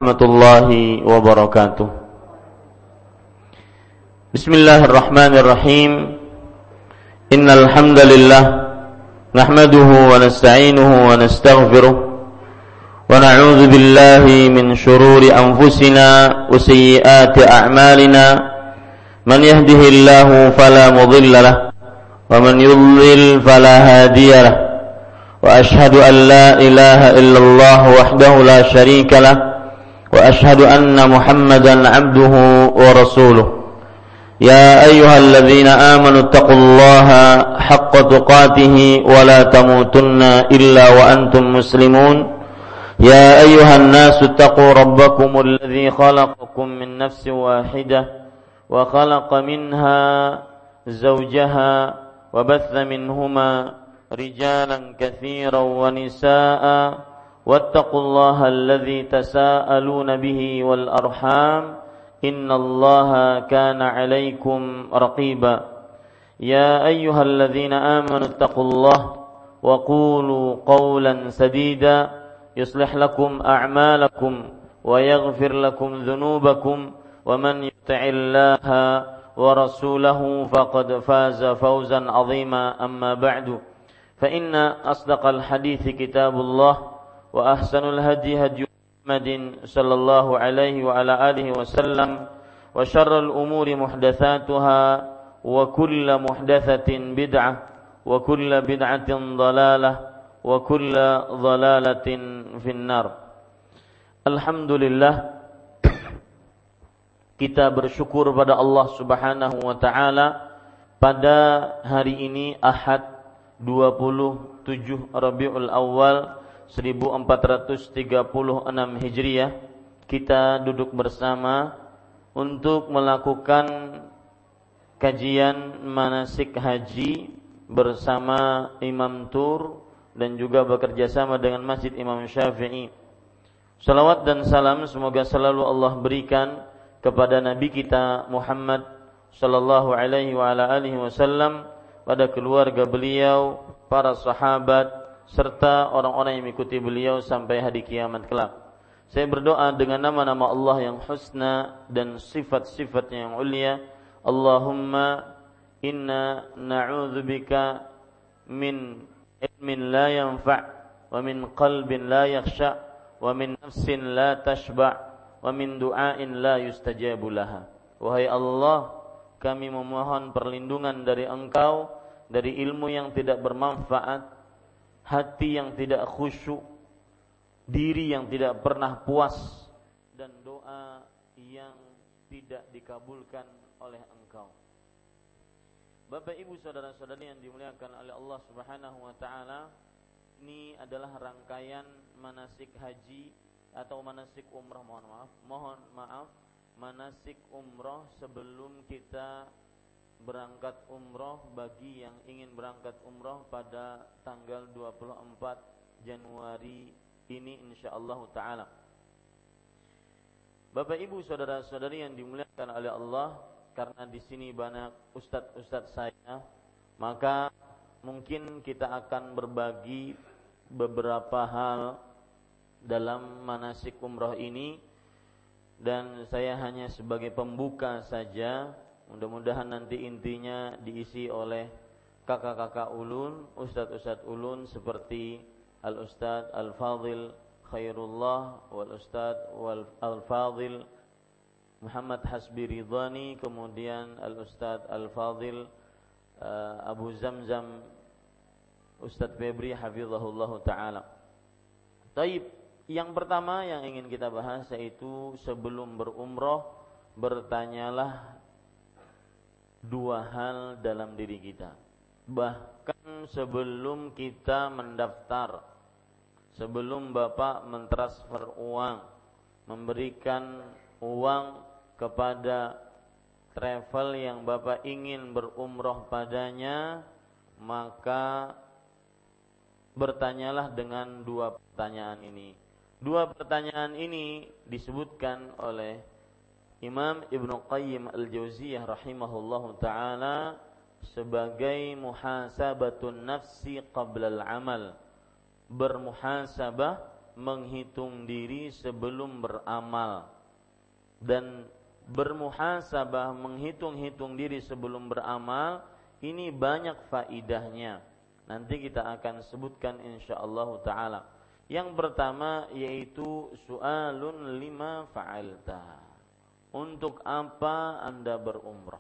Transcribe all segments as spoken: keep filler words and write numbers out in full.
warahmatullahi wabarakatuh. Bismillahirrahmanirrahim. Innal hamdalillah nahmaduhu wa nasta'inuhu wa nastaghfiruh wa na'udzu billahi min shururi anfusina wa sayyiati a'malina. Man yahdihillahu fala mudilla lahu wa man yudlil fala hadiya lahu. Wa ashhadu an la ilaha illallah wahdahu la syarika lahu wa ashhadu anna Muhammadan 'abduhu wa rasuluh. Ya ayyuhalladzina amanu taqullaha haqqa tuqatih wa la tamutunna illa wa antum muslimun. Ya ayyuhan nasu taqu rabbakumul ladzi khalaqakum min nafsin wahidah wa khalaqa minha zawjaha wa batha minhuma rijalan katsiran wa nisaa'a wattaqullaha alladzi tasaaluna bihi wal arham innallaha kana 'alaikum raqiba. Ya ayyuhalladzina amanu taqullaha wa qulu qawlan sadida yuslih lakum a'malakum wa yaghfir lakum dhunubakum wa man yuti'illaha wa rasulahu faqad faza fawzan 'azima. Amma ba'du, fa inna asdaqal hadithi kitabullah wa ahsanul hadi hadi Muhammadin sallallahu alaihi wa ala alihi wasallam wa syarrul umuri muhdatsatuha wa kullu muhdatsatin bid'ah wa kullu bid'atin dhalalah wa kullu dhalalatin finnar. Alhamdulillah, kita bersyukur pada Allah Subhanahu wa taala pada hari ini Ahad dua puluh tujuh Rabiul Awal seribu empat ratus tiga puluh enam Hijriah, kita duduk bersama untuk melakukan kajian manasik haji bersama Imam Tur dan juga bekerja sama dengan Masjid Imam Syafi'i. Salawat dan salam semoga selalu Allah berikan kepada Nabi kita Muhammad sallallahu alaihi wa ala alihi wasallam, pada keluarga beliau, para sahabat serta orang-orang yang mengikuti beliau sampai hari kiamat kelak. Saya berdoa dengan nama-nama Allah yang husna dan sifat-sifatnya yang ulia. Allahumma inna na'udzubika min ilmin la yanfa' wa min qalbin la yakhsha' wa min nafsin la tashba' wa min du'ain la yustajabu laha. Wahai Allah, kami memohon perlindungan dari Engkau dari ilmu yang tidak bermanfaat, hati yang tidak khusyuk, diri yang tidak pernah puas, dan doa yang tidak dikabulkan oleh Engkau. Bapak Ibu saudara-saudari yang dimuliakan oleh Allah Subhanahu wa taala, ini adalah rangkaian manasik haji atau manasik umrah, mohon maaf, mohon maaf, manasik umrah sebelum kita berangkat umrah bagi yang ingin berangkat umrah pada tanggal dua puluh empat Januari ini insyaallah taala. Bapak Ibu saudara-saudari yang dimuliakan oleh Allah, karena di sini banyak ustadz-ustadz saya, maka mungkin kita akan berbagi beberapa hal dalam manasik umrah ini, dan saya hanya sebagai pembuka saja. Mudah-mudahan nanti intinya diisi oleh kakak-kakak ulun, ustadz-ustadz ulun seperti Al-Ustadz Al-Fadhil Khairullah wal Ustadz Al-Fadhil Muhammad Hasbi Ridhani, kemudian Al-Ustadz Al-Fadhil uh, Abu Zamzam Ustadz Febri hafizahullah ta'ala. Taib, yang pertama yang ingin kita bahas yaitu sebelum berumrah bertanyalah dua hal dalam diri kita. Bahkan sebelum kita mendaftar, sebelum Bapak mentransfer uang, memberikan uang kepada travel yang Bapak ingin berumrah padanya, maka bertanyalah dengan dua pertanyaan ini. Dua pertanyaan ini disebutkan oleh Imam Ibnu Qayyim Al-Jauziyah rahimahullahu ta'ala sebagai muhasabatun nafsi qabla al-amal, bermuhasabah menghitung diri sebelum beramal. Dan bermuhasabah, menghitung-hitung diri sebelum beramal, ini banyak faidahnya. Nanti kita akan sebutkan insyaallah ta'ala. Yang pertama yaitu su'alun lima fa'alta. Untuk apa Anda berumrah?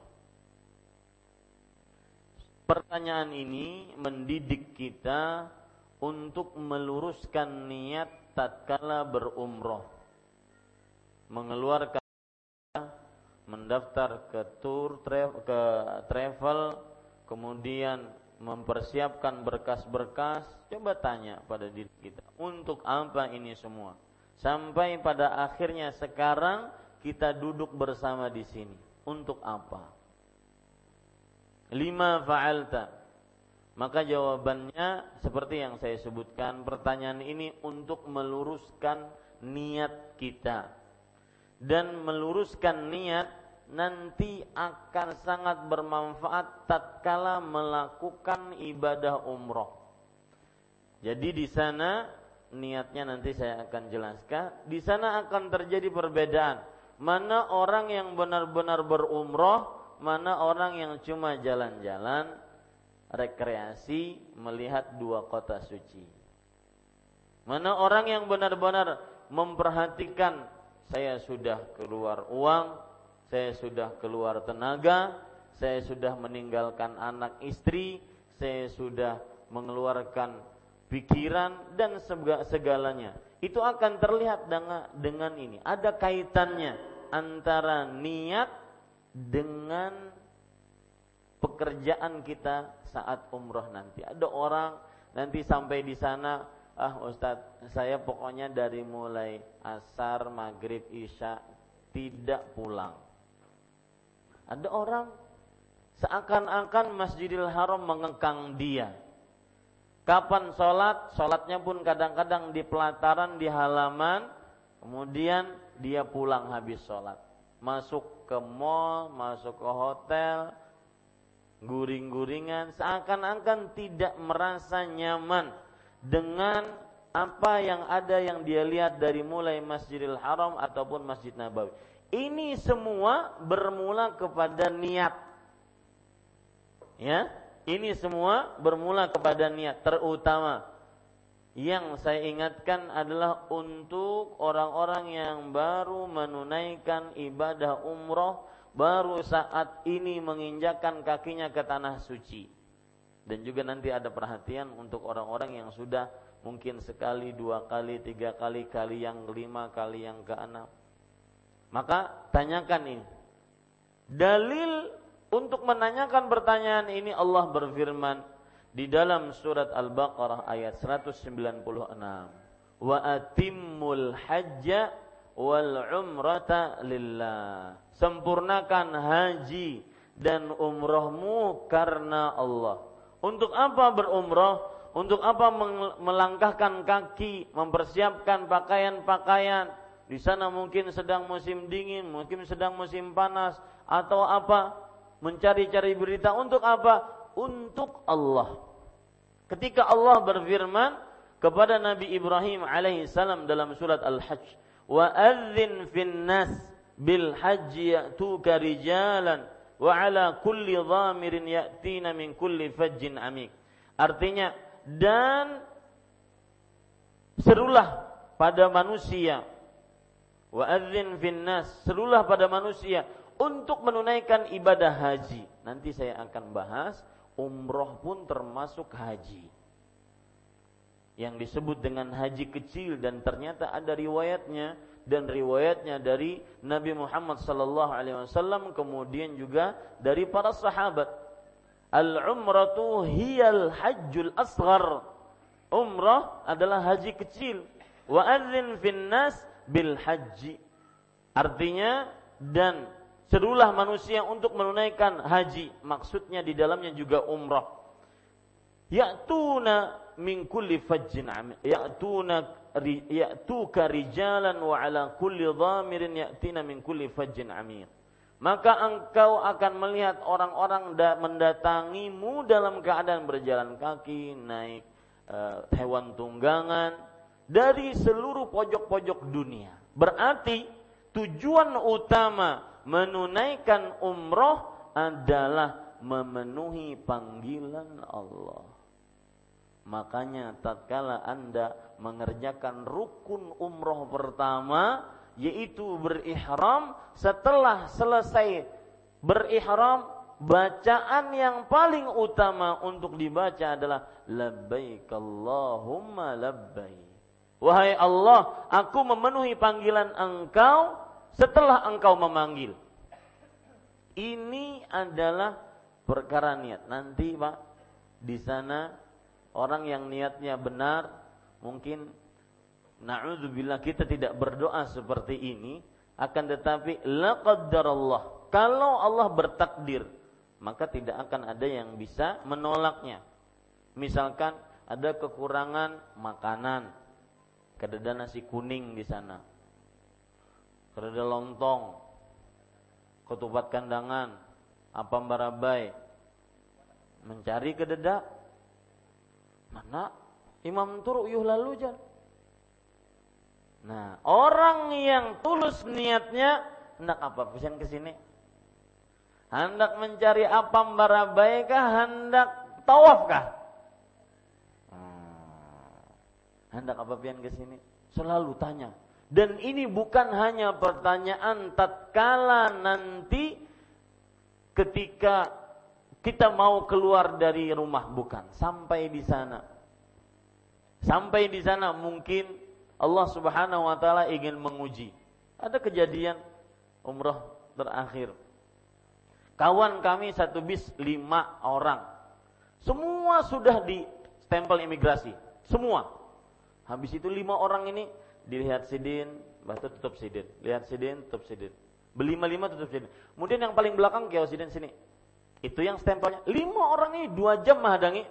Pertanyaan ini mendidik kita untuk meluruskan niat tatkala berumrah. Mengeluarkan, mendaftar ke tour, ke travel, kemudian mempersiapkan berkas-berkas. Coba tanya pada diri kita, untuk apa ini semua? Sampai pada akhirnya sekarang kita duduk bersama di sini. Untuk apa? Lima fa'alta. Maka jawabannya seperti yang saya sebutkan, pertanyaan ini untuk meluruskan niat kita. Dan meluruskan niat nanti akan sangat bermanfaat tatkala melakukan ibadah umroh. Jadi di sana niatnya nanti saya akan jelaskan. Di sana akan terjadi perbedaan. Mana orang yang benar-benar berumroh, mana orang yang cuma jalan-jalan, rekreasi, melihat dua kota suci. Mana orang yang benar-benar memperhatikan, saya sudah keluar uang, saya sudah keluar tenaga, saya sudah meninggalkan anak istri, saya sudah mengeluarkan pikiran dan segalanya. Itu akan terlihat dengan, dengan ini. Ada kaitannya antara niat dengan pekerjaan kita saat umroh nanti. Ada orang nanti sampai di sana, ah Ustadz, saya pokoknya dari mulai asar, maghrib, isya tidak pulang. Ada orang seakan-akan Masjidil Haram mengekang dia. Kapan sholat? Sholatnya pun kadang-kadang di pelataran, di halaman. Kemudian dia pulang habis sholat. Masuk ke mall, masuk ke hotel, guring-guringan. Seakan-akan tidak merasa nyaman dengan apa yang ada yang dia lihat dari mulai Masjidil Haram ataupun Masjid Nabawi. Ini semua bermula kepada niat. Ya, ini semua bermula kepada niat. Terutama yang saya ingatkan adalah untuk orang-orang yang baru menunaikan ibadah umroh, baru saat ini menginjakkan kakinya ke tanah suci. Dan juga nanti ada perhatian untuk orang-orang yang sudah mungkin sekali, dua kali, tiga kali, kali yang kelima, kali yang keenam. Maka tanyakan ini. Dalil untuk menanyakan pertanyaan ini, Allah berfirman di dalam surat Al-Baqarah ayat seratus sembilan puluh enam. Wa atimmul hajja wal umrata lillah. Sempurnakan haji dan umrohmu karena Allah. Untuk apa berumroh? Untuk apa melangkahkan kaki, mempersiapkan pakaian-pakaian? Di sana mungkin sedang musim dingin, mungkin sedang musim panas, atau apa? Mencari-cari berita. Untuk apa? Untuk Allah. Ketika Allah berfirman kepada Nabi Ibrahim alaihissalam dalam surat Al-Hajj, wa adzin fin nas bil hajji ya'tuka rijalan wa ala kulli dhamirin ya'tina min kulli fajjin amik. Artinya, dan serulah pada manusia, wa adzin fin nas, serulah pada manusia untuk menunaikan ibadah haji. Nanti saya akan bahas, umroh pun termasuk haji, yang disebut dengan haji kecil, dan ternyata ada riwayatnya, dan riwayatnya dari Nabi Muhammad sallallahu alaihi wasallam, kemudian juga dari para sahabat. Al-umratu hiyal hajjul asghar. Umrah adalah haji kecil. Wa adzin fin nas bil haji. Artinya, dan serulah manusia untuk menunaikan haji. Maksudnya di dalamnya juga umrah. Ya'tuna min kulli fajjin amik. Ya'tuna ya'tuka rijalan wa ala kulli dhamirin ya'tina min kulli fajjin amik. Maka engkau akan melihat orang-orang mendatangimu dalam keadaan berjalan kaki, naik e, hewan tunggangan, dari seluruh pojok-pojok dunia. Berarti tujuan utama menunaikan umroh adalah memenuhi panggilan Allah. Makanya tatkala Anda mengerjakan rukun umroh pertama, yaitu berihram, setelah selesai berihram, bacaan yang paling utama untuk dibaca adalah labbaik Allahumma labbaik. Wahai Allah, aku memenuhi panggilan Engkau setelah Engkau memanggil. Ini adalah perkara niat. Nanti Pak, di sana orang yang niatnya benar, mungkin na'udzubillah kita tidak berdoa seperti ini, akan tetapi la qaddarallah, kalau Allah bertakdir, maka tidak akan ada yang bisa menolaknya. Misalkan ada kekurangan makanan, kedada nasi kuning di sana, kedada lontong, ketupat kandangan, apam barabai, mencari kedada mana imam turu yuh lalu jan. Nah, orang yang tulus niatnya hendak apa? Pesan ke sini. Hendak mencari apam barabai kah? Hendak tawaf kah? Hmm. Hendak apa pian ke sini? Selalu tanya. Dan ini bukan hanya pertanyaan tatkala nanti ketika kita mau keluar dari rumah, bukan. Sampai di sana. Sampai di sana mungkin Allah Subhanahu wa taala ingin menguji. Ada kejadian umrah terakhir. Kawan kami satu bis lima orang. Semua sudah di stempel imigrasi. Semua. Habis itu lima orang ini dilihat sidin, batu tutup sidin. Lihat sidin, tutup sidin. Berlima-lima tutup sidin. Kemudian yang paling belakang kiau sidin sini. Itu yang stempelnya. Lima orang ini dua jam menghadangi.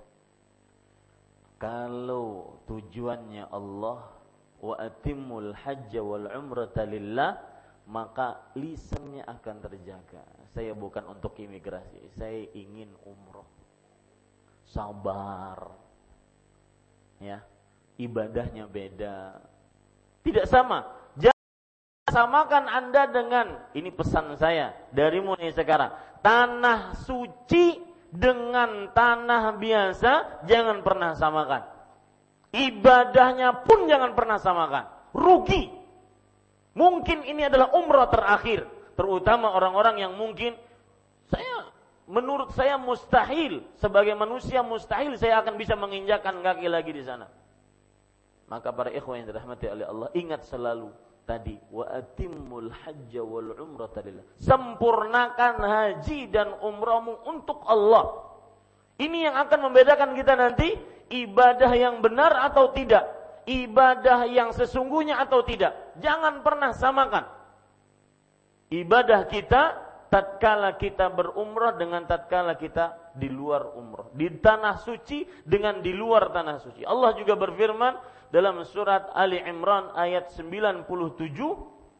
Kalau tujuannya Allah, wa atimmul hajja wal umrata lillah, maka lisannya akan terjaga. Saya bukan untuk imigrasi, saya ingin umroh. Sabar. Ya. Ibadahnya beda. Tidak sama. Jangan samakan Anda dengan, ini pesan saya dari mulai sekarang, tanah suci dengan tanah biasa jangan pernah samakan. Ibadahnya pun jangan pernah samakan. Rugi. Mungkin ini adalah umrah terakhir, terutama orang-orang yang mungkin saya menurut saya mustahil, sebagai manusia mustahil saya akan bisa menginjakkan kaki lagi di sana. Maka para ikhwan yang dirahmati oleh Allah, ingat selalu tadi, wa atimmul hajja wal umrata lillah. Sempurnakan haji dan umrahmu untuk Allah. Ini yang akan membedakan kita nanti ibadah yang benar atau tidak, ibadah yang sesungguhnya atau tidak. Jangan pernah samakan ibadah kita tatkala kita berumrah dengan tatkala kita di luar umrah, di tanah suci dengan di luar tanah suci. Allah juga berfirman dalam surat Ali Imran ayat sembilan puluh tujuh,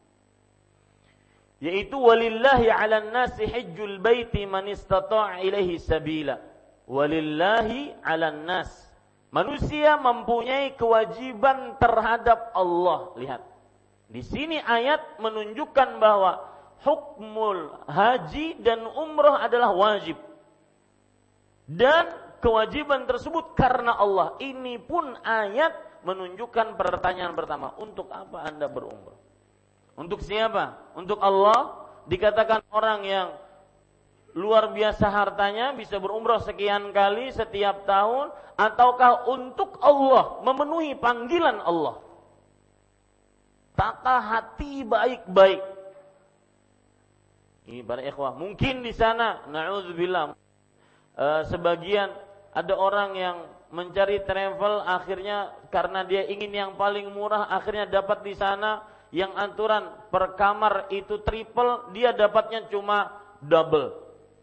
yaitu walillahi 'alan nasi hajjul baiti man istata'a ilaihi sabila. Walillahi 'alan nas, manusia mempunyai kewajiban terhadap Allah. Lihat, di sini ayat menunjukkan bahwa hukmul haji dan umrah adalah wajib, dan kewajiban tersebut karena Allah. Ini pun ayat menunjukkan pertanyaan pertama, untuk apa Anda berumrah? Untuk siapa? Untuk Allah. Dikatakan orang yang luar biasa hartanya bisa berumrah sekian kali setiap tahun, ataukah untuk Allah, memenuhi panggilan Allah? Tata hati baik-baik. Ini para ikhwah, mungkin di sana na'udzubillah uh, sebagian ada orang yang mencari travel, akhirnya karena dia ingin yang paling murah, akhirnya dapat di sana yang aturan per kamar itu triple, dia dapatnya cuma double.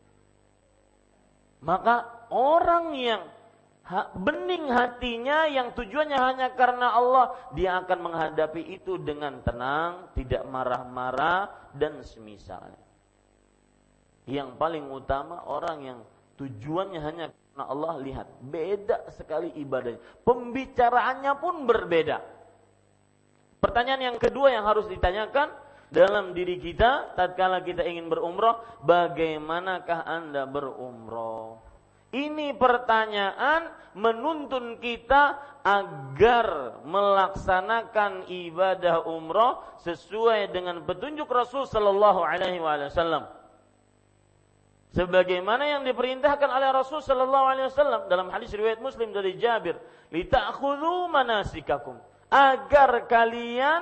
Maka orang yang ha, bening hatinya, yang tujuannya hanya karena Allah, dia akan menghadapi itu dengan tenang, tidak marah-marah dan semisalnya. Yang paling utama orang yang tujuannya hanya karena Allah, lihat, beda sekali ibadahnya. Pembicaraannya pun berbeda. Pertanyaan yang kedua yang harus ditanyakan dalam diri kita tatkala kita ingin berumrah, bagaimanakah Anda berumrah? Ini pertanyaan menuntun kita agar melaksanakan ibadah umrah sesuai dengan petunjuk Rasul sallallahu alaihi wasallam. Sebagaimana yang diperintahkan oleh Rasul sallallahu alaihi wasallam dalam hadis riwayat Muslim dari Jabir, "Lita'khudhu manasikakum," agar kalian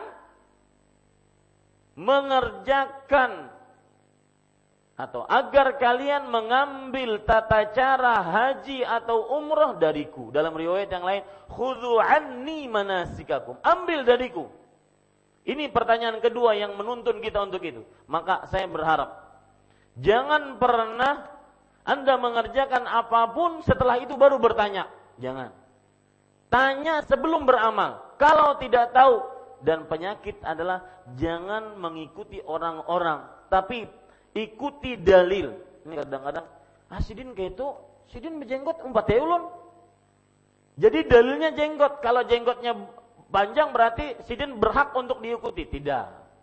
mengerjakan atau agar kalian mengambil tata cara haji atau umrah dariku. Dalam riwayat yang lain, khudhu anni manasikakum, ambil dariku. Ini pertanyaan kedua yang menuntun kita untuk itu. Maka saya berharap jangan pernah Anda mengerjakan apapun setelah itu baru bertanya. Jangan. Tanya sebelum beramal. Kalau tidak tahu, dan penyakit adalah jangan mengikuti orang-orang, tapi ikuti dalil. Ini kadang-kadang, ah sidin kayak itu, sidin berjenggot umpat ulun. Jadi dalilnya jenggot. Kalau jenggotnya panjang berarti sidin berhak untuk diikuti. Tidak.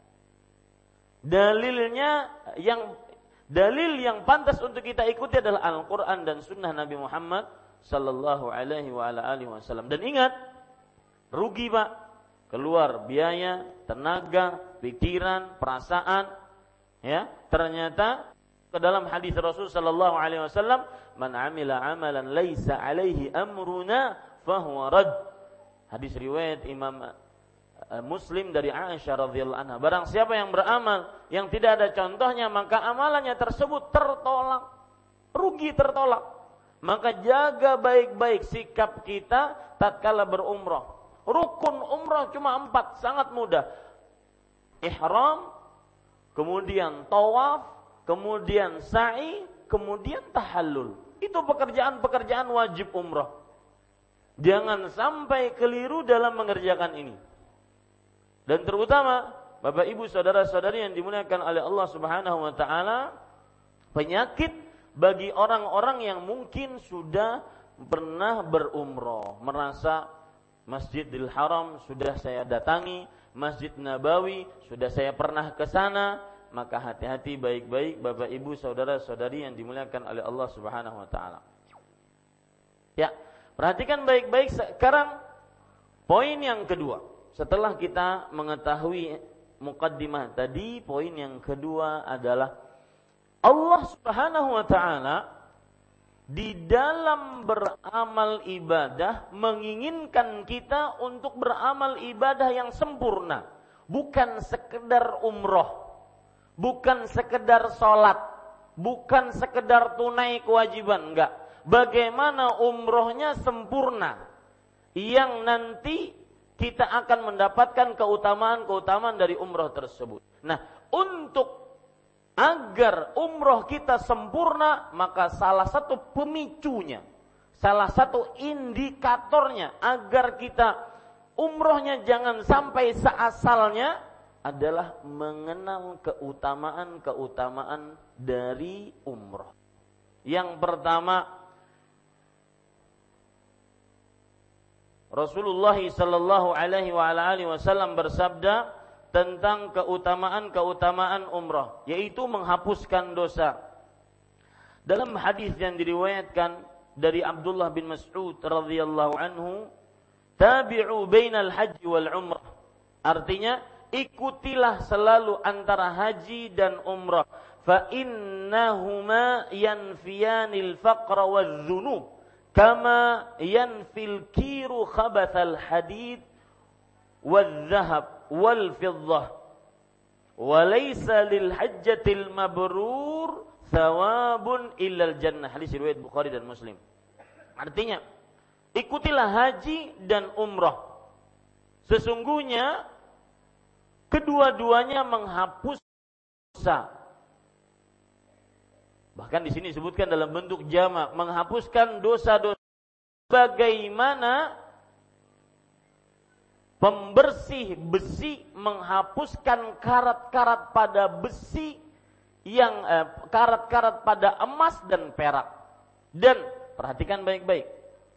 Dalilnya yang dalil yang pantas untuk kita ikuti adalah Al-Quran dan Sunnah Nabi Muhammad Sallallahu Alaihi Wasallam. Dan ingat, rugi pak, keluar biaya, tenaga, pikiran, perasaan. Ya, ternyata ke dalam hadis Rasul sallallahu alaihi wasallam, "Man 'amila 'amalan laisa 'alaihi amruna fahuwa rad." Hadis riwayat Imam Muslim dari Aisyah radhiyallahu anha. Barang siapa yang beramal yang tidak ada contohnya, maka amalannya tersebut tertolak. Rugi, tertolak. Maka jaga baik-baik sikap kita tatkala berumrah. Rukun umrah cuma empat, sangat mudah. Ihram, kemudian tawaf, kemudian sa'i, kemudian tahallul. Itu pekerjaan-pekerjaan wajib umrah. Jangan sampai keliru dalam mengerjakan ini. Dan terutama Bapak Ibu saudara-saudari yang dimuliakan oleh Allah Subhanahu wa taala, penyakit bagi orang-orang yang mungkin sudah pernah berumrah, merasa Masjidil Haram sudah saya datangi, Masjid Nabawi sudah saya pernah ke sana, maka hati-hati baik-baik Bapak Ibu saudara-saudari yang dimuliakan oleh Allah Subhanahu wa taala. Ya, perhatikan baik-baik sekarang poin yang kedua. Setelah kita mengetahui muqaddimah tadi, poin yang kedua adalah Allah Subhanahu wa taala di dalam beramal ibadah menginginkan kita untuk beramal ibadah yang sempurna, bukan sekedar umroh, bukan sekedar sholat, bukan sekedar tunai kewajiban, enggak. Bagaimana umrohnya sempurna, yang nanti kita akan mendapatkan keutamaan-keutamaan dari umroh tersebut. Nah, untuk agar umroh kita sempurna, maka salah satu pemicunya, salah satu indikatornya agar kita umrohnya jangan sampai seasalnya adalah mengenal keutamaan-keutamaan dari umroh. Yang pertama, Rasulullah sallallahu alaihi wasallam bersabda tentang keutamaan-keutamaan umrah, yaitu menghapuskan dosa. Dalam hadis yang diriwayatkan dari Abdullah bin Mas'ud radhiyallahu anhu, tabi'u bainal haji wal umrah. Artinya, ikutilah selalu antara haji dan umrah. Fa innahuma yanfiyanil faqra wadh-dhunub kama yanfil kiru khabathal hadid wadh-dhahab wal fiddah wa laysa lil hajjatil mabrur thawabun illal jannah. Hadis riwayat Bukhari dan Muslim. Artinya, ikutilah haji dan umrah. Sesungguhnya kedua-duanya menghapus dosa. Bahkan di sini disebutkan dalam bentuk jamak, menghapuskan dosa-dosa. Bagaimana pembersih besi menghapuskan karat-karat pada besi yang eh, karat-karat pada emas dan perak. Dan Perhatikan baik-baik.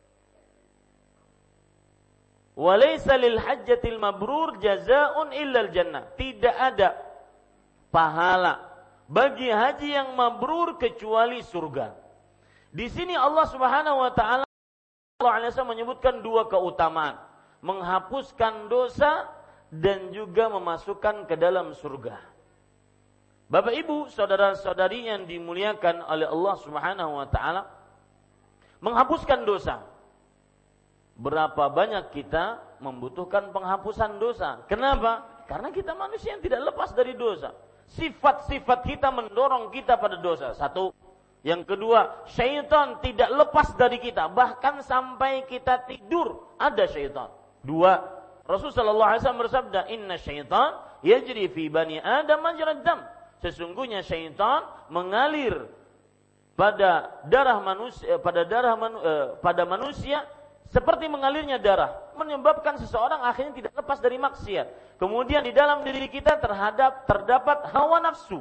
Walaysa lil hajjatil mabrur jazaa'un illal jannah. Tidak ada pahala bagi haji yang mabrur kecuali surga. Di sini Allah Subhanahu wa taala Allah Alaihi Wasallam menyebutkan dua keutamaan, menghapuskan dosa dan juga memasukkan ke dalam surga. Bapak Ibu, saudara-saudari yang dimuliakan oleh Allah Subhanahu wa taala, menghapuskan dosa. Berapa banyak kita membutuhkan penghapusan dosa? Kenapa? Karena kita manusia yang tidak lepas dari dosa. Sifat-sifat kita mendorong kita pada dosa. Satu. Yang kedua, syaitan tidak lepas dari kita. Bahkan sampai kita tidur ada syaitan. Dua. Rasulullah shallallahu alaihi wasallam bersabda, "Inna syaitan yajri fi bani Adam majrad dam." Sesungguhnya syaitan mengalir pada darah manusia, pada darah manu, eh, pada manusia seperti mengalirnya darah, menyebabkan seseorang akhirnya tidak lepas dari maksiat. Kemudian di dalam diri kita terhadap terdapat hawa nafsu.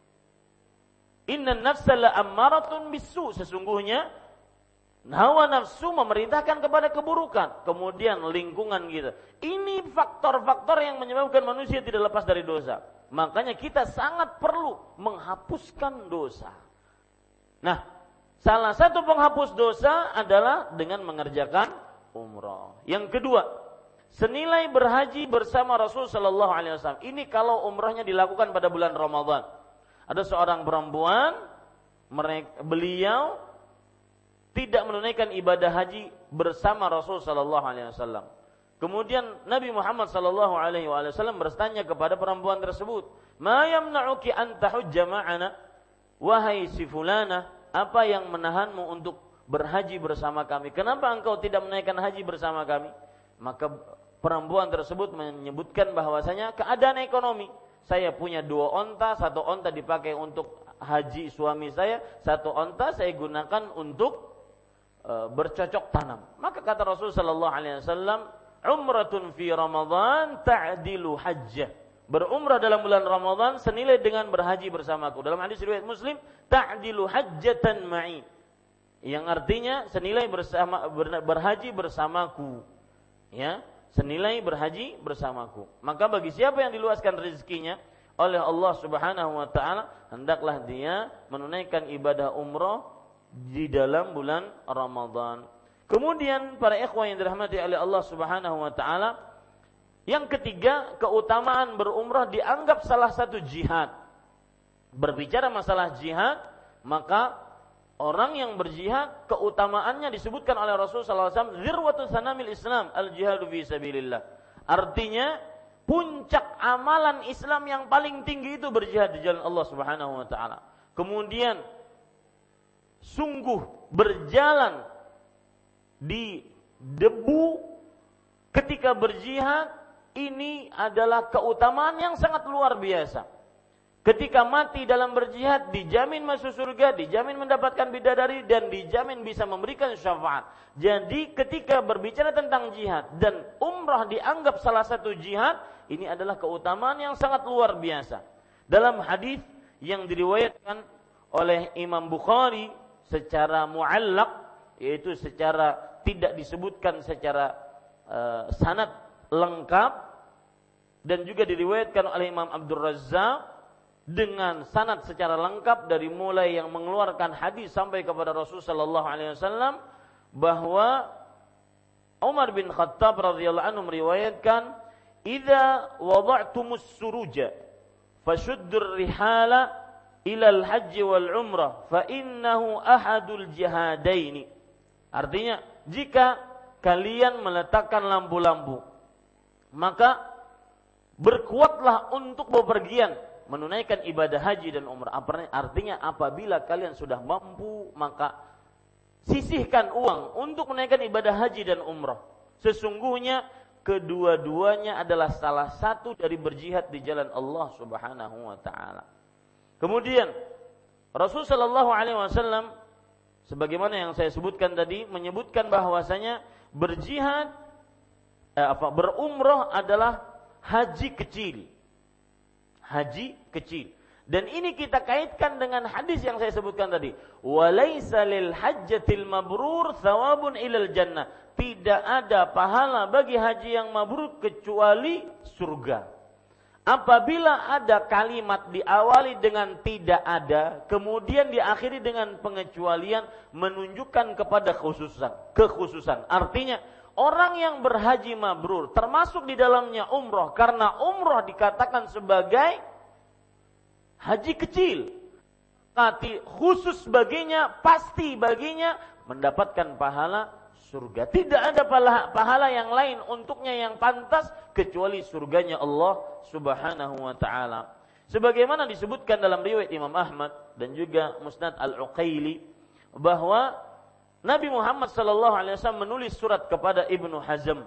Innan nafsa la'ammaratun bisu. Sesungguhnya hawa nafsu memerintahkan kepada keburukan. Kemudian lingkungan kita. Ini faktor-faktor yang menyebabkan manusia tidak lepas dari dosa. Makanya kita sangat perlu menghapuskan dosa. Nah, salah satu penghapus dosa adalah dengan mengerjakan umrah. Yang kedua, senilai berhaji bersama Rasul sallallahu alaihi wasallam. Ini kalau umrahnya dilakukan pada bulan Ramadan. Ada seorang perempuan, mereka, beliau tidak menunaikan ibadah haji bersama Rasul sallallahu alaihi wasallam. Kemudian Nabi Muhammad sallallahu alaihi wasallam bertanya kepada perempuan tersebut, "Ma yamna'uki an tahujja ma'ana?" Wahai si fulana, apa yang menahanmu untuk berhaji bersama kami? Kenapa engkau tidak menaikkan haji bersama kami? Maka perempuan tersebut menyebutkan bahwasanya keadaan ekonomi. Saya punya dua onta, satu onta dipakai untuk haji suami saya, satu onta saya gunakan untuk e, bercocok tanam. Maka kata Rasul sallallahu alaihi wasallam, "Umratun fi Ramadan ta'dilu hajjah." Berumrah dalam bulan Ramadan senilai dengan berhaji bersamaku. Dalam hadis riwayat Muslim, ta'dilu hajjatan ma'i. Yang artinya senilai bersama berhaji bersamaku. Ya, senilai berhaji bersamaku. Maka bagi siapa yang diluaskan rezekinya oleh Allah Subhanahu wa taala, hendaklah dia menunaikan ibadah umrah di dalam bulan Ramadan. Kemudian para ikhwan yang dirahmati oleh Allah Subhanahu wa taala, yang ketiga, keutamaan berumrah dianggap salah satu jihad. Berbicara masalah jihad, maka orang yang berjihad keutamaannya disebutkan oleh Rasulullah sallallahu alaihi wasallam, "Zirwatu sanamil Islam al-jihadu fi sabilillah." Artinya, puncak amalan Islam yang paling tinggi itu berjihad di jalan Allah Subhanahu wa taala. Kemudian sungguh berjalan di debu ketika berjihad, ini adalah keutamaan yang sangat luar biasa. Ketika mati dalam berjihad, dijamin masuk surga, dijamin mendapatkan bidadari, dan dijamin bisa memberikan syafaat. Jadi ketika berbicara tentang jihad dan umrah dianggap salah satu jihad, ini adalah keutamaan yang sangat luar biasa. Dalam hadis yang diriwayatkan oleh Imam Bukhari secara mu'allaq, yaitu secara tidak disebutkan secara uh, sanad lengkap, dan juga diriwayatkan oleh Imam Abdul Razzaq dengan sanad secara lengkap dari mulai yang mengeluarkan hadis sampai kepada Rasul sallallahu alaihi wasallam, bahwa Umar bin Khattab radhiyallahu anhu meriwayatkan, "Idza wada'tumus suruja fashuddur rihala ila al-hajj wal umrah fa innahu ahadul jihadaini." Artinya, jika kalian meletakkan lampu-lampu, maka berkuatlah untuk bepergian menunaikan ibadah haji dan umrah. Artinya apabila kalian sudah mampu, maka sisihkan uang untuk menunaikan ibadah haji dan umrah. Sesungguhnya kedua-duanya adalah salah satu dari berjihad di jalan Allah Subhanahu wa taala. Kemudian Rasul sallallahu alaihi wasallam sebagaimana yang saya sebutkan tadi menyebutkan bahwasanya berjihad eh, apa berumrah adalah haji kecil. Haji kecil. Dan ini kita kaitkan dengan hadis yang saya sebutkan tadi. Walaisa lil hajjatil mabrur thawabun ilal jannah. Tidak ada pahala bagi haji yang mabrur kecuali surga. Apabila ada kalimat diawali dengan tidak ada, kemudian diakhiri dengan pengecualian, menunjukkan kepada khususan, kekhususan. Artinya, orang yang berhaji mabrur termasuk di dalamnya umroh, karena umroh dikatakan sebagai haji kecil. Kati khusus baginya, pasti baginya mendapatkan pahala surga. Tidak ada pahala, pahala yang lain untuknya yang pantas kecuali surganya Allah Subhanahu wa taala. Sebagaimana disebutkan dalam riwayat Imam Ahmad dan juga Musnad Al-Uqaili bahwa Nabi Muhammad sallallahu alaihi wasallam menulis surat kepada Ibnu Hazm.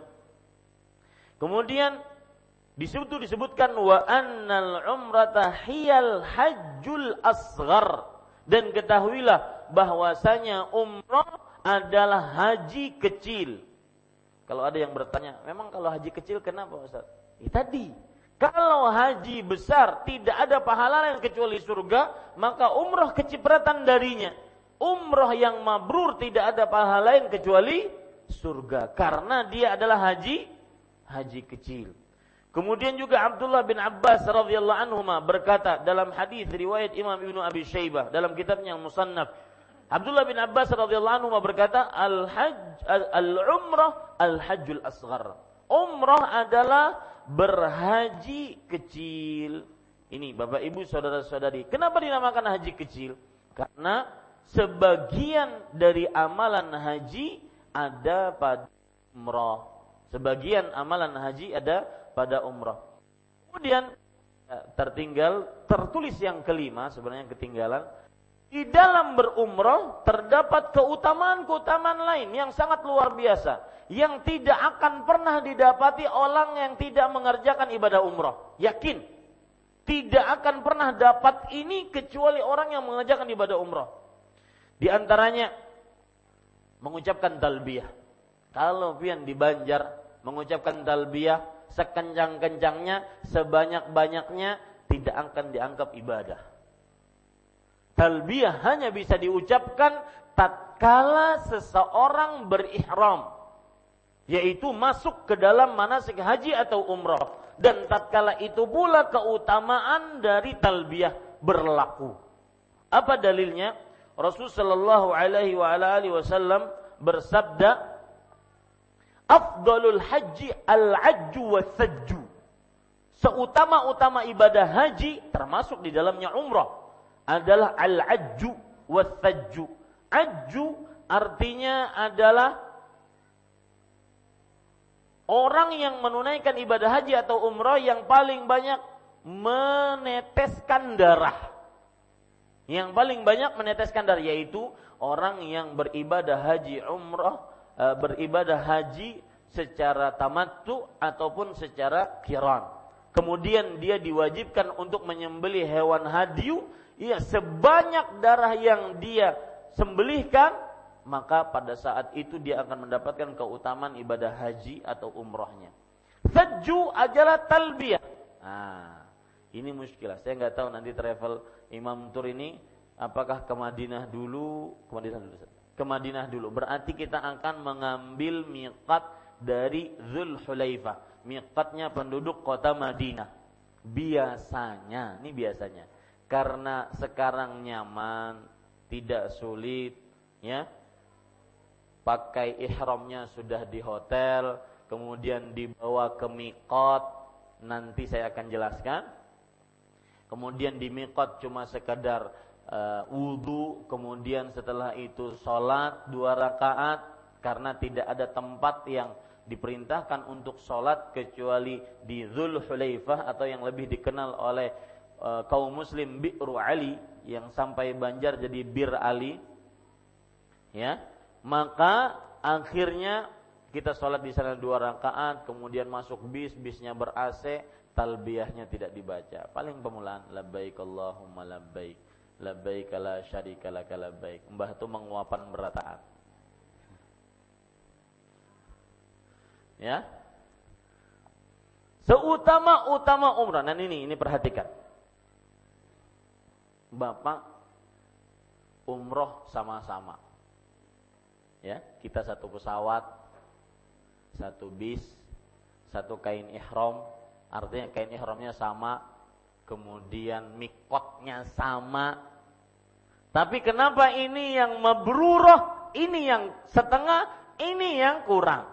Kemudian di situ disebutkan wa annal umrata hiyal hajjul asghar, dan ketahuilah bahwasanya umrah adalah haji kecil. Kalau ada yang bertanya, memang kalau haji kecil kenapa Ustaz? Ya, tadi, kalau haji besar tidak ada pahala lain kecuali surga, maka umrah kecipratan darinya. Umrah yang mabrur tidak ada pahala lain kecuali surga, karena dia adalah haji haji kecil. Kemudian juga Abdullah bin Abbas radhiyallahu anhuma berkata dalam hadis riwayat Imam Ibnu Abi Syaibah dalam kitabnya Musannaf, Abdullah bin Abbas radhiyallahu anhuma berkata, al-hajj al-umrah al-hajjul asghar. Umrah adalah berhaji kecil. Ini Bapak Ibu saudara-saudari, kenapa dinamakan haji kecil? Karena sebagian dari amalan haji ada pada umrah. Sebagian amalan haji ada pada umrah. Kemudian tertinggal, tertulis yang kelima, sebenarnya ketinggalan. Di dalam berumrah terdapat keutamaan-keutamaan lain yang sangat luar biasa, yang tidak akan pernah didapati orang yang tidak mengerjakan ibadah umrah. Yakin, tidak akan pernah dapat ini kecuali orang yang mengerjakan ibadah umrah. Di antaranya mengucapkan talbiyah. Kalau pian di Banjar mengucapkan talbiyah sekencang-kencangnya, sebanyak-banyaknya, tidak akan dianggap ibadah. Talbiyah hanya bisa diucapkan tatkala seseorang berihram, yaitu masuk ke dalam manasik haji atau umrah, dan tatkala itu pula keutamaan dari talbiyah berlaku. Apa dalilnya? Rasul sallallahu alaihi wa alihi wasallam bersabda, afdalul haji al-ajju was-sajju. Seutama-utama ibadah haji termasuk di dalamnya umrah adalah al-ajju was-sajju. Ajju artinya adalah orang yang menunaikan ibadah haji atau umrah yang paling banyak meneteskan darah. Yang paling banyak meneteskan darah yaitu orang yang beribadah haji umrah, beribadah haji secara tamattu ataupun secara qiran. Kemudian dia diwajibkan untuk menyembelih hewan hadyu, ya, sebanyak darah yang dia sembelihkan, maka pada saat itu dia akan mendapatkan keutamaan ibadah haji atau umrahnya. Sajju adalah talbiyah. Nah, ini muskilah. Saya nggak tahu nanti travel Imam Tur ini apakah ke Madinah dulu, ke Madinah dulu. Ke Madinah dulu. Berarti kita akan mengambil miqat dari Dzulhulaifah. Miqatnya penduduk kota Madinah. Biasanya, ini biasanya. Karena sekarang nyaman, tidak sulit, ya. Pakai ihramnya sudah di hotel, kemudian dibawa ke miqat, nanti saya akan jelaskan. Kemudian di miqat cuma sekadar uh, wudu, kemudian setelah itu sholat dua rakaat, karena tidak ada tempat yang diperintahkan untuk sholat kecuali di Dzulhulaifah atau yang lebih dikenal oleh uh, kaum muslim Bi'ru Ali, yang sampai Banjar jadi Bir Ali, ya. Maka akhirnya kita sholat di sana dua rakaat, kemudian masuk bis, bisnya ber-A C, talbiyahnya tidak dibaca. Paling pemulaan, labbaik Allahumma labbaik, labbaik la syarika laka labbaik. Mbah itu menguapan berataan. Ya. Seutama-utama umrah. Nah ini, ini perhatikan. bapak umroh sama-sama. Ya, kita satu pesawat, satu bis, satu kain ihram, artinya kain ihramnya sama, kemudian mikotnya sama. Tapi kenapa ini yang mabrurah, ini yang setengah, ini yang kurang?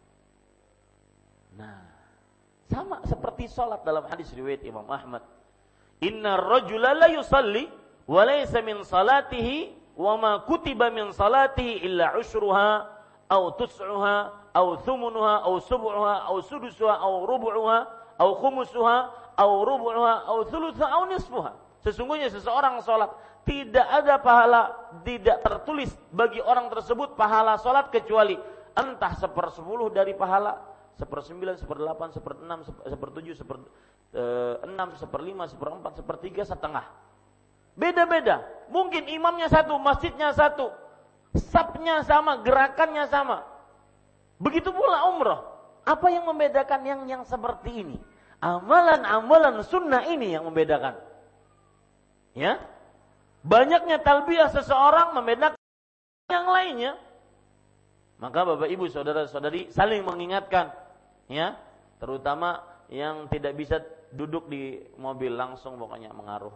Nah, sama seperti sholat dalam hadis riwayat Imam Ahmad. Inna rajula la yusalli wa laysa min salatihi wa ma kutiba min salatihi illa ushruha aw tus'uha aw thumunuha aw sub'uha aw sudusuha aw rubu'uha aw khumusuha aw rubu'uha aw thuluthuha aw nisfuha. Sesungguhnya seseorang salat tidak ada pahala, tidak tertulis bagi orang tersebut pahala salat kecuali entah sepersepuluh dari pahala, sepersembilan, seperdelapan, seperenam, sepertujuh, seper enam, seperlima, seperempat, sepertiga, setengah. Beda-beda. Mungkin imamnya satu, masjidnya satu, sapnya sama, gerakannya sama. Begitu pula umrah. Apa yang membedakan yang yang seperti ini? Amalan-amalan sunnah ini yang membedakan. Ya, banyaknya talbiyah seseorang membedakan yang lainnya. Maka Bapak Ibu saudara-saudari saling mengingatkan, ya, terutama yang tidak bisa duduk di mobil langsung pokoknya mengaruh.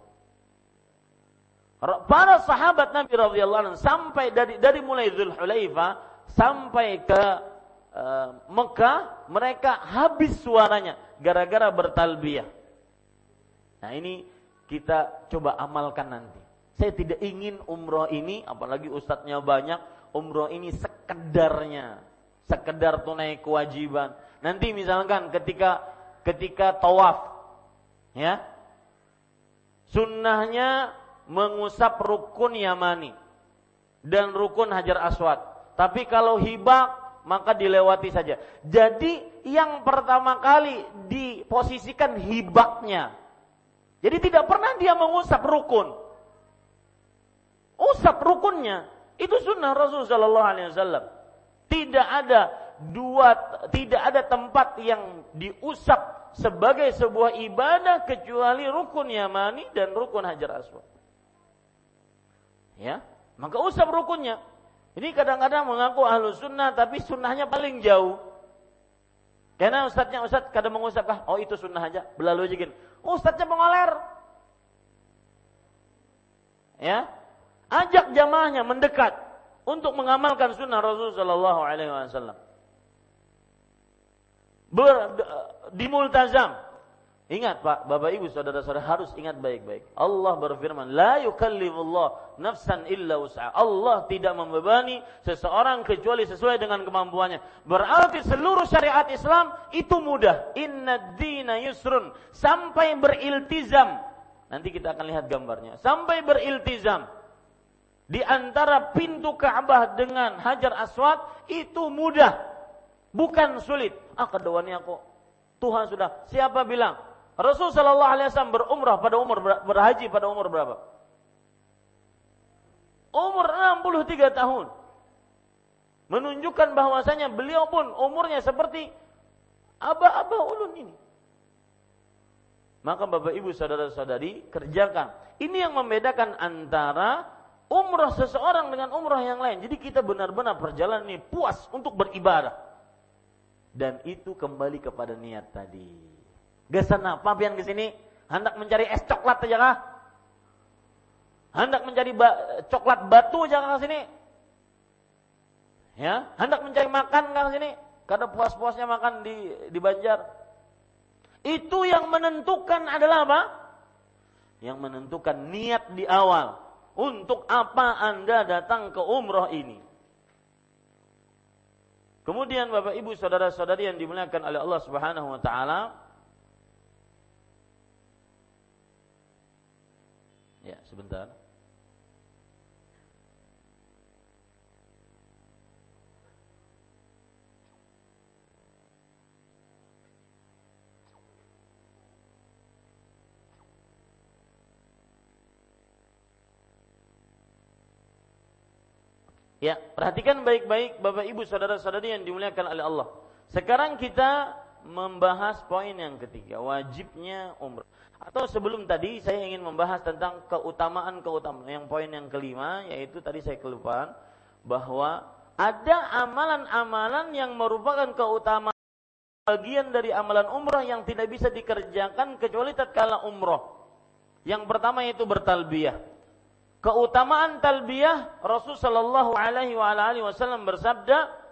Para sahabat Nabi radhiyallahu anhu sampai dari dari mulai Dzulhulaifah sampai ke uh, Mekah, mereka habis suaranya gara-gara bertalbiyah. Nah, ini kita coba amalkan nanti. Saya tidak ingin umroh ini, apalagi ustadznya banyak, umroh ini sekedarnya, sekedar tunai kewajiban. Nanti misalkan ketika ketika tawaf, ya, sunnahnya mengusap rukun Yamani dan rukun Hajar Aswad. Tapi kalau hibak maka dilewati saja. Jadi yang pertama kali diposisikan hibaknya. Jadi tidak pernah dia mengusap rukun. Usap rukunnya. Itu sunnah Rasulullah sallallahu alaihi wasallam. Tidak ada dua, tidak ada tempat yang diusap sebagai sebuah ibadah kecuali rukun Yamani dan rukun Hajar Aswad. Ya, maka usap rukunnya. Ini kadang-kadang mengaku ahlu sunnah, tapi sunnahnya paling jauh. Karena ustadznya ustadz kadang mengusap, kah? Oh itu sunnah aja, berlalu aja gini. Ustadznya mengoler. Ya, ajak jamaahnya mendekat untuk mengamalkan sunnah Rasul Sallallahu Alaihi Wasallam. Di multazam. Ingat Pak, Bapak Ibu saudara-saudara harus ingat baik-baik. Allah berfirman, la yukallifullah nafsan illa wus'aha. Allah tidak membebani seseorang kecuali sesuai dengan kemampuannya. Berarti seluruh syariat Islam itu mudah. Inna dina yusrun. Sampai beriltizam. Nanti kita akan lihat gambarnya. Sampai beriltizam. Di antara pintu Ka'bah dengan Hajar Aswad itu mudah. Bukan sulit. Ah, kedawannya kok Tuhan sudah. Siapa bilang? Rasul sallallahu alaihi wasallam berumrah pada umur berhaji pada umur berapa? Umur enam puluh tiga tahun. Menunjukkan bahwasanya beliau pun umurnya seperti aba-aba ulun ini. Maka Bapak Ibu saudara-saudari kerjakan. Ini yang membedakan antara umrah seseorang dengan umrah yang lain. Jadi kita benar-benar perjalanan ini puas untuk beribadah. Dan itu kembali kepada niat tadi. Gesan apa pian ke sini? Hendak mencari es coklat aja kah? Hendak mencari ba- coklat batu aja kah ke sini? Ya, hendak mencari makan kah ke sini? Karena puas-puasnya makan di di Banjar. Itu yang menentukan adalah apa? Yang menentukan niat di awal. Untuk apa Anda datang ke umroh ini? Kemudian Bapak Ibu saudara-saudari yang dimuliakan oleh Allah Subhanahu wa taala. Ya, sebentar. Ya, perhatikan baik-baik Bapak Ibu saudara-saudari yang dimuliakan oleh Allah. Sekarang kita membahas poin yang ketiga, wajibnya umrah. Atau sebelum tadi saya ingin membahas tentang keutamaan-keutamaan yang poin yang kelima, yaitu tadi saya kelupaan bahwa ada amalan-amalan yang merupakan keutamaan bagian dari amalan umrah yang tidak bisa dikerjakan kecuali tatkala umrah. Yang pertama yaitu bertalbiyah. Keutamaan talbiyah, Rasul sallallahu alaihi wa alihi wasallam bersabda,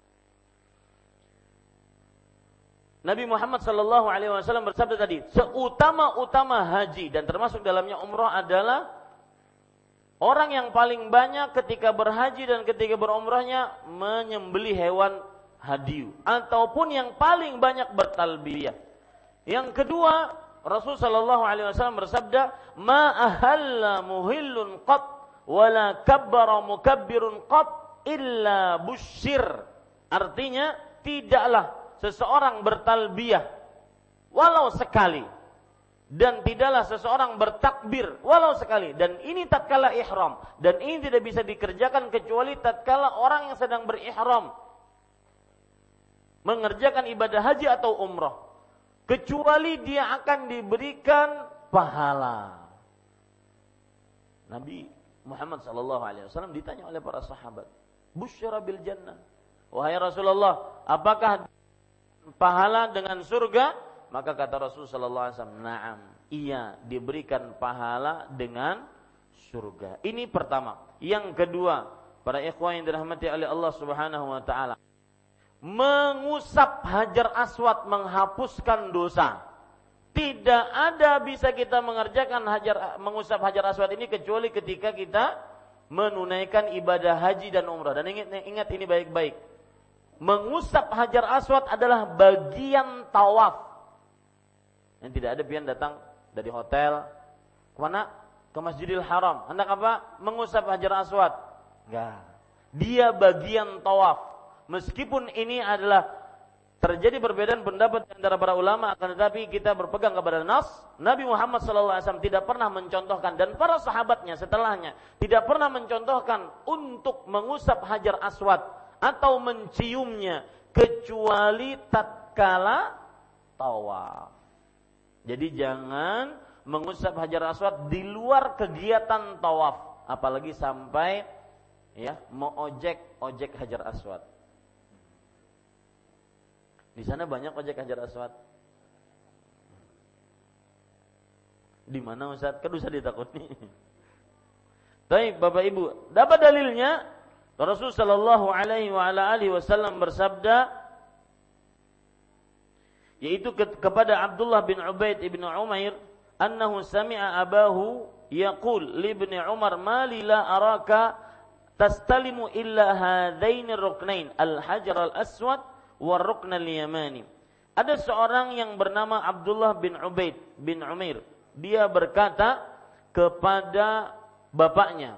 Nabi Muhammad sallallahu alaihi wasallam bersabda tadi, seutama-utama haji dan termasuk dalamnya umrah adalah orang yang paling banyak ketika berhaji dan ketika berumrahnya menyembelih hewan hadiu, ataupun yang paling banyak bertalbiyah. Yang kedua, Rasul sallallahu alaihi wasallam bersabda, ma ahalla muhillun qat wala kabbara mukabbirun qat illa busyir. Artinya tidaklah seseorang bertalbiyah walau sekali, dan tidaklah seseorang bertakbir walau sekali, dan ini tatkala ihram, dan ini tidak bisa dikerjakan kecuali tatkala orang yang sedang berihram mengerjakan ibadah haji atau umrah, kecuali dia akan diberikan pahala. Nabi Muhammad sallallahu alaihi wasallam ditanya oleh para sahabat, busyara bil jannah, wahai Rasulullah, apakah pahala dengan surga? Maka kata Rasul sallallahu alaihi wasallam, na'am, iya, diberikan pahala dengan surga. Ini pertama. Yang kedua, para ikhwan yang dirahmati oleh Allah Subhanahu wa taala, mengusap Hajar Aswad menghapuskan dosa. Tidak ada bisa kita mengerjakan hajar mengusap Hajar Aswad ini kecuali ketika kita menunaikan ibadah haji dan umrah. Dan ingat ingat ini baik-baik. Mengusap Hajar Aswad adalah bagian tawaf. Yang tidak ada pian datang dari hotel, kemana? Ke Masjidil Haram. Hendak apa? Mengusap Hajar Aswad. Enggak. Dia bagian tawaf. Meskipun ini adalah terjadi perbedaan pendapat antara para ulama, akan tetapi kita berpegang kepada nas. Nabi Muhammad sallallahu alaihi wasallam tidak pernah mencontohkan, dan para sahabatnya setelahnya tidak pernah mencontohkan untuk mengusap Hajar Aswad atau menciumnya kecuali tatkala tawaf. Jadi jangan mengusap Hajar Aswad di luar kegiatan tawaf, apalagi sampai ya mau ojek ojek Hajar Aswad. Di sana banyak ojek Hajar Aswad. Di mana Ustaz? Kan usah ditakuni. Baik, Bapak Ibu, dapat dalilnya Rasul sallallahu alaihi wa ala alihi wasallam bersabda, yaitu ke- kepada Abdullah bin Ubaid ibn Umair, annahu sami'a abahu yaqul li ibn Umar, ma li la araka tastalimu illa hadaini ruknain al-hajar al-aswad wa rukn al-yamani. Ada seorang yang bernama Abdullah bin Ubaid bin Umair. Dia berkata kepada bapaknya,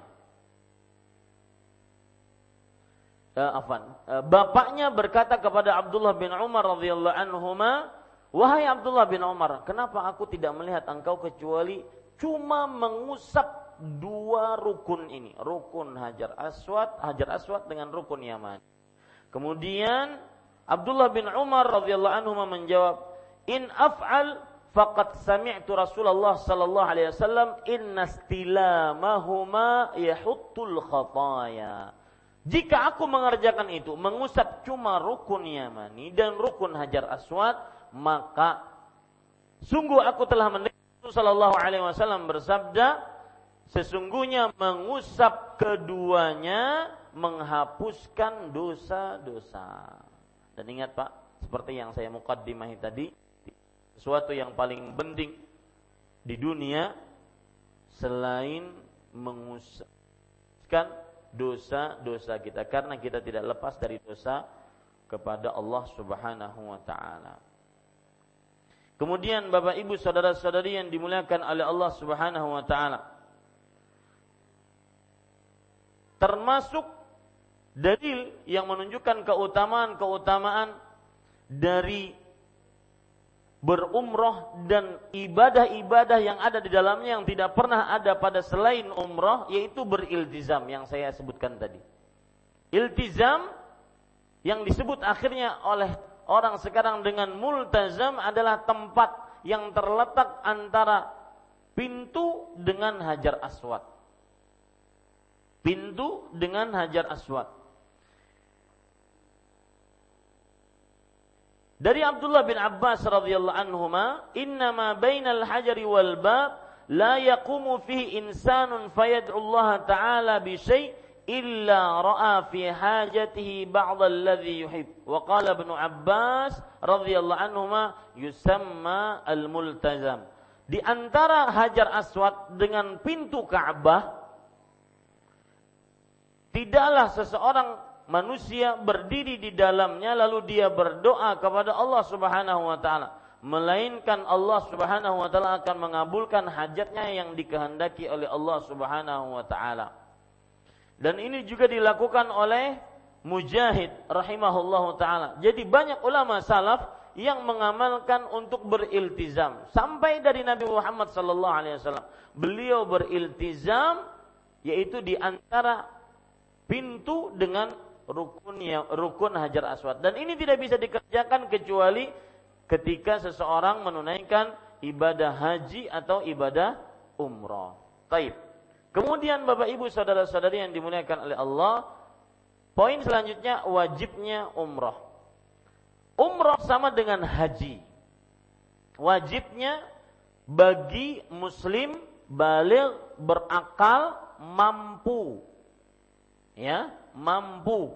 Uh, afan. Uh, bapaknya berkata kepada Abdullah bin Umar radhiyallahu anhuma, wahai Abdullah bin Umar, kenapa aku tidak melihat engkau kecuali cuma mengusap dua rukun ini, rukun Hajar Aswad, Hajar Aswad dengan rukun Yaman. Kemudian Abdullah bin Umar radhiyallahu anhuma menjawab, in af'al faqad sami'tu Rasulullah sallallahu alaihi wasallam inna istilamahuma yahuttul khataya. Jika aku mengerjakan itu, mengusap cuma rukun Yamani dan rukun Hajar Aswad, maka sungguh aku telah mendengar Rasulullah sallallahu alaihi wasallam bersabda, sesungguhnya mengusap keduanya menghapuskan dosa-dosa. Dan ingat Pak, seperti yang saya muqaddimahi tadi, sesuatu yang paling penting di dunia selain mengusapkan dosa-dosa kita, karena kita tidak lepas dari dosa kepada Allah Subhanahu wa taala. Kemudian Bapak Ibu saudara-saudari yang dimuliakan oleh Allah Subhanahu wa taala, termasuk dalil yang menunjukkan keutamaan-keutamaan dari berumrah dan ibadah-ibadah yang ada di dalamnya yang tidak pernah ada pada selain umrah, yaitu beriltizam yang saya sebutkan tadi. Iltizam yang disebut akhirnya oleh orang sekarang dengan multazam adalah tempat yang terletak antara pintu dengan Hajar Aswad. Pintu dengan Hajar Aswad. Dari Abdullah bin Abbas radhiyallahu anhuma, "Innama bainal hajari wal bab la yaqumu fihi insanun fayad'u Allah ta'ala bi syai' illa ra'a fi hajatihi ba'd alladhi yuhib." Wa qala Ibnu Abbas radhiyallahu anhuma, "Yusamma al-multazam." Di antara Hajar Aswad dengan pintu Ka'bah, tidaklah seseorang manusia berdiri di dalamnya lalu dia berdoa kepada Allah Subhanahu wa taala, melainkan Allah Subhanahu wa taala akan mengabulkan hajatnya yang dikehendaki oleh Allah Subhanahu wa taala. Dan ini juga dilakukan oleh Mujahid rahimahullahu taala. Jadi banyak ulama salaf yang mengamalkan untuk beriltizam. Sampai dari Nabi Muhammad sallallahu alaihi wasallam, beliau beriltizam yaitu di antara pintu dengan rukunnya rukun Hajar Aswad. Dan ini tidak bisa dikerjakan kecuali ketika seseorang menunaikan ibadah haji atau ibadah umrah. Taib. Kemudian Bapak Ibu saudara-saudari yang dimuliakan oleh Allah, poin selanjutnya wajibnya umrah. Umrah sama dengan haji. Wajibnya bagi muslim baligh, berakal, mampu. Ya, mampu.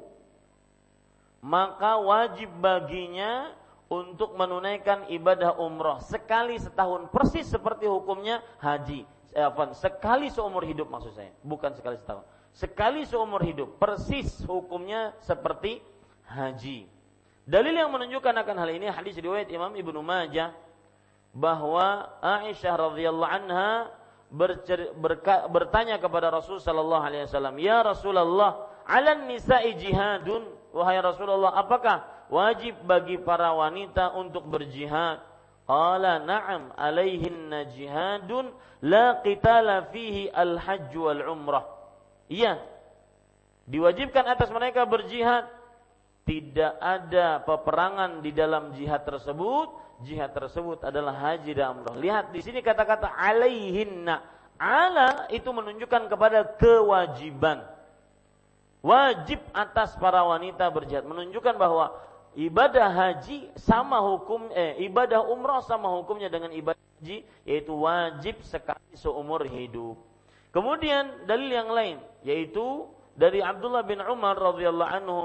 Maka wajib baginya untuk menunaikan ibadah umrah sekali setahun, persis seperti hukumnya haji. Eh, apa, sekali seumur hidup maksud saya, bukan sekali setahun. Sekali seumur hidup, persis hukumnya seperti haji. Dalil yang menunjukkan akan hal ini hadis riwayat Imam Ibnu Majah bahwa Aisyah radhiyallahu anha Bercer, berka, bertanya kepada Rasul sallallahu alaihi wasallam, "Ya Rasulullah, 'alan nisa'i jihadun?" Wahai Rasulullah, apakah wajib bagi para wanita untuk berjihad? Qala na'am, 'alaihinna jihadun la qitala fihi al-hajj wal umrah. Iya, diwajibkan atas mereka berjihad. Tidak ada peperangan di dalam jihad tersebut. Jihad tersebut adalah haji dan umrah. Lihat di sini kata-kata alaihinna. Ala itu menunjukkan kepada kewajiban. Wajib atas para wanita berjihad, menunjukkan bahwa ibadah haji sama hukum eh ibadah umrah sama hukumnya dengan ibadah haji, yaitu wajib sekali seumur hidup. Kemudian dalil yang lain yaitu dari Abdullah bin Umar radhiyallahu anhu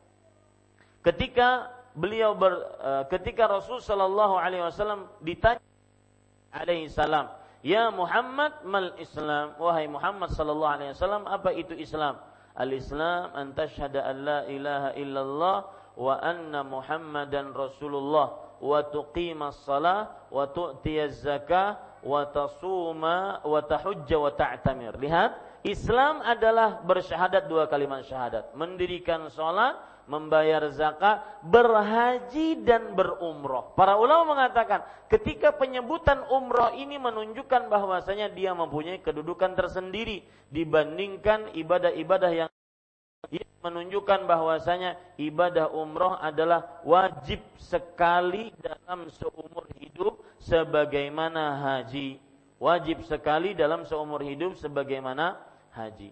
ketika beliau ber, uh, ketika Rasul sallallahu alaihi wasallam ditanya alaihi salam, "Ya Muhammad, mal Islam?" Wahai Muhammad sallallahu alaihi wasallam, apa itu Islam? Al-Islam an tashhada an la ilaha illallah wa anna Muhammadan Rasulullah wa tuqimas shalah wa tu'tiyaz zakah wa tasuma wa tahujja wa ta'tamir. Lihat, Islam adalah bersyahadat dua kalimat syahadat, mendirikan salat, membayar zakat, berhaji dan berumrah. Para ulama mengatakan ketika penyebutan umrah ini menunjukkan bahwasanya dia mempunyai kedudukan tersendiri dibandingkan ibadah-ibadah yang menunjukkan bahwasanya ibadah umrah adalah wajib sekali dalam seumur hidup sebagaimana haji. Wajib sekali dalam seumur hidup sebagaimana haji.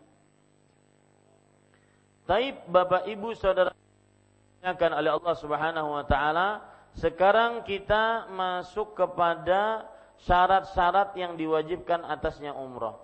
Taib Bapak Ibu Saudara akan oleh Allah Subhanahu wa taala, sekarang kita masuk kepada syarat-syarat yang diwajibkan atasnya umrah.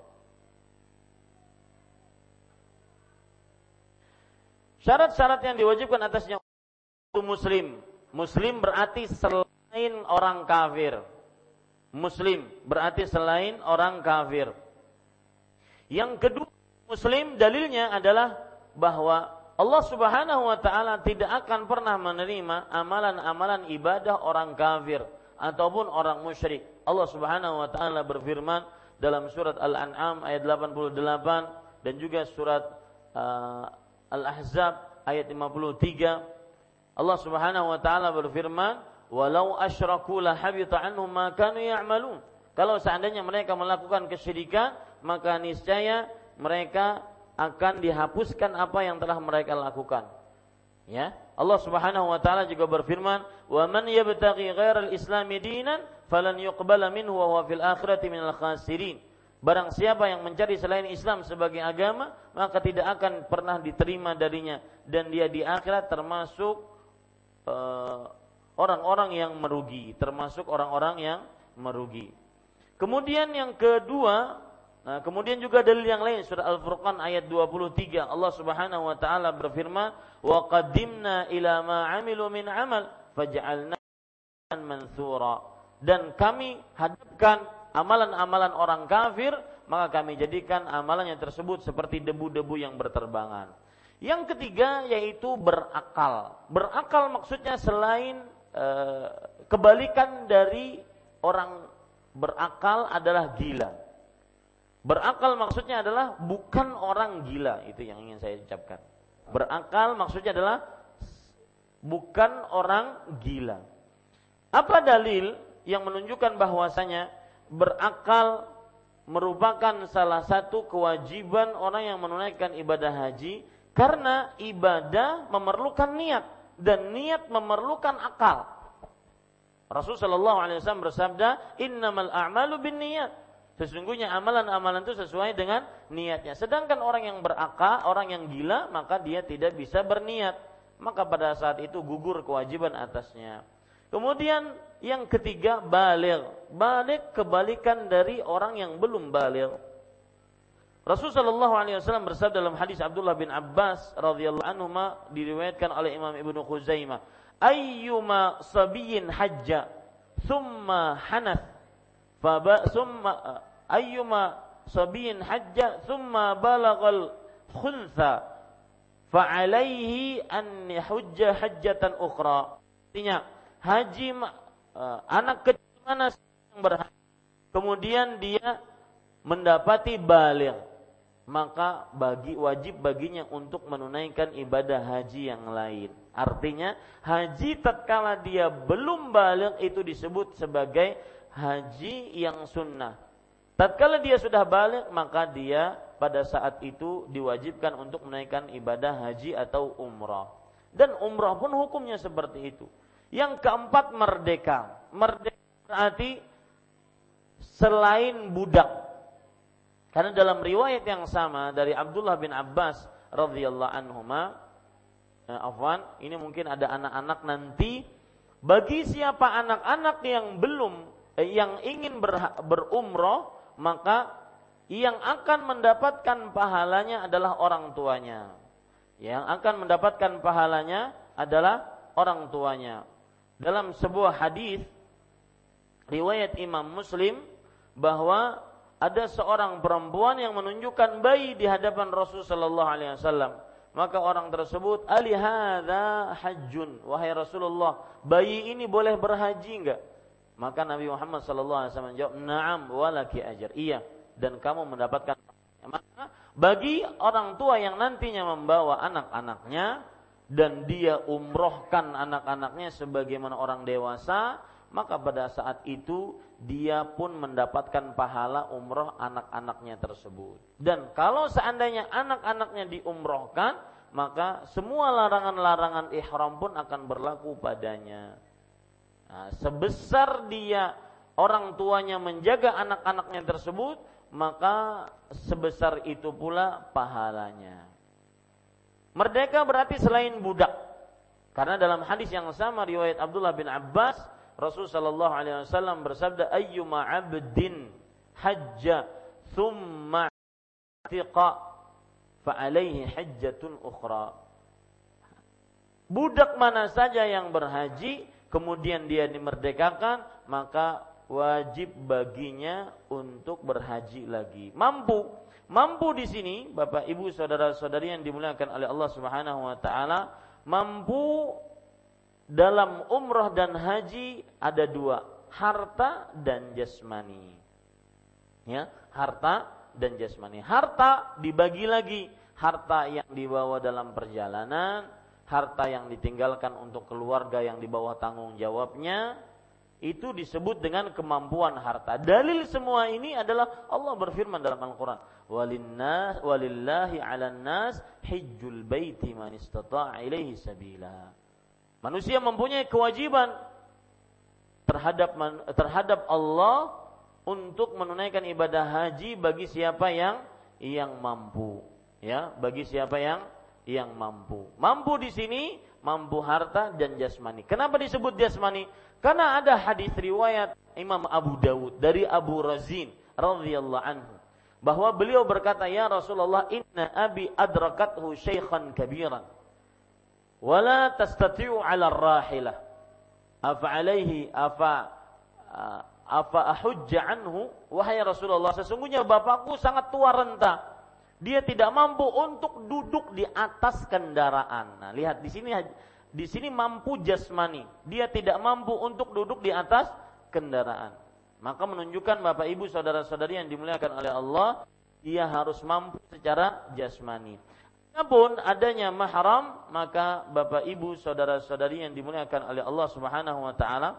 Syarat-syarat yang diwajibkan atasnya itu muslim. Muslim berarti selain orang kafir. Muslim berarti selain orang kafir. Yang kedua, muslim dalilnya adalah bahwa Allah Subhanahu wa taala tidak akan pernah menerima amalan-amalan ibadah orang kafir ataupun orang musyrik. Allah Subhanahu wa taala berfirman dalam surat Al-An'am ayat delapan puluh delapan dan juga surat uh, Al-Ahzab ayat lima puluh tiga. Allah Subhanahu wa taala berfirman, "Walau asyraku la habita anhum ma kanu ya'malun." Kalau seandainya mereka melakukan kesyirikan, maka niscaya mereka akan dihapuskan apa yang telah mereka lakukan. Ya, Allah Subhanahu wa taala juga berfirman, "Wa man yabtaghi ghairal islami dinan falan yuqbala minhu wa huwa fil akhirati minal khasirin." Barang siapa yang mencari selain Islam sebagai agama, maka tidak akan pernah diterima darinya dan dia di akhirat termasuk uh, orang-orang yang merugi, termasuk orang-orang yang merugi. Kemudian yang kedua, nah, kemudian juga dalil yang lain surah Al-Furqan ayat dua puluh tiga Allah Subhanahu wa taala berfirman wa qaddimna ila ma 'amilu min 'amal faj'alna mansura, dan kami hadapkan amalan-amalan orang kafir maka kami jadikan amalannya tersebut seperti debu-debu yang berterbangan. Yang ketiga yaitu berakal. Berakal maksudnya selain eh, kebalikan dari orang berakal adalah gila. Berakal maksudnya adalah bukan orang gila, itu yang ingin saya ucapkan. Berakal maksudnya adalah bukan orang gila. Apa dalil yang menunjukkan bahwasanya berakal merupakan salah satu kewajiban orang yang menunaikan ibadah haji? Karena ibadah memerlukan niat dan niat memerlukan akal. Rasulullah shallallahu alaihi wasallam bersabda, "Innamal a'malu binniyat." Sesungguhnya amalan-amalan itu sesuai dengan niatnya. Sedangkan orang yang berakal, orang yang gila, maka dia tidak bisa berniat. Maka pada saat itu gugur kewajiban atasnya. Kemudian yang ketiga, baligh. Baligh kebalikan dari orang yang belum baligh. Rasulullah shallallahu alaihi wasallam bersabda dalam hadis Abdullah bin Abbas radhiyallahu anhu, diriwayatkan oleh Imam Ibnu Khuzaimah, ayyuma sabiyyin hajja thumma hanath fa thumma ayyuma sabiyyin hajja thumma balagal khultha fa alaihi an yahujja hajjatan ukhra. Artinya haji uh, anak kecil mana yang berhaji kemudian dia mendapati baligh, maka bagi wajib baginya untuk menunaikan ibadah haji yang lain. Artinya haji tatkala dia belum baligh itu disebut sebagai haji yang sunnah. Tatkala dia sudah baligh maka dia pada saat itu diwajibkan untuk menunaikan ibadah haji atau umrah. Dan umrah pun hukumnya seperti itu. Yang keempat, merdeka. Merdeka berarti selain budak. Karena dalam riwayat yang sama dari Abdullah bin Abbas radhiyallahu anhuma, eh, afwan, ini mungkin ada anak-anak nanti, bagi siapa anak-anak yang belum eh, yang ingin ber, berumrah, maka yang akan mendapatkan pahalanya adalah orang tuanya. Yang akan mendapatkan pahalanya adalah orang tuanya. Dalam sebuah hadis riwayat Imam Muslim bahwa ada seorang perempuan yang menunjukkan bayi di hadapan Rasul sallallahu alaihi wasallam. Maka orang tersebut, "Ali hadza hajjun?" Wahai Rasulullah, bayi ini boleh berhaji enggak? Maka Nabi Muhammad sallallahu alaihi wasallam menjawab, "Na'am walaki ajr." Iya, dan kamu mendapatkan. Maka bagi orang tua yang nantinya membawa anak-anaknya dan dia umrohkan anak-anaknya sebagaimana orang dewasa, maka pada saat itu dia pun mendapatkan pahala umroh anak-anaknya tersebut. Dan kalau seandainya anak-anaknya diumrohkan, maka semua larangan-larangan ihram pun akan berlaku padanya. Nah, sebesar dia orang tuanya menjaga anak-anaknya tersebut, maka sebesar itu pula pahalanya. Merdeka berarti selain budak. Karena dalam hadis yang sama riwayat Abdullah bin Abbas, Rasul sallallahu alaihi wasallam bersabda, "Ayyuma 'abdin hajja thumma tiqa fa alaihi hajjatun ukhra." Budak mana saja yang berhaji kemudian dia dimerdekakan, maka wajib baginya untuk berhaji lagi. Mampu, mampu di sini Bapak Ibu saudara-saudari yang dimuliakan oleh Allah Subhanahu wa taala, mampu dalam umrah dan haji ada dua, harta dan jasmani. Ya, harta dan jasmani. Harta dibagi lagi, harta yang dibawa dalam perjalanan, harta yang ditinggalkan untuk keluarga yang di bawah tanggung jawabnya, itu disebut dengan kemampuan harta. Dalil semua ini adalah Allah berfirman dalam Al-Quran, walinnas walillahi 'alan nas hijjul baiti man istata'a ilaihi sabila. Manusia mempunyai kewajiban terhadap terhadap Allah untuk menunaikan ibadah haji bagi siapa yang yang mampu, ya, bagi siapa yang yang mampu. Mampu di sini mampu harta dan jasmani. Kenapa disebut jasmani? Karena ada hadis riwayat Imam Abu Dawud dari Abu Razin radhiyallahu anhu bahwa beliau berkata, ya Rasulullah, inna abi adrakathu syaikhan kabiran wala tastati'u 'ala ar-rahilah afa 'alaihi afa afa ahujja anhu. Wahai Rasulullah, sesungguhnya bapakku sangat tua renta, dia tidak mampu untuk duduk di atas kendaraan. Nah, lihat di sini di sini mampu jasmani, dia tidak mampu untuk duduk di atas kendaraan. Maka menunjukkan Bapak Ibu saudara-saudari yang dimuliakan oleh Allah, dia harus mampu secara jasmani. Adapun adanya mahram, maka Bapak Ibu saudara-saudari yang dimuliakan oleh Allah Subhanahu wa taala,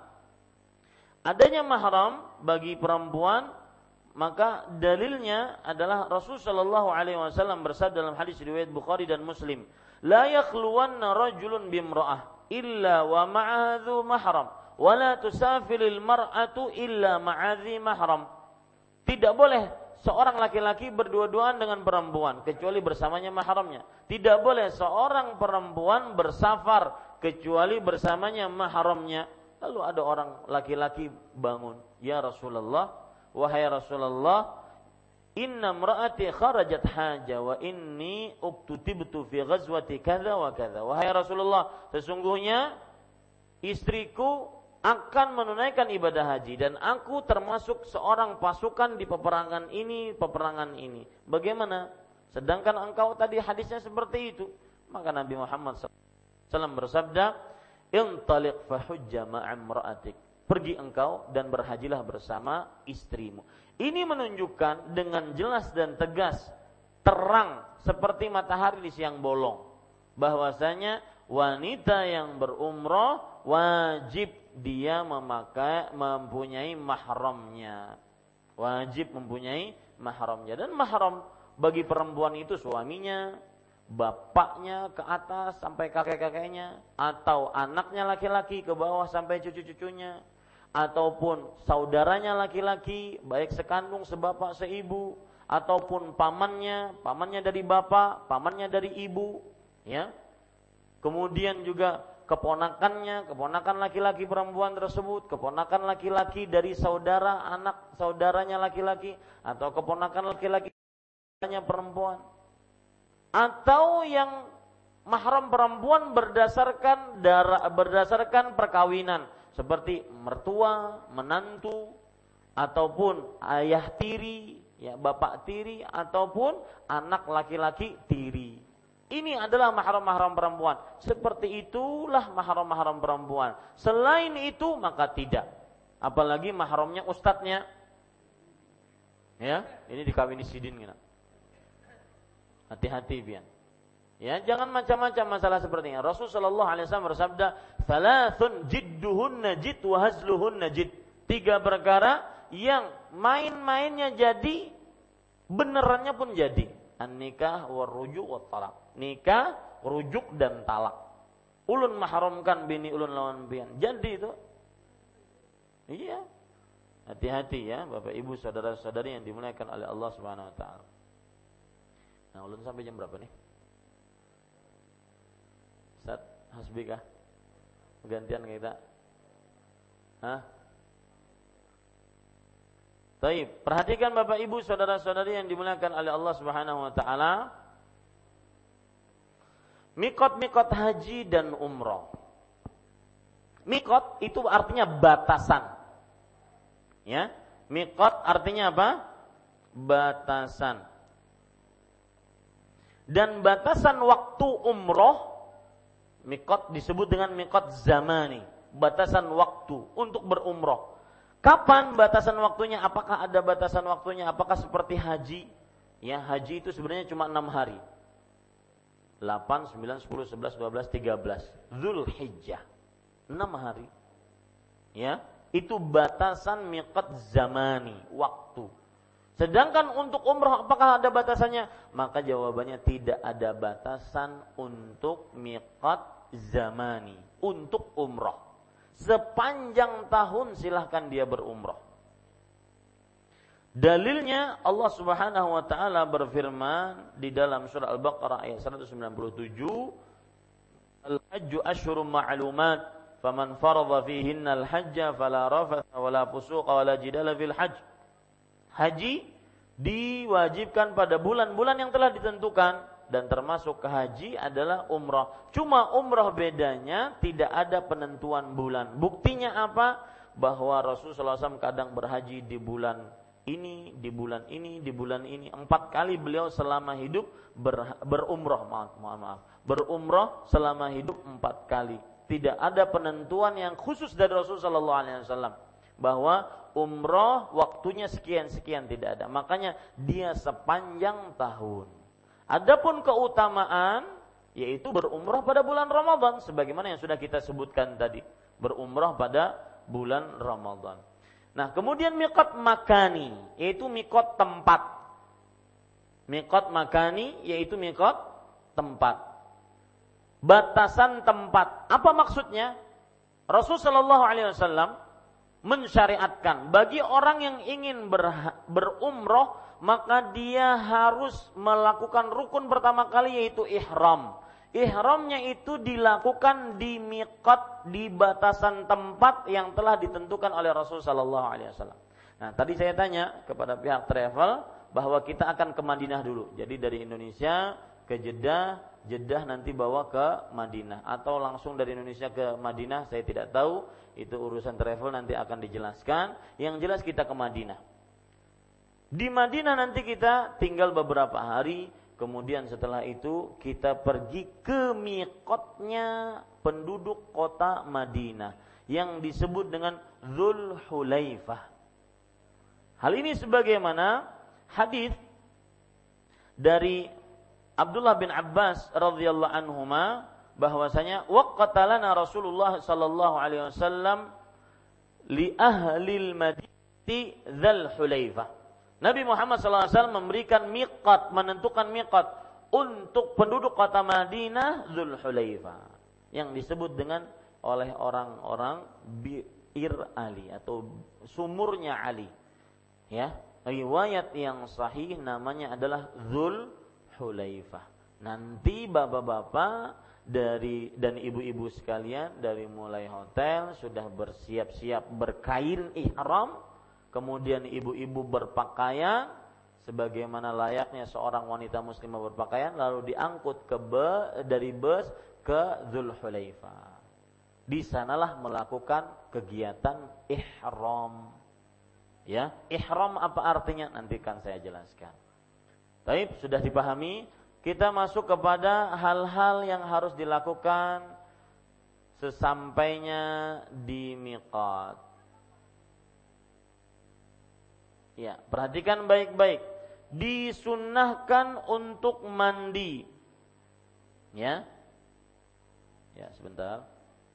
adanya mahram bagi perempuan, maka dalilnya adalah Rasulullah sallallahu alaihi wasallam bersabda dalam hadis riwayat Bukhari dan Muslim, la yakhluwanna rajulun bimra'ah illa wa ma'adhu mahram wa la tusafiril mar'atu illa ma'adhi mahram. Tidak boleh seorang laki-laki berdua-duaan dengan perempuan kecuali bersamanya mahramnya. Tidak boleh seorang perempuan bersafar kecuali bersamanya mahramnya. Lalu ada orang laki-laki bangun, ya Rasulullah, wahai Rasulullah, inna imra'ati kharajat haja wa inni uktutibtu fi ghazwati kadza wa kadza. Wahai Rasulullah, sesungguhnya istriku akan menunaikan ibadah haji dan aku termasuk seorang pasukan di peperangan ini, peperangan ini. Bagaimana? Sedangkan engkau tadi hadisnya seperti itu. Maka Nabi Muhammad shallallahu alaihi wasallam bersabda, intaliq fahujja ma'amra'atik. Pergi engkau dan berhajilah bersama istrimu. Ini menunjukkan dengan jelas dan tegas, terang seperti matahari di siang bolong, bahwasanya wanita yang berumrah wajib dia memakai mempunyai mahramnya. Wajib mempunyai mahramnya. Dan mahram bagi perempuan itu suaminya, bapaknya ke atas sampai kakek-kakeknya, atau anaknya laki-laki ke bawah sampai cucu-cucunya, ataupun saudaranya laki-laki, baik sekandung, sebapak, seibu, ataupun pamannya, pamannya dari bapak, pamannya dari ibu, ya. Kemudian juga keponakannya, keponakan laki-laki perempuan tersebut, keponakan laki-laki dari saudara anak saudaranya laki-laki, atau keponakan laki-laki perempuan, atau yang mahram perempuan berdasarkan darah, berdasarkan perkawinan, seperti mertua, menantu, ataupun ayah tiri, ya, bapak tiri, ataupun anak laki-laki tiri. Ini adalah mahram-mahram perempuan. Seperti itulah mahram-mahram perempuan. Selain itu maka tidak. Apalagi mahramnya ustadznya. Ya, ini dikawini sidin gitu. Hati-hati pian. Ya, jangan macam-macam masalah seperti ini. Rasulullah sallallahu alaihi wasallam bersabda, "Thalathun jidduhunna jid wa hazluhunna jid." Tiga perkara yang main-mainnya jadi, benerannya pun jadi. An-nikah wa rujuk wa talak. Nikah, rujuk dan talak. Ulun mahramkan bini ulun lawan pian. Jadi itu. Iya. Hati-hati ya Bapak Ibu saudara-saudari yang dimuliakan oleh Allah Subhanahu wa taala. Nah, ulun sampai jam berapa nih? Ustaz Hasbikah? Gantian kita. Hah? Baik, perhatikan Bapak Ibu saudara-saudari yang dimuliakan oleh Allah Subhanahu wa taala. Mikot-mikot haji dan umrah. Mikot itu artinya batasan. Ya, mikot artinya apa? Batasan. Dan batasan waktu umrah, mikot disebut dengan mikot zamani, batasan waktu untuk berumrah. Kapan batasan waktunya? Apakah ada batasan waktunya? Apakah seperti haji? Ya, haji itu sebenarnya cuma enam hari. delapan, sembilan, sepuluh, sebelas, dua belas, tiga belas. Dzulhijjah. enam hari. Ya. Itu batasan miqat zamani, waktu. Sedangkan untuk umrah apakah ada batasannya? Maka jawabannya tidak ada batasan untuk miqat zamani, untuk umrah. Sepanjang tahun silahkan dia berumrah. Dalilnya Allah Subhanahu wa taala berfirman di dalam surah Al-Baqarah ayat seratus sembilan puluh tujuh, Al-hajju asyhurun ma'lumat faman faradha fihinna al-hajja fala rafatha wala fusuqa wala jidala fil hajj. Haji diwajibkan pada bulan-bulan yang telah ditentukan dan termasuk ke haji adalah umrah. Cuma umrah bedanya tidak ada penentuan bulan. Buktinya apa? Bahwa Rasulullah shallallahu alaihi wasallam kadang berhaji di bulan ini, di bulan ini, di bulan ini. Empat kali beliau selama hidup ber, berumrah. Maaf, maaf, maaf. Berumrah selama hidup empat kali. Tidak ada penentuan yang khusus dari Rasulullah shallallahu alaihi wasallam bahwa umrah waktunya sekian-sekian, tidak ada. Makanya dia sepanjang tahun. Adapun keutamaan yaitu berumrah pada bulan Ramadan sebagaimana yang sudah kita sebutkan tadi, berumrah pada bulan Ramadan. Nah, kemudian miqat makani yaitu miqat tempat. Miqat makani yaitu miqat tempat. Batasan tempat. Apa maksudnya? Rasul sallallahu alaihi wasallam mensyariatkan bagi orang yang ingin ber, berumrah, maka dia harus melakukan rukun pertama kali yaitu ihram. Ihramnya itu dilakukan di miqat, di batasan tempat yang telah ditentukan oleh Rasul sallallahu alaihi wasallam. Nah, tadi saya tanya kepada pihak travel bahwa kita akan ke Madinah dulu. Jadi dari Indonesia ke Jeddah, Jeddah nanti bawa ke Madinah atau langsung dari Indonesia ke Madinah, saya tidak tahu, itu urusan travel nanti akan dijelaskan. Yang jelas kita ke Madinah. Di Madinah nanti kita tinggal beberapa hari, kemudian setelah itu kita pergi ke miqatnya penduduk kota Madinah yang disebut dengan Dzul Hulaifah. Hal ini sebagaimana hadis dari Abdullah bin Abbas radhiyallahu anhuma bahwasanya waqatalana Rasulullah sallallahu alaihi wasallam li ahlil Madinati Dzul Hulaifah. Nabi Muhammad sallallahu alaihi wasallam memberikan miqat, menentukan miqat untuk penduduk kota Madinah Dzul Hulaifah yang disebut dengan oleh orang-orang Bi'r Ali atau sumurnya Ali. Ya, riwayat yang sahih namanya adalah Dzul Hulaifah. Nanti bapak-bapak dari dan ibu-ibu sekalian dari mulai hotel sudah bersiap-siap berkain ihram, kemudian ibu-ibu berpakaian sebagaimana layaknya seorang wanita muslimah berpakaian, lalu diangkut ke be, dari bus ke Dzul Hulaifah. Di sanalah melakukan kegiatan ihram. Ya, ihram apa artinya? Nanti kan saya jelaskan. Baik, sudah dipahami. Kita masuk kepada hal-hal yang harus dilakukan sesampainya di miqat. Ya, perhatikan baik-baik. Disunnahkan untuk mandi. Ya. Ya, sebentar.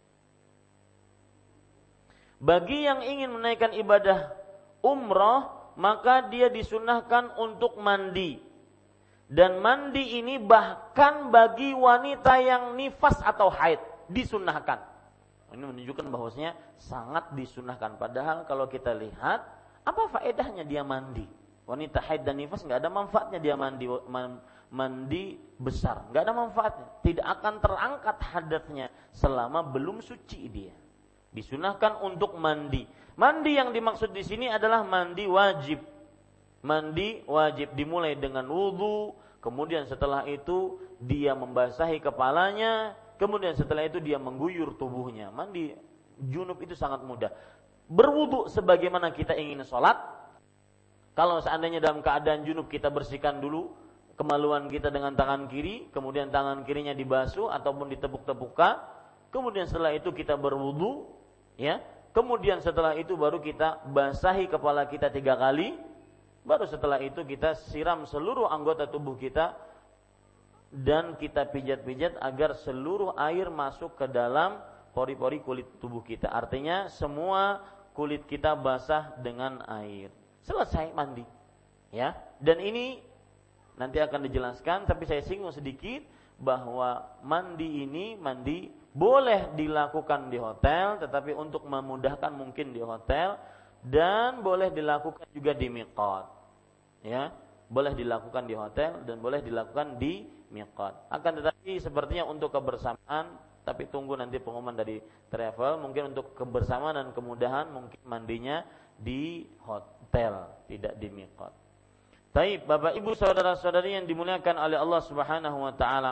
Bagi yang ingin menaikkan ibadah umrah, maka dia disunnahkan untuk mandi. Dan mandi ini bahkan bagi wanita yang nifas atau haid disunnahkan. Ini menunjukkan bahwasanya sangat disunnahkan. Padahal kalau kita lihat, apa faedahnya dia mandi? Wanita haid dan nifas nggak ada manfaatnya dia mandi mandi besar, nggak ada manfaatnya. Tidak akan terangkat hadatnya selama belum suci dia. Disunnahkan untuk mandi. Mandi yang dimaksud di sini adalah mandi wajib. Mandi wajib dimulai dengan wudu, kemudian setelah itu dia membasahi kepalanya, kemudian setelah itu dia mengguyur tubuhnya. Mandi junub itu sangat mudah. Berwudu sebagaimana kita ingin sholat. Kalau seandainya dalam keadaan junub, kita bersihkan dulu kemaluan kita dengan tangan kiri, kemudian tangan kirinya dibasuh ataupun ditepuk-tepukkan. Kemudian setelah itu kita berwudu, ya. Kemudian setelah itu baru kita basahi kepala kita tiga kali. Baru setelah itu kita siram seluruh anggota tubuh kita dan kita pijat-pijat agar seluruh air masuk ke dalam pori-pori kulit tubuh kita. Artinya semua kulit kita basah dengan air. Selesai mandi. Ya. Dan ini nanti akan dijelaskan, tapi saya singgung sedikit bahwa mandi ini mandi boleh dilakukan di hotel, tetapi untuk memudahkan mungkin di hotel, dan boleh dilakukan juga di miqat. Ya, boleh dilakukan di hotel dan boleh dilakukan di miqat. Akan tetapi sepertinya untuk kebersamaan, tapi tunggu nanti pengumuman dari travel, mungkin untuk kebersamaan dan kemudahan mungkin mandinya di hotel, tidak di miqat. Baik, Bapak Ibu saudara-saudari yang dimuliakan oleh Allah Subhanahu wa taala.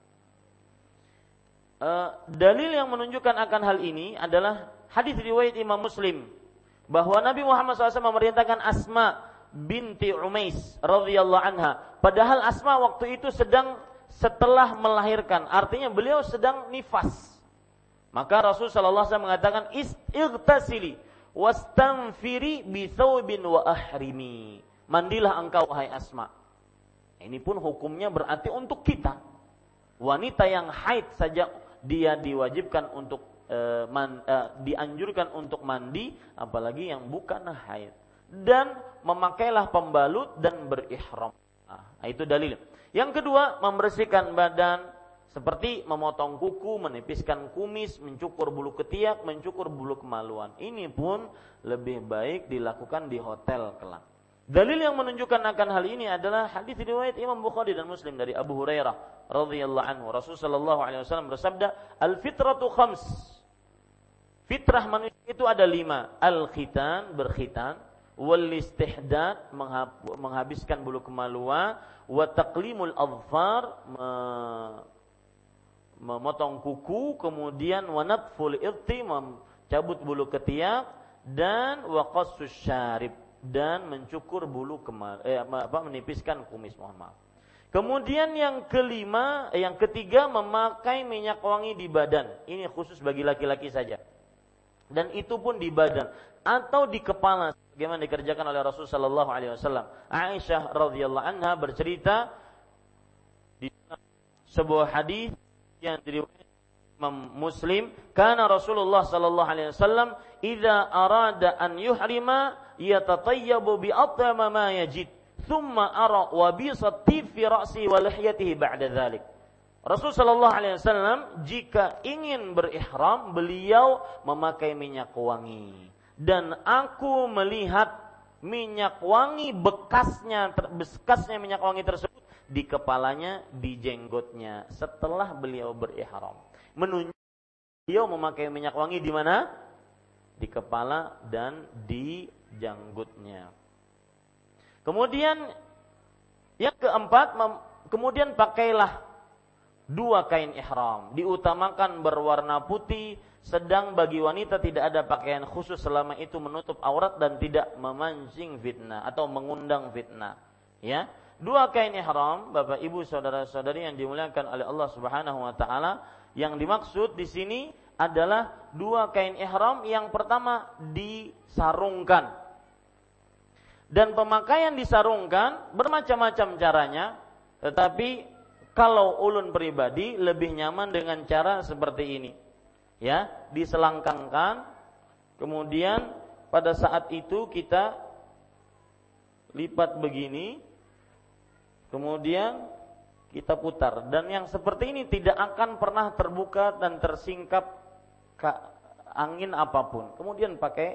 Uh, dalil yang menunjukkan akan hal ini adalah hadis riwayat Imam Muslim bahwa Nabi Muhammad shallallahu alaihi wasallam memerintahkan Asma binti Umais radhiyallahu anha, padahal Asma waktu itu sedang setelah melahirkan, artinya beliau sedang nifas. Maka Rasul sallallahu alaihi wasallam mengatakan ightasili wastanfiri bi thawbin wa ahrimi. Mandilah engkau wahai Asma. Ini pun hukumnya berarti untuk kita. Wanita yang haid saja dia diwajibkan untuk eh, man, eh, dianjurkan untuk mandi, apalagi yang bukan haid. Dan memakailah pembalut dan berihram. Nah, itu dalil. Yang kedua, membersihkan badan seperti memotong kuku, menipiskan kumis, mencukur bulu ketiak, mencukur bulu kemaluan. Ini pun lebih baik dilakukan di hotel kelak. Dalil yang menunjukkan akan hal ini adalah hadis riwayat Imam Bukhari dan Muslim dari Abu Hurairah radhiyallahu anhu. Rasulullah sallallahu alaihi wasallam bersabda, "Al-fitratu khams." Fitrah manusia itu ada lima. Al-khitan, berkhitan, wal istihdad, menghabiskan bulu kemaluan, wa taqlimul adfar, memotong kuku, kemudian wa natful ibti, mencabut bulu ketiak, dan wa qassus syarib, dan mencukur bulu kemar eh, apa menipiskan kumis, mohon maaf. Kemudian yang kelima, eh, yang ketiga memakai minyak wangi di badan. Ini khusus bagi laki-laki saja. Dan itu pun di badan atau di kepala, bagaimana dikerjakan oleh Rasul sallallahu alaihi wasallam. Aisyah radhiyallahu anha bercerita di sebuah hadis yang diriwayatkan Imam Muslim, kana Rasulullah sallallahu alaihi wasallam idza arada an yuhrima yatatayyabu bi atma ma yajid thumma ara wa bi satti fi ra'si wa lihyatihi ba'da dzalik. Rasul sallallahu alaihi wasallam jika ingin berihram, beliau memakai minyak wangi, dan aku melihat minyak wangi bekasnya bekasnya minyak wangi tersebut di kepalanya, di jenggotnya setelah beliau berihram. Menunjukkan beliau memakai minyak wangi di mana? Di kepala dan di janggutnya. Kemudian yang keempat, mem- kemudian pakailah dua kain ihram. Diutamakan berwarna putih, sedang bagi wanita tidak ada pakaian khusus selama itu menutup aurat dan tidak memancing fitnah atau mengundang fitnah. Ya, dua kain ihram, Bapak Ibu saudara-saudari yang dimuliakan oleh Allah Subhanahu wa taala. Yang dimaksud di sini adalah dua kain ihram. Yang pertama disarungkan. Dan pemakaian disarungkan bermacam-macam caranya, tetapi kalau ulun pribadi lebih nyaman dengan cara seperti ini. Ya, diselangkangkan, kemudian pada saat itu kita lipat begini, kemudian kita putar, dan yang seperti ini tidak akan pernah terbuka dan tersingkap ke angin apapun. Kemudian pakai,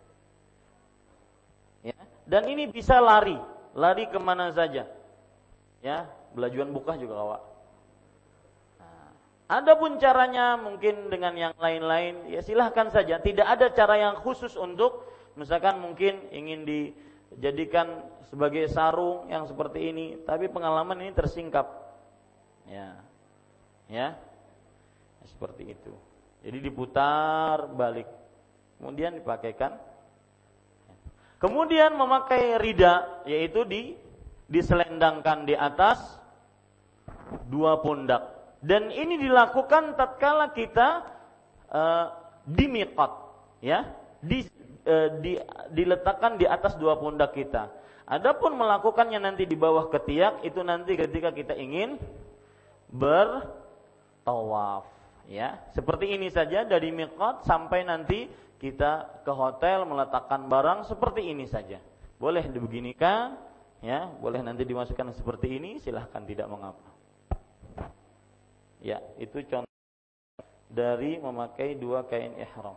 ya, dan ini bisa lari, lari kemana saja, ya, belajuan buka juga kawak. Nah, adapun caranya mungkin dengan yang lain-lain, ya silahkan saja. Tidak ada cara yang khusus untuk, misalkan mungkin ingin dijadikan sebagai sarung yang seperti ini, tapi pengalaman ini tersingkap. Ya, ya, seperti itu. Jadi diputar balik, kemudian dipakaikan. Kemudian memakai rida, yaitu di diselendangkan di atas dua pundak. Dan ini dilakukan tatkala kita uh, di miqat, ya, di, uh, di, diletakkan di atas dua pundak kita. Adapun melakukannya nanti di bawah ketiak, itu nanti ketika kita ingin bertawaf, ya. Seperti ini saja dari miqat sampai nanti kita ke hotel meletakkan barang seperti ini saja. Boleh dibeginikan, ya, boleh nanti dimasukkan seperti ini, silahkan, tidak mengapa. Ya, itu contoh dari memakai dua kain ihram.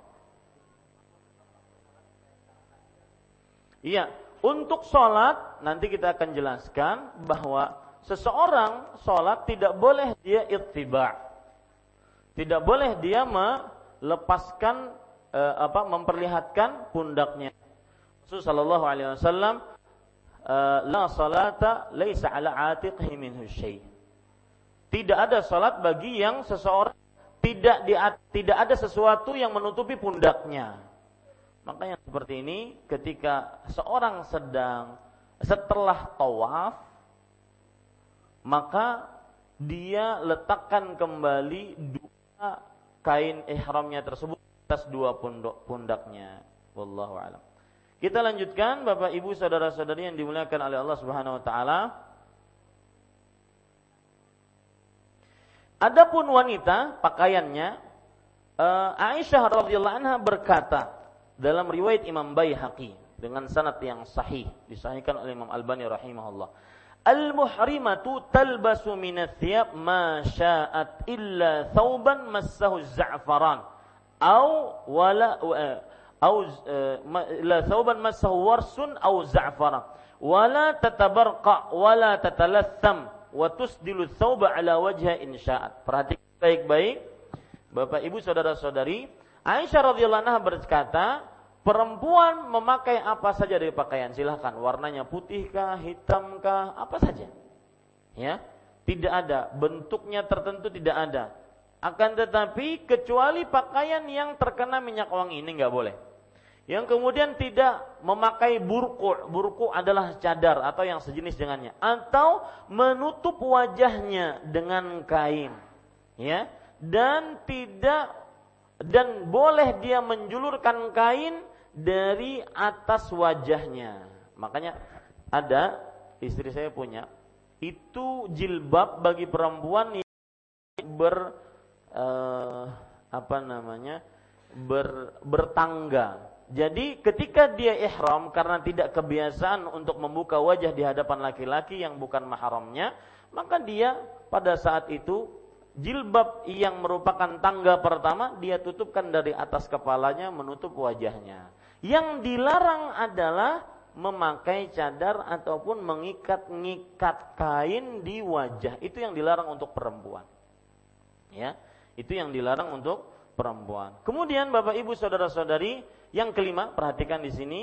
Iya, untuk sholat nanti kita akan jelaskan bahwa seseorang sholat tidak boleh dia ittiba', tidak boleh dia melepaskan eh, apa memperlihatkan pundaknya. Rasulullah sallallahu alaihi wasallam, la salata laisa ala atiqihi minhu syai'. Tidak ada salat bagi yang seseorang tidak di, tidak ada sesuatu yang menutupi pundaknya. Makanya seperti ini ketika seorang sedang setelah tawaf, maka dia letakkan kembali dua kain ihramnya tersebut atas dua pundaknya. Wallahu a'lam. Kita lanjutkan, Bapak Ibu saudara-saudari yang dimuliakan oleh Allah Subhanahu wa taala. Adapun wanita pakaiannya, uh, Aisyah radhiyallahu anha berkata dalam riwayat Imam Baihaqi dengan sanad yang sahih, disahihkan oleh Imam Albani rahimahullah. Al-muhrimatu talbasu min ath-thiyab ma sya'at illa thawban massahu az-za'faran aw wala aw la thawban massahu warsun aw za'faran wala tatabarqa wala tatalatham wa tusdilu thawba ala wajha in sya'at. Perhatikan baik-baik Bapak Ibu saudara-saudari, Aisyah radhiyallahu anha berkata, perempuan memakai apa saja dari pakaian, silahkan, warnanya putihkah, hitamkah, apa saja. Ya, tidak ada bentuknya tertentu, tidak ada. Akan tetapi kecuali pakaian yang terkena minyak wangi, ini enggak boleh. Yang kemudian tidak memakai burku, burku adalah cadar atau yang sejenis dengannya, atau menutup wajahnya dengan kain. Ya, dan tidak dan boleh dia menjulurkan kain dari atas wajahnya. Makanya ada, istri saya punya, itu jilbab bagi perempuan yang ber eh, apa namanya ber, bertangga. Jadi ketika dia ihram, karena tidak kebiasaan untuk membuka wajah di hadapan laki-laki yang bukan mahramnya, maka dia pada saat itu jilbab yang merupakan tangga pertama dia tutupkan dari atas kepalanya menutup wajahnya. Yang dilarang adalah memakai cadar ataupun mengikat-ngikat kain di wajah. Itu yang dilarang untuk perempuan. Ya, itu yang dilarang untuk perempuan. Kemudian Bapak Ibu saudara-saudari, yang kelima, perhatikan di sini.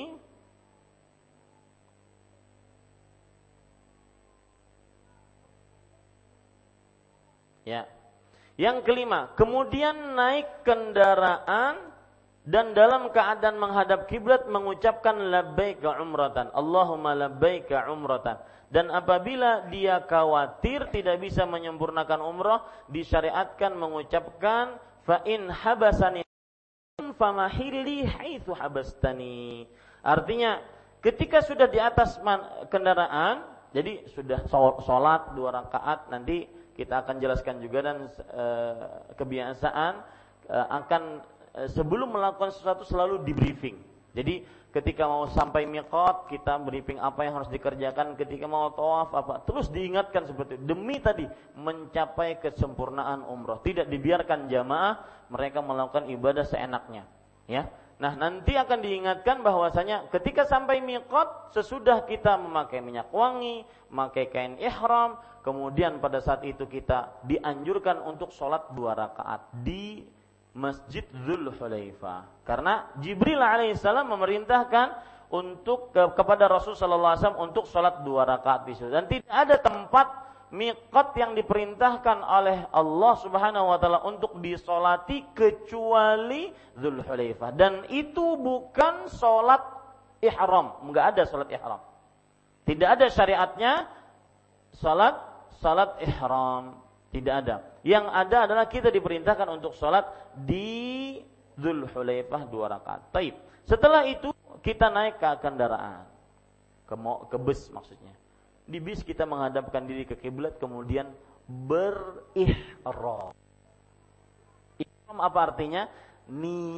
Ya. Yang kelima, kemudian naik kendaraan dan dalam keadaan menghadap kiblat mengucapkan labbaika umratan, Allahumma labbaika umratan. Dan apabila dia khawatir tidak bisa menyempurnakan umrah, disyariatkan mengucapkan fa in habasani famahilli haitsu habastani. Artinya ketika sudah di atas kendaraan, jadi sudah sholat dua rakaat, nanti kita akan jelaskan juga, dan e, kebiasaan e, akan e, sebelum melakukan sesuatu selalu di briefing. Jadi ketika mau sampai miqat kita briefing apa yang harus dikerjakan, ketika mau tawaf apa, terus diingatkan seperti itu demi tadi mencapai kesempurnaan umrah. Tidak dibiarkan jamaah mereka melakukan ibadah seenaknya, ya. Nah, nanti akan diingatkan bahwasanya ketika sampai miqat, sesudah kita memakai minyak wangi, memakai kain ihram, kemudian pada saat itu kita dianjurkan untuk sholat dua rakaat di Masjid Dzul Hulaifah. Karena Jibril alaihissalam memerintahkan untuk ke, kepada Rasulullah sallallahu alaihi wasallam untuk sholat dua rakaat di situ. Dan tidak ada tempat miqat yang diperintahkan oleh Allah Subhanahu wa taala untuk disolati kecuali Dzul Hulaifah. Dan itu bukan sholat ihram, enggak ada sholat ihram. Tidak ada syariatnya sholat sholat ihram, tidak ada. Yang ada adalah kita diperintahkan untuk sholat di Dzul Hulaifah dua rakaat. Taib. Setelah itu kita naik ke kendaraan, ke, ke bus maksudnya. Di bis kita menghadapkan diri ke kiblat, kemudian berihram. Ihram apa artinya? Niat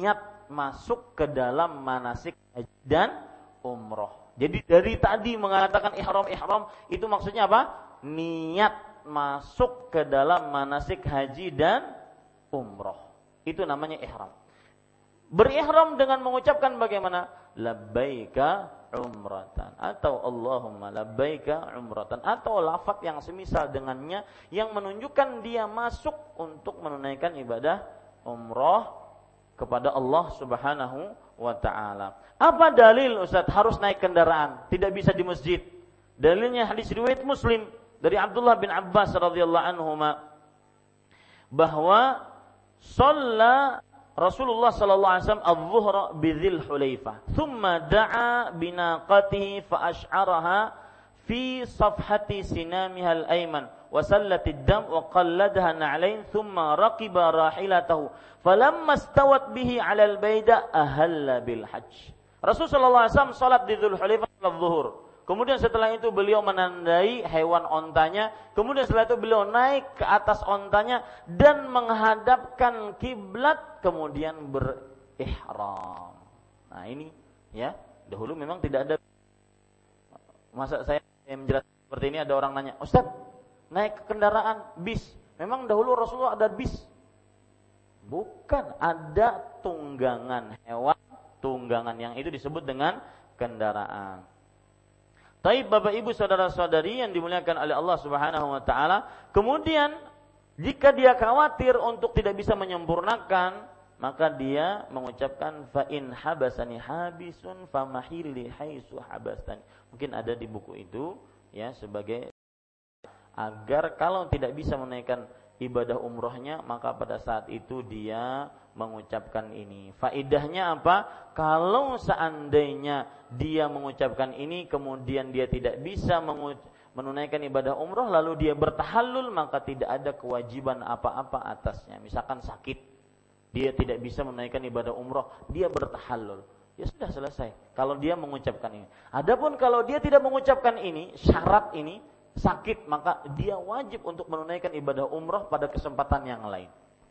masuk ke dalam manasik haji dan umroh. Jadi dari tadi mengatakan ihram ihram itu maksudnya apa? Niat masuk ke dalam manasik haji dan umroh. Itu namanya ihram. Berihram dengan mengucapkan bagaimana? Labbaika umratan atau Allahumma labbaika umratan atau lafaz yang semisal dengannya yang menunjukkan dia masuk untuk menunaikan ibadah umroh kepada Allah Subhanahu wa taala. Apa dalil Ustaz harus naik kendaraan, tidak bisa di masjid? Dalilnya hadis riwayat Muslim dari Abdullah bin Abbas radhiyallahu anhuma bahwa shalla Rasulullah sallallahu alaihi wasallam adh-dhuhra bi Dzil Hulaifah, thumma da'a binaqatihi fa ash'araha fi safhati sinamiha al-ayman wa sallat ad-dam wa qalladaha na'lain thumma raqiba rahilatahu falamma istawat bihi 'ala al-bayda ahalla bil hajj. Rasul sallallahu alaihi wasallam salat di Dzul Hulaifah salat zuhur. Kemudian setelah itu beliau menandai hewan ontanya. Kemudian setelah itu beliau naik ke atas ontanya dan menghadapkan kiblat, kemudian berihram. Nah ini, ya, dahulu memang tidak ada. Masa saya menjelaskan seperti ini ada orang nanya, Ustaz, naik ke kendaraan bis. Memang dahulu Rasulullah ada bis? Bukan, ada tunggangan hewan, tunggangan yang itu disebut dengan kendaraan. Taib Bapak Ibu saudara-saudari yang dimuliakan oleh Allah Subhanahu wa taala, kemudian jika dia khawatir untuk tidak bisa menyempurnakan, maka dia mengucapkan fa in habasani habisun famahilli haitsu habastani. Mungkin ada di buku itu ya sebagai agar kalau tidak bisa menaikkan ibadah umrohnya, maka pada saat itu dia mengucapkan ini. Faidahnya apa? Kalau seandainya dia mengucapkan ini kemudian dia tidak bisa menunaikan ibadah umroh lalu dia bertahallul, maka tidak ada kewajiban apa-apa atasnya. Misalkan sakit, dia tidak bisa menunaikan ibadah umroh, dia bertahallul, ya sudah selesai kalau dia mengucapkan ini. Adapun kalau dia tidak mengucapkan ini, syarat ini, sakit, maka dia wajib untuk menunaikan ibadah umroh pada kesempatan yang lain.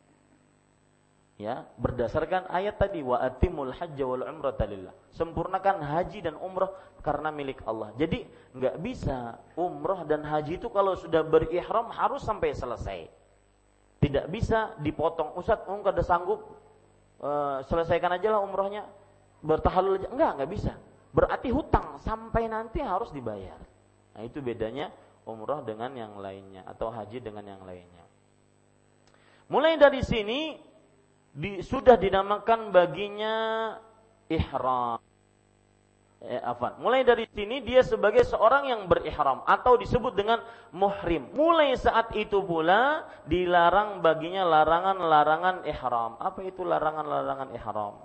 Ya, berdasarkan ayat tadi wa atimul hajja wal umrata lillah. Sempurnakan haji dan umroh karena milik Allah. Jadi enggak bisa umroh dan haji itu kalau sudah berihram harus sampai selesai. Tidak bisa dipotong. Ustaz, enggak ada sanggup e, selesaikan aja lah umrohnya, bertahallul aja. Enggak, enggak bisa. Berarti hutang sampai nanti harus dibayar. Nah, itu bedanya umroh dengan yang lainnya atau haji dengan yang lainnya. Mulai dari sini di, sudah dinamakan baginya ihram. Eh, afan. Mulai dari sini dia sebagai seorang yang berihram atau disebut dengan muhrim. Mulai saat itu pula dilarang baginya larangan-larangan ihram. Apa itu larangan-larangan ihram?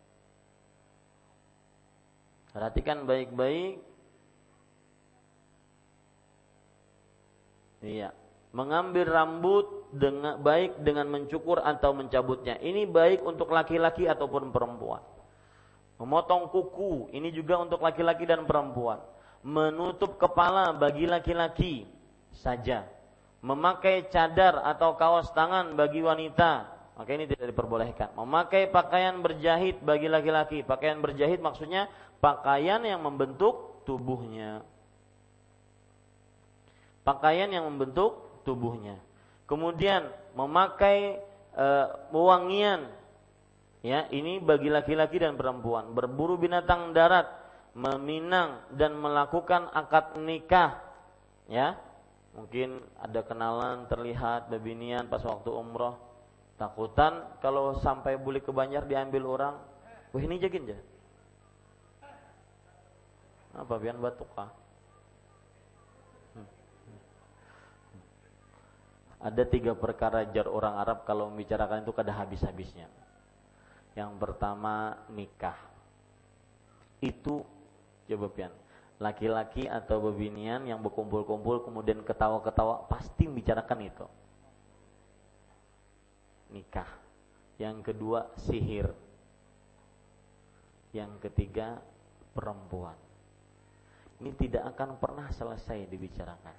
Perhatikan baik-baik. Iya, mengambil rambut dengan baik dengan mencukur atau mencabutnya. Ini baik untuk laki-laki ataupun perempuan. Memotong kuku, ini juga untuk laki-laki dan perempuan. Menutup kepala bagi laki-laki saja. Memakai cadar atau kaos tangan bagi wanita, maka ini tidak diperbolehkan. Memakai pakaian berjahit bagi laki-laki. Pakaian berjahit maksudnya pakaian yang membentuk tubuhnya. Pakaian yang membentuk tubuhnya. Kemudian memakai e, wewangian, ya ini bagi laki-laki dan perempuan. Berburu binatang darat, meminang dan melakukan akad nikah, ya mungkin ada kenalan terlihat bebinian pas waktu umroh. Takutan kalau sampai buli ke Banjar diambil orang, wah ini jagin aja. Apa bian batuk ah? Ada tiga perkara jar orang Arab kalau membicarakan itu kada habis-habisnya. Yang pertama nikah. Itu coba pian, laki-laki atau bebinian yang berkumpul-kumpul kemudian ketawa-ketawa pasti membicarakan itu. Nikah. Yang kedua sihir. Yang ketiga perempuan. Ini tidak akan pernah selesai dibicarakan.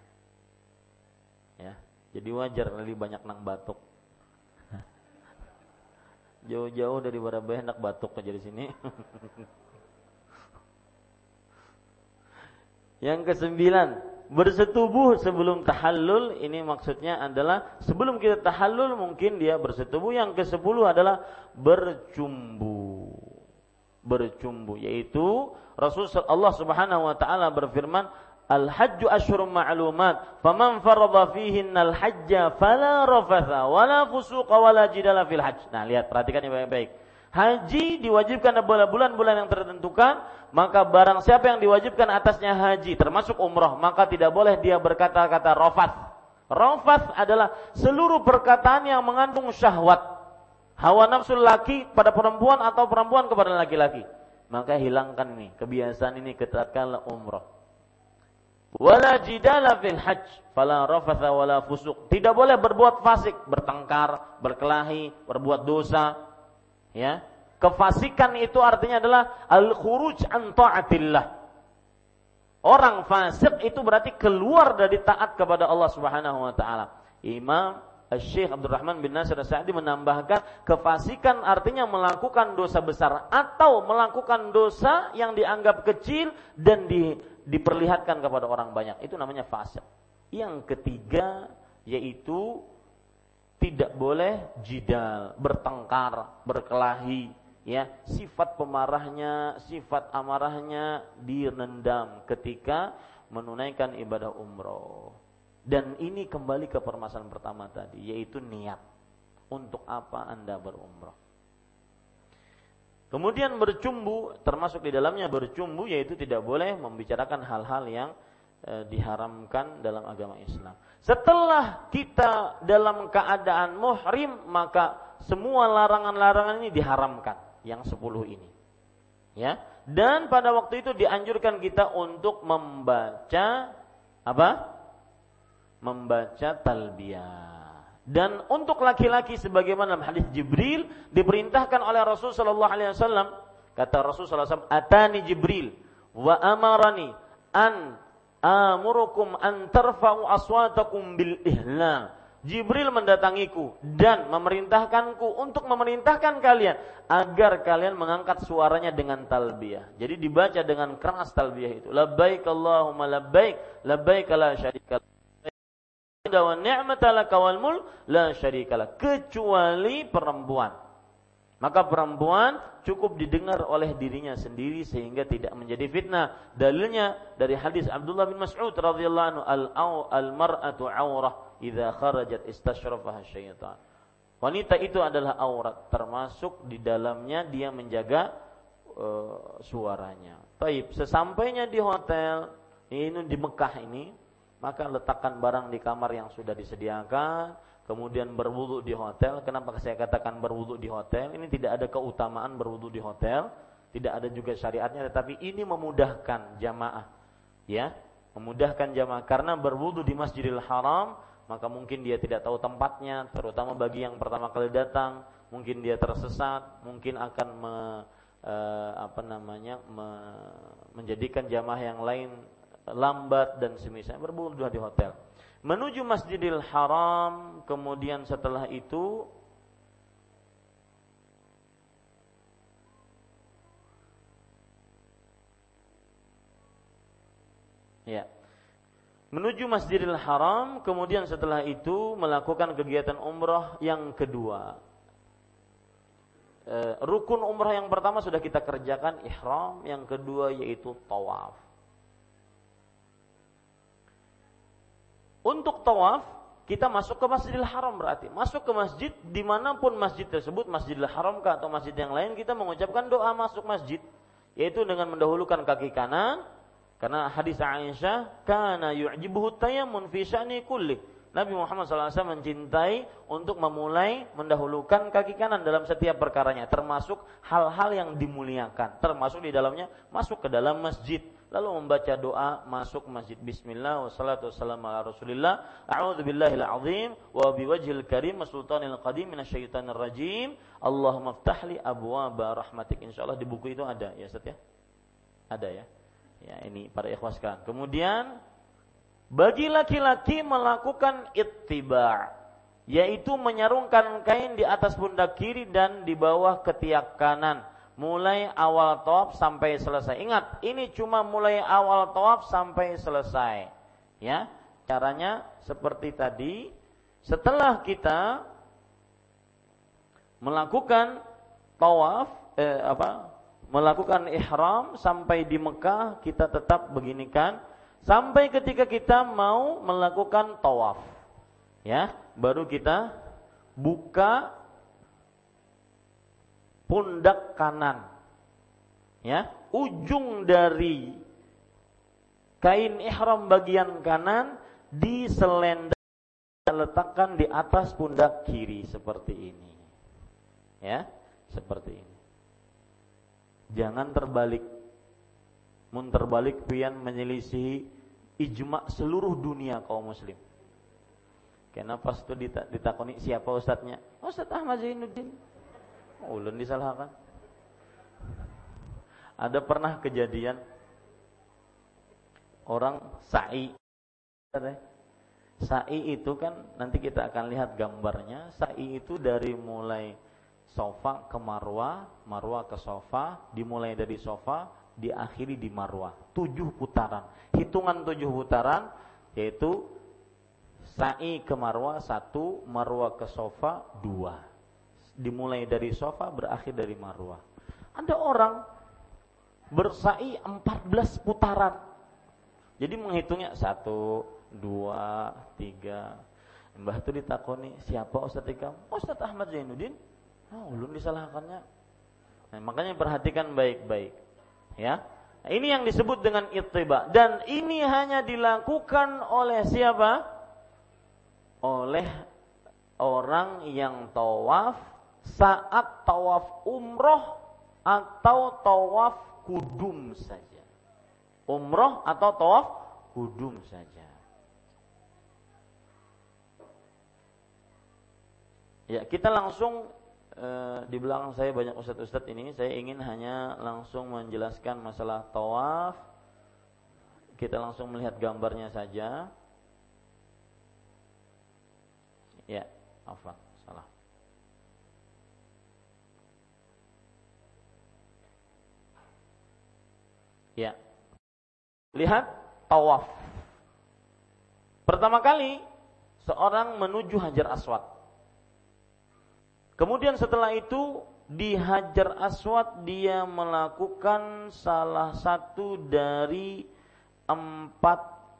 Ya. Jadi wajar kali banyak nang batuk. Jauh-jauh dari Surabaya hendak batuk aja di sini. Yang kesembilan, bersetubuh sebelum tahallul. Ini maksudnya adalah sebelum kita tahallul mungkin dia bersetubuh. Yang kesepuluh adalah bercumbu. Bercumbu yaitu Rasulullah Allah Subhanahu wa taala berfirman, Al-hajju asyhurun ma'lumat, faman farada fihinnal hajja fala rafatha wala fusuqa wala jidala fil hajj. Nah, lihat, perhatikan ini baik-baik. Haji diwajibkan pada bulan-bulan yang tertentukan, maka barang siapa yang diwajibkan atasnya haji, termasuk umrah, maka tidak boleh dia berkata-kata rafath. Rafath adalah seluruh perkataan yang mengandung syahwat, hawa nafsu laki pada perempuan atau perempuan kepada laki-laki. Maka hilangkan ini, kebiasaan ini ketika umrah. Wala jidala fil hajj, fala rafatha wala fusuq. Tidak boleh berbuat fasik, bertengkar, berkelahi, berbuat dosa. Ya, kefasikan itu artinya adalah al-khuruj an ta'atillah. Orang fasik itu berarti keluar dari taat kepada Allah Subhanahu wa taala. Imam Syekh Abdul Rahman bin Nasir As-Sa'di menambahkan, kefasikan artinya melakukan dosa besar atau melakukan dosa yang dianggap kecil dan di, diperlihatkan kepada orang banyak. Itu namanya fasik. Yang ketiga yaitu tidak boleh jidal, bertengkar, berkelahi, ya. Sifat pemarahnya, sifat amarahnya direndam ketika menunaikan ibadah umroh. Dan ini kembali ke permasalahan pertama tadi, yaitu niat. Untuk apa Anda berumroh? Kemudian bercumbu, termasuk di dalamnya bercumbu, yaitu tidak boleh membicarakan hal-hal yang e, diharamkan dalam agama Islam. Setelah kita dalam keadaan muhrim, maka semua larangan-larangan ini diharamkan, yang sepuluh ini. Ya. Dan pada waktu itu dianjurkan kita untuk membaca apa? Membaca talbiyah. Dan untuk laki-laki sebagaimana dalam hadis Jibril diperintahkan oleh Rasul sallallahu alaihi wasallam, kata Rasul sallallahu alaihi wasallam, "Atani Jibril wa amarani an amurukum an tarfa'u aswatakum bil ihlal." Jibril mendatangiku dan memerintahkanku untuk memerintahkan kalian agar kalian mengangkat suaranya dengan talbiyah. Jadi dibaca dengan keras talbiyah itu. Labbaik Allahumma labbaik, labbaik la syarika lak. Wa ni'mata laka wal mulk la syarika lak. Kecuali perempuan. Maka perempuan cukup didengar oleh dirinya sendiri sehingga tidak menjadi fitnah. Dalilnya dari hadis Abdullah bin Mas'ud radhiyallahu anhu, al-mar'atu aurah idza kharajat istashrafaha syaitan. Wanita itu adalah aurat, termasuk di dalamnya dia menjaga uh, suaranya. Taib, sesampainya di hotel ini di Mekah ini, maka letakkan barang di kamar yang sudah disediakan, kemudian berwudu di hotel. Kenapa saya katakan berwudu di hotel? Ini tidak ada keutamaan berwudu di hotel, tidak ada juga syariatnya, tetapi ini memudahkan jamaah, ya, memudahkan jamaah karena berwudu di Masjidil Haram, maka mungkin dia tidak tahu tempatnya, terutama bagi yang pertama kali datang, mungkin dia tersesat, mungkin akan me, e, apa namanya me, menjadikan jamaah yang lain lambat dan semisal. Berwudu di hotel. Menuju Masjidil Haram, kemudian setelah itu ya, menuju Masjidil Haram, kemudian setelah itu melakukan kegiatan umrah yang kedua. E, rukun umrah yang pertama sudah kita kerjakan, ihram. Yang kedua yaitu tawaf. Untuk tawaf, kita masuk ke Masjidil Haram berarti. Masuk ke masjid, dimanapun masjid tersebut, Masjidil Haram kah atau masjid yang lain, kita mengucapkan doa masuk masjid. Yaitu dengan mendahulukan kaki kanan, karena hadis Aisyah, kana yu'jibuhu tayammun fi sya'ni kulli. Nabi Muhammad shallallahu alaihi wasallam mencintai untuk memulai mendahulukan kaki kanan dalam setiap perkaranya, termasuk hal-hal yang dimuliakan, termasuk di dalamnya masuk ke dalam masjid, lalu membaca doa masuk masjid. Bismillah wassalatu wassalamu ala Rasulillah. A'udzubillahil azim wa biwajhil karim wa sultanil qadim minasyaitonir rajim. Allahumma iftahli abwaaba rahmatik. Insyaallah di buku itu ada ya Ustaz ya? Ada ya. Ya, ini para ikhwas sekalian. Kemudian bagi laki-laki melakukan ittiba'. yaitu menyarungkan kain di atas pundak kiri dan di bawah ketiak kanan, mulai awal tawaf sampai selesai. Ingat, ini cuma mulai awal tawaf sampai selesai. Ya, caranya seperti tadi. Setelah kita melakukan tawaf, eh, apa? melakukan ihram sampai di Mekah, kita tetap beginikan sampai ketika kita mau melakukan tawaf. Ya, baru kita buka pundak kanan. Ya, ujung dari kain ihram bagian kanan diselendang, letakkan di atas pundak kiri seperti ini. Ya, seperti ini. Jangan terbalik. Mun terbalik pian menyelisihi ijma seluruh dunia kaum muslim. Karena pas itu ditakoni siapa ustadznya? Ustadz Ahmad Zainuddin. Ulun disalahkan. Ada pernah kejadian orang sa'i. Sa'i itu kan nanti kita akan lihat gambarnya. Sa'i itu dari mulai Sofa ke Marwah, Marwah ke Sofa, dimulai dari Sofa, diakhiri di Marwah. Tujuh putaran. Hitungan tujuh putaran yaitu sa'i ke Marwah satu, Marwah ke Sofa dua. Dimulai dari Sofa, berakhir dari Marwah. Ada orang bersa'i empat belas putaran. Jadi menghitungnya satu, dua, tiga. Mbah itu ditakoni siapa Ustaz Ikam? Ustaz Ahmad Zainuddin. Oh, belum disalahkannya. Nah, makanya perhatikan baik-baik. Ya, nah, ini yang disebut dengan ittiba. Dan ini hanya dilakukan oleh siapa? Oleh orang yang tawaf saat tawaf umroh atau tawaf kudum saja. Umroh atau tawaf kudum saja. Ya, kita langsung Uh, di belakang saya banyak ustadz-ustadz ini. Saya ingin hanya langsung menjelaskan masalah tawaf. Kita langsung melihat gambarnya saja. Ya, afwan, salah. Ya, lihat tawaf. Pertama kali seorang menuju Hajar Aswad. Kemudian setelah itu di Hajar Aswad dia melakukan salah satu dari empat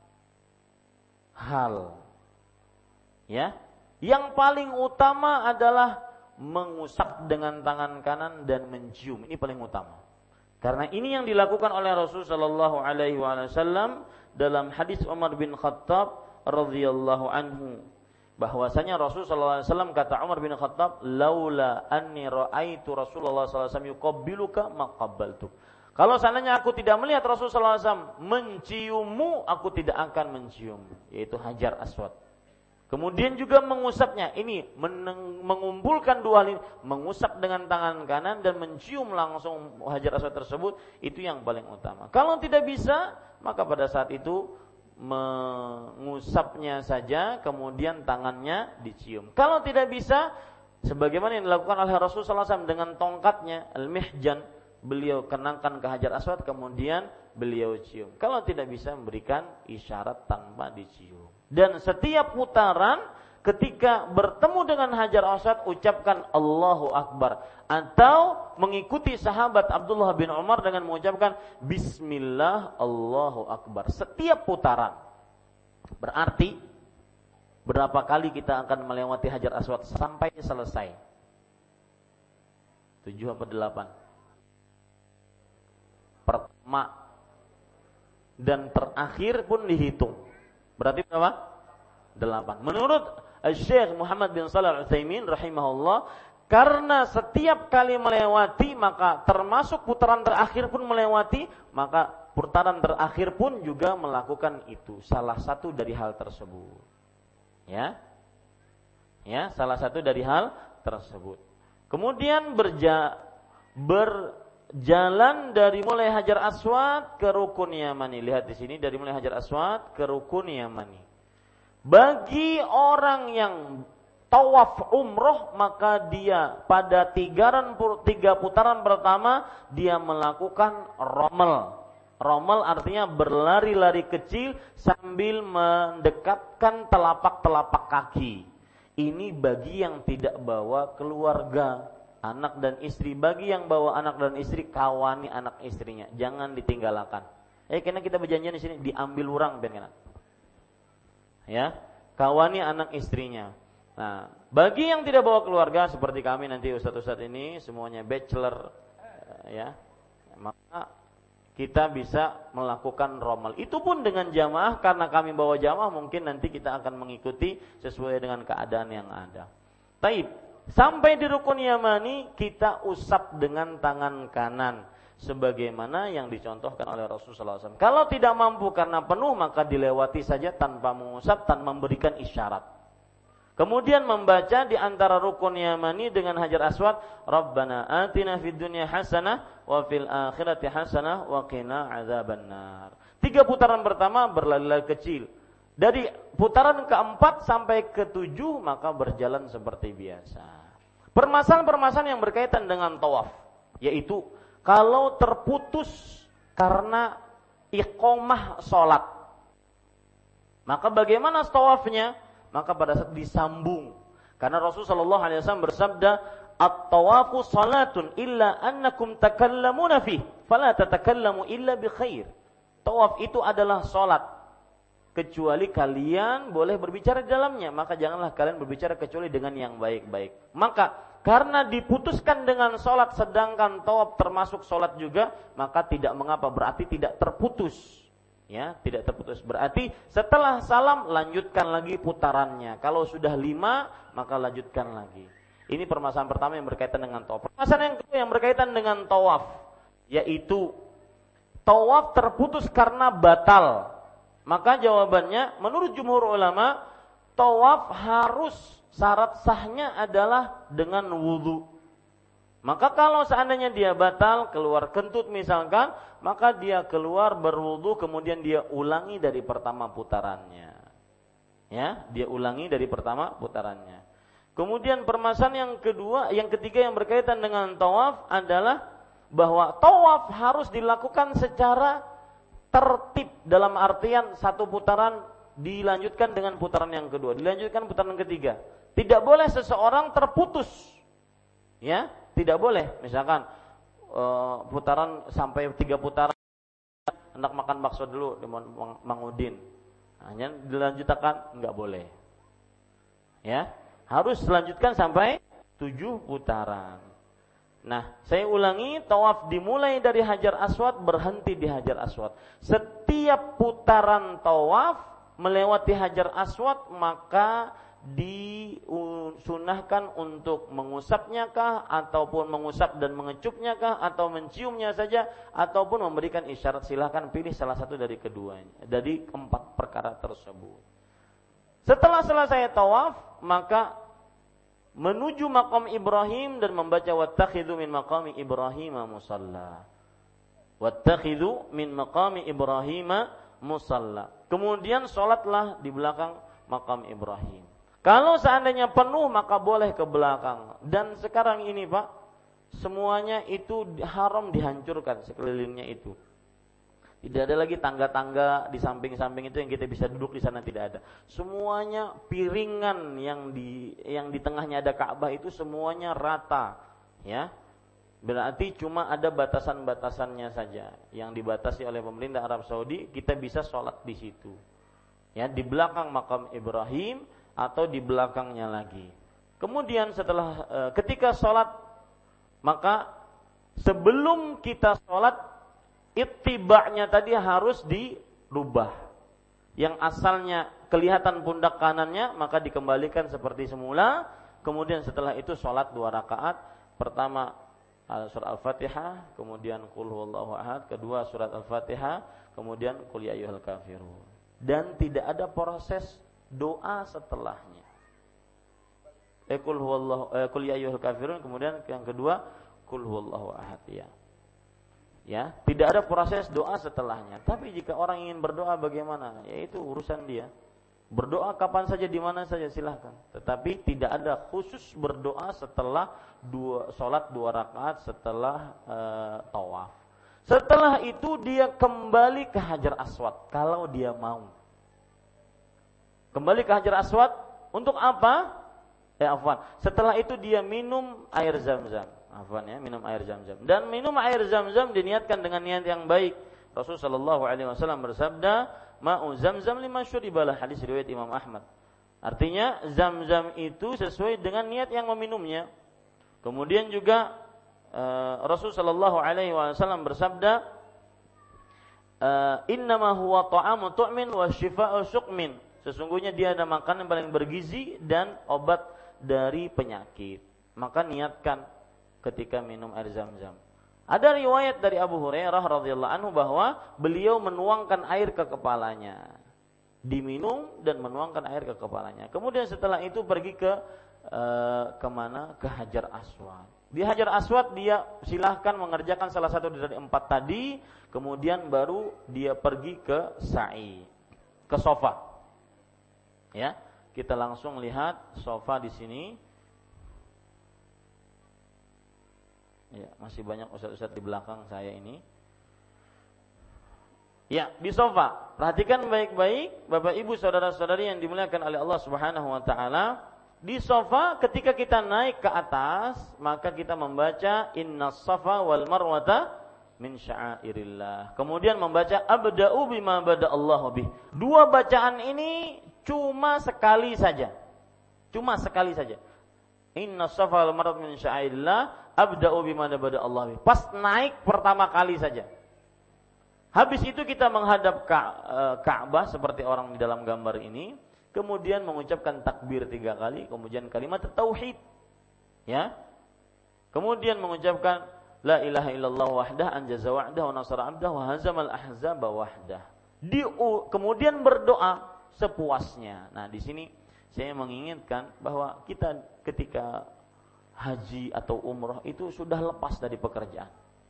hal. Ya, yang paling utama adalah mengusap dengan tangan kanan dan mencium. Ini paling utama. Karena ini yang dilakukan oleh Rasulullah sallallahu alaihi wasallam dalam hadis Umar bin Khattab radhiyallahu anhu. Bahwasanya Rasulullah sallallahu alaihi wasallam, kata Umar bin Khattab, laula anni ra'aitu Rasulullah sallallahu alaihi wasallam yuqabbiluka maqabbaltu. Kalau seandainya aku tidak melihat Rasulullah sallallahu alaihi wasallam menciummu, aku tidak akan mencium, yaitu Hajar Aswad. Kemudian juga mengusapnya. Ini meneng, mengumpulkan dua hal ini, mengusap dengan tangan kanan dan mencium langsung Hajar Aswad tersebut, itu yang paling utama. Kalau tidak bisa, maka pada saat itu mengusapnya saja, kemudian tangannya dicium. Kalau tidak bisa, sebagaimana yang dilakukan oleh Rasulullah sallallahu alaihi wasallam dengan tongkatnya al-mihjan, beliau kenangkan ke Hajar Aswad, kemudian beliau cium. Kalau tidak bisa, memberikan isyarat tanpa dicium. Dan setiap putaran ketika bertemu dengan Hajar Aswad, ucapkan Allahu Akbar, atau mengikuti sahabat Abdullah bin Umar dengan mengucapkan Bismillah Allahu Akbar setiap putaran. Berarti berapa kali kita akan melewati Hajar Aswad sampai selesai? Tujuh apa delapan? Pertama dan terakhir pun dihitung. Berarti berapa? Delapan. Menurut Syekh Muhammad bin Shalih Al-Utsaimin rahimahullah, karena setiap kali melewati, maka termasuk putaran terakhir pun melewati, maka putaran terakhir pun juga melakukan itu. Salah satu dari hal tersebut. Ya. Ya, salah satu dari hal tersebut. Kemudian berja, berjalan dari mulai Hajar Aswad ke Rukun Yamani. Lihat di sini, dari mulai Hajar Aswad ke Rukun Yamani. Bagi orang yang tawaf umroh, maka dia pada tigaran, tiga putaran pertama dia melakukan romel. Romel artinya berlari-lari kecil sambil mendekatkan telapak-telapak kaki. Ini bagi yang tidak bawa keluarga, anak dan istri. Bagi yang bawa anak dan istri, kawani anak istrinya, jangan ditinggalkan. Eh, karena kita berjanjian di sini diambil orang ben. Ya, kawani anak istrinya. Nah, bagi yang tidak bawa keluarga seperti kami nanti ustaz-ustaz ini semuanya bachelor, ya, maka kita bisa melakukan romel. Itu pun dengan jamaah, karena kami bawa jamaah mungkin nanti kita akan mengikuti sesuai dengan keadaan yang ada. Taib, sampai di rukun yamani kita usap dengan tangan kanan sebagaimana yang dicontohkan oleh Rasulullah shallallahu alaihi wasallam. Kalau tidak mampu karena penuh, maka dilewati saja tanpa mengusap, tanpa memberikan isyarat. Kemudian membaca di antara rukun yamani dengan hajar aswad, Rabbana atina fid dunya hasanah wa fil akhirati hasanah wa qina adzabannar. Tiga putaran pertama berlari-lari kecil. Dari putaran keempat sampai ketujuh maka berjalan seperti biasa. Permasalahan-permasalahan yang berkaitan dengan tawaf, yaitu kalau terputus karena iqamah salat, maka bagaimana tawafnya? Maka pada saat disambung, karena Rasulullah shallallahu alaihi wasallam bersabda, at-tawafu salatun illa annakum takallamuna fi, fala tatakallamu illa bi khair. Tawaf itu adalah salat, kecuali kalian boleh berbicara di dalamnya, maka janganlah kalian berbicara kecuali dengan yang baik-baik. Maka karena diputuskan dengan salat, sedangkan tawaf termasuk salat juga, maka tidak mengapa, berarti tidak terputus. Ya, tidak terputus. Berarti setelah salam lanjutkan lagi putarannya. Kalau sudah lima, maka lanjutkan lagi. Ini permasalahan pertama yang berkaitan dengan tawaf. Permasalahan yang kedua yang berkaitan dengan tawaf, yaitu tawaf terputus karena batal. Maka jawabannya, menurut jumhur ulama, tawaf harus syarat sahnya adalah dengan wudu. Maka kalau seandainya dia batal, keluar kentut misalkan, maka dia keluar berwudu, kemudian dia ulangi dari pertama putarannya. Ya, dia ulangi dari pertama putarannya. Kemudian permasalahan yang kedua, yang ketiga yang berkaitan dengan tawaf adalah bahwa tawaf harus dilakukan secara tertib, dalam artian satu putaran dilanjutkan dengan putaran yang kedua, dilanjutkan putaran ketiga. Tidak boleh seseorang terputus. Ya, tidak boleh. Misalkan uh, putaran sampai tiga putaran, hendak makan bakso dulu di Mang Udin, hanya dilanjutkan, enggak boleh. Ya, harus dilanjutkan sampai tujuh putaran. Nah, saya ulangi, tawaf dimulai dari Hajar Aswad, berhenti di Hajar Aswad. Setiap putaran tawaf melewati Hajar Aswad, maka disunahkan untuk mengusapnya kah, ataupun mengusap dan mengecupnya kah, atau menciumnya saja, ataupun memberikan isyarat. Silahkan pilih salah satu dari keduanya, dari empat perkara tersebut. Setelah selesai tawaf, maka menuju maqam Ibrahim dan membaca wattakhidhu min maqami Ibrahim musalla. Wattakhidhu min maqami Ibrahim musalla. Kemudian salatlah di belakang maqam Ibrahim. Kalau seandainya penuh, maka boleh ke belakang. Dan sekarang ini Pak, semuanya itu haram dihancurkan sekelilingnya itu. Tidak ada lagi tangga-tangga di samping-samping itu yang kita bisa duduk di sana, tidak ada. Semuanya piringan yang di yang di tengahnya ada Ka'bah itu semuanya rata, ya. Berarti cuma ada batasan-batasannya saja yang dibatasi oleh pemerintah Arab Saudi, kita bisa sholat di situ. Ya, di belakang makam Ibrahim atau di belakangnya lagi. Kemudian setelah e, ketika sholat, maka sebelum kita sholat, ittiba'nya tadi harus dirubah. Yang asalnya kelihatan pundak kanannya, maka dikembalikan seperti semula. Kemudian setelah itu sholat dua rakaat. Pertama surat Al-Fatihah, kemudian Qul huwallahu ahad, kedua surat Al-Fatihah, kemudian Qul ya ayyuhal kafirun. Dan tidak ada proses doa setelahnya. Eh, Qul huwallahu eh, Qul ya ayyuhal kafirun, kemudian yang kedua Qul huwallahu ahad, ya. Ya, tidak ada proses doa setelahnya. Tapi jika orang ingin berdoa bagaimana? Ya itu urusan dia. Berdoa kapan saja, di mana saja silahkan. Tetapi tidak ada khusus berdoa setelah dua sholat dua rakaat setelah e, tawaf. Setelah itu dia kembali ke Hajar Aswad kalau dia mau. Kembali ke Hajar Aswad untuk apa? Ya afwan. Setelah itu dia minum air Zam-Zam. Afwan ya, minum air Zam-Zam. Dan minum air Zam-Zam diniatkan dengan niat yang baik. Rasulullah sallallahu alaihi wasallam bersabda, "Ma'u Zam-Zam lima syuribalah," hadis riwayat Imam Ahmad. Artinya Zam-Zam itu sesuai dengan niat yang meminumnya. Kemudian juga uh, Rasulullah sallallahu alaihi wasallam bersabda, uh, "Innama huwa ta'amu tu'min wa shifa'u suqmin." Sesungguhnya dia ada makanan yang paling bergizi dan obat dari penyakit. Maka niatkan ketika minum air Zam-Zam. Ada riwayat dari Abu Hurairah radhiyallahu anhu bahwa beliau menuangkan air ke kepalanya. Diminum dan menuangkan air ke kepalanya. Kemudian setelah itu pergi ke uh, kemana? Ke Hajar Aswad. Di Hajar Aswad dia silahkan mengerjakan salah satu dari empat tadi. Kemudian baru dia pergi ke Sa'i, ke Safa. Ya, kita langsung lihat Safa di sini. Ya, masih banyak ustaz-ustaz di belakang saya ini. Ya, di Safa. Perhatikan baik-baik, Bapak Ibu saudara-saudari yang dimuliakan oleh Allah Subhanahu wa taala. Di Safa ketika kita naik ke atas, maka kita membaca Innas Safa wal Marwata min sya'airillah. Kemudian membaca Abda'u bima bada'allahu bih. Dua bacaan ini cuma sekali saja. Cuma sekali saja. Innas Safa wal Marwata min sya'airillah. Abda'u bima bada Allah. Pas naik pertama kali saja. Habis itu kita menghadap Ka'bah seperti orang di dalam gambar ini, kemudian mengucapkan takbir tiga kali, kemudian kalimat tauhid. Ya. Kemudian mengucapkan la ilaha illallah wahdah anjaza wa'dah wa nasara 'abdah wa hazamal ahzaba wahdah. Di kemudian berdoa sepuasnya. Nah, di sini saya menginginkan bahwa kita ketika haji atau umroh itu sudah lepas dari pekerjaan.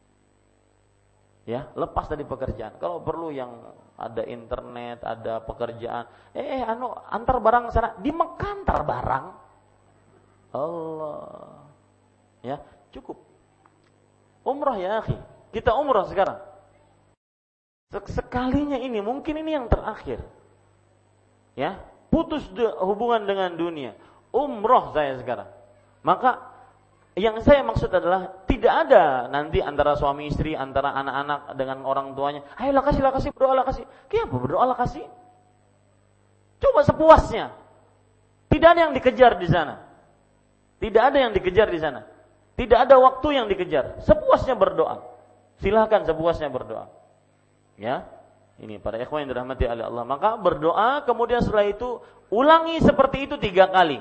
Ya, lepas dari pekerjaan. Kalau perlu yang ada internet, ada pekerjaan, eh anu antar barang sana, di Mekah antar barang. Allah. Ya, cukup. Umroh ya, akhi. Kita umroh sekarang. Sekalinya ini, mungkin ini yang terakhir. Ya, putus hubungan dengan dunia. Umroh saya sekarang. Maka yang saya maksud adalah tidak ada nanti antara suami istri, antara anak-anak dengan orang tuanya. Ayolah kasihlah kasih, berdoalah kasih. Kenapa berdoalah kasih? Coba sepuasnya. Tidak ada yang dikejar di sana. Tidak ada yang dikejar di sana. Tidak ada waktu yang dikejar. Sepuasnya berdoa. Silahkan sepuasnya berdoa. Ya, ini para ikhwan yang dirahmati oleh Allah. Maka berdoa, kemudian setelah itu ulangi seperti itu tiga kali.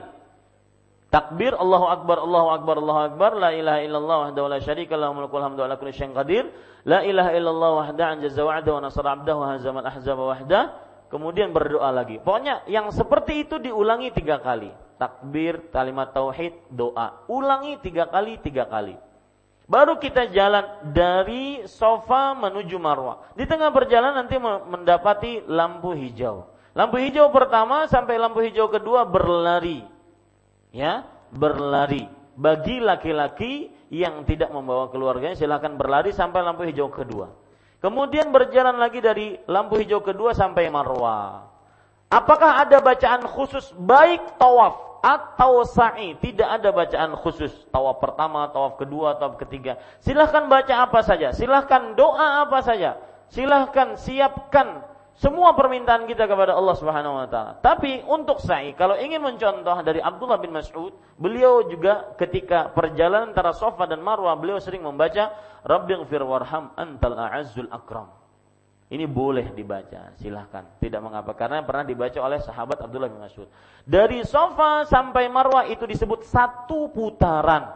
Takbir, Allahu Akbar, Allahu Akbar, Allahu Akbar, la ilaha illallah wahdahu la syarika lahu mulkul hamdu ala kulli syai'in qadir, la ilaha illallah wahdahu anjaza wa'dahu wa nasara 'abdahu wa hazamal ahzaba wahdah. Kemudian berdoa lagi. Pokoknya yang seperti itu diulangi tiga kali. Takbir, kalimat tauhid, doa. Ulangi tiga kali, tiga kali. Baru kita jalan dari Safa menuju Marwah. Di tengah perjalanan nanti mendapati lampu hijau. Lampu hijau pertama sampai lampu hijau kedua berlari. Ya, berlari. Bagi laki-laki yang tidak membawa keluarganya silakan berlari sampai lampu hijau kedua. Kemudian berjalan lagi dari lampu hijau kedua sampai Marwah. Apakah ada bacaan khusus baik tawaf atau sa'i? Tidak ada bacaan khusus. Tawaf pertama, tawaf kedua, tawaf ketiga. Silakan baca apa saja. Silakan doa apa saja. Silakan siapkan semua permintaan kita kepada Allah Subhanahu wa taala. Tapi untuk sa'i, kalau ingin mencontoh dari Abdullah bin Mas'ud, beliau juga ketika perjalanan antara Safa dan Marwah, beliau sering membaca Rabbighfir warham antal a'azzul akram. Ini boleh dibaca, silahkan. Tidak mengapa, karena pernah dibaca oleh sahabat Abdullah bin Mas'ud. Dari Safa sampai Marwah itu disebut satu putaran.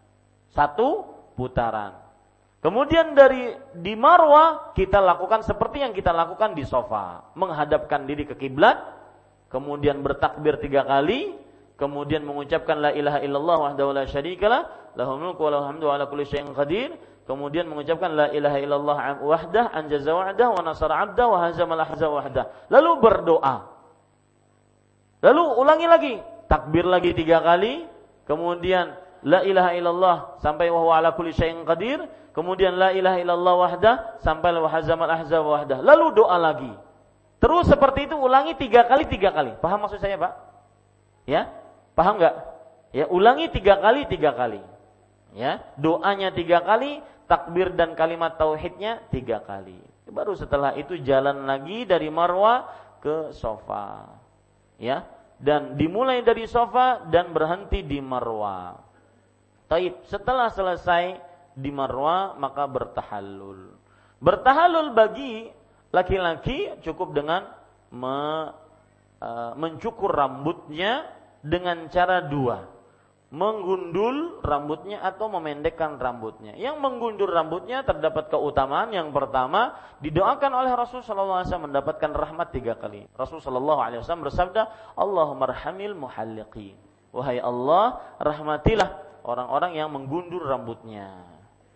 Satu putaran. Kemudian dari di Marwah kita lakukan seperti yang kita lakukan di Safa, menghadapkan diri ke kiblat, kemudian bertakbir tiga kali, kemudian mengucapkan la ilaha illallah wahdahu la syarikalah, lahul mulku wa lahul hamdu ala kulli syai'in qadir, kemudian mengucapkan la ilaha illallah wahdah anjaza wa'dah wa nasara 'abdah wa hazamal ahzaba wahdah. Lalu berdoa. Lalu ulangi lagi, takbir lagi tiga kali, kemudian la ilaha illallah sampai wa huwa ala kulli syai'in qadir, kemudian la ilaha illallah wahdah sampai wa hazamal ahzab wahdah. Lalu doa lagi. Terus seperti itu ulangi tiga kali tiga kali. Paham maksud saya, Pak? Ya? Paham enggak? Ya, ulangi tiga kali tiga kali. Ya, doanya tiga kali, takbir dan kalimat tauhidnya tiga kali. Baru setelah itu jalan lagi dari Marwa ke Safa. Ya, dan dimulai dari Safa dan berhenti di Marwa. Taib, setelah selesai di Marwa maka bertahallul. Bertahallul bagi laki-laki cukup dengan me, uh, mencukur rambutnya dengan cara dua. Menggundul rambutnya atau memendekkan rambutnya. Yang menggundul rambutnya terdapat keutamaan. Yang pertama, didoakan oleh Rasul sallallahu alaihi wasallam mendapatkan rahmat tiga kali. Rasul sallallahu alaihi wasallam bersabda, Allahumma arhamil muhalliqin. Wahai Allah, rahmatilah orang-orang yang menggundul rambutnya.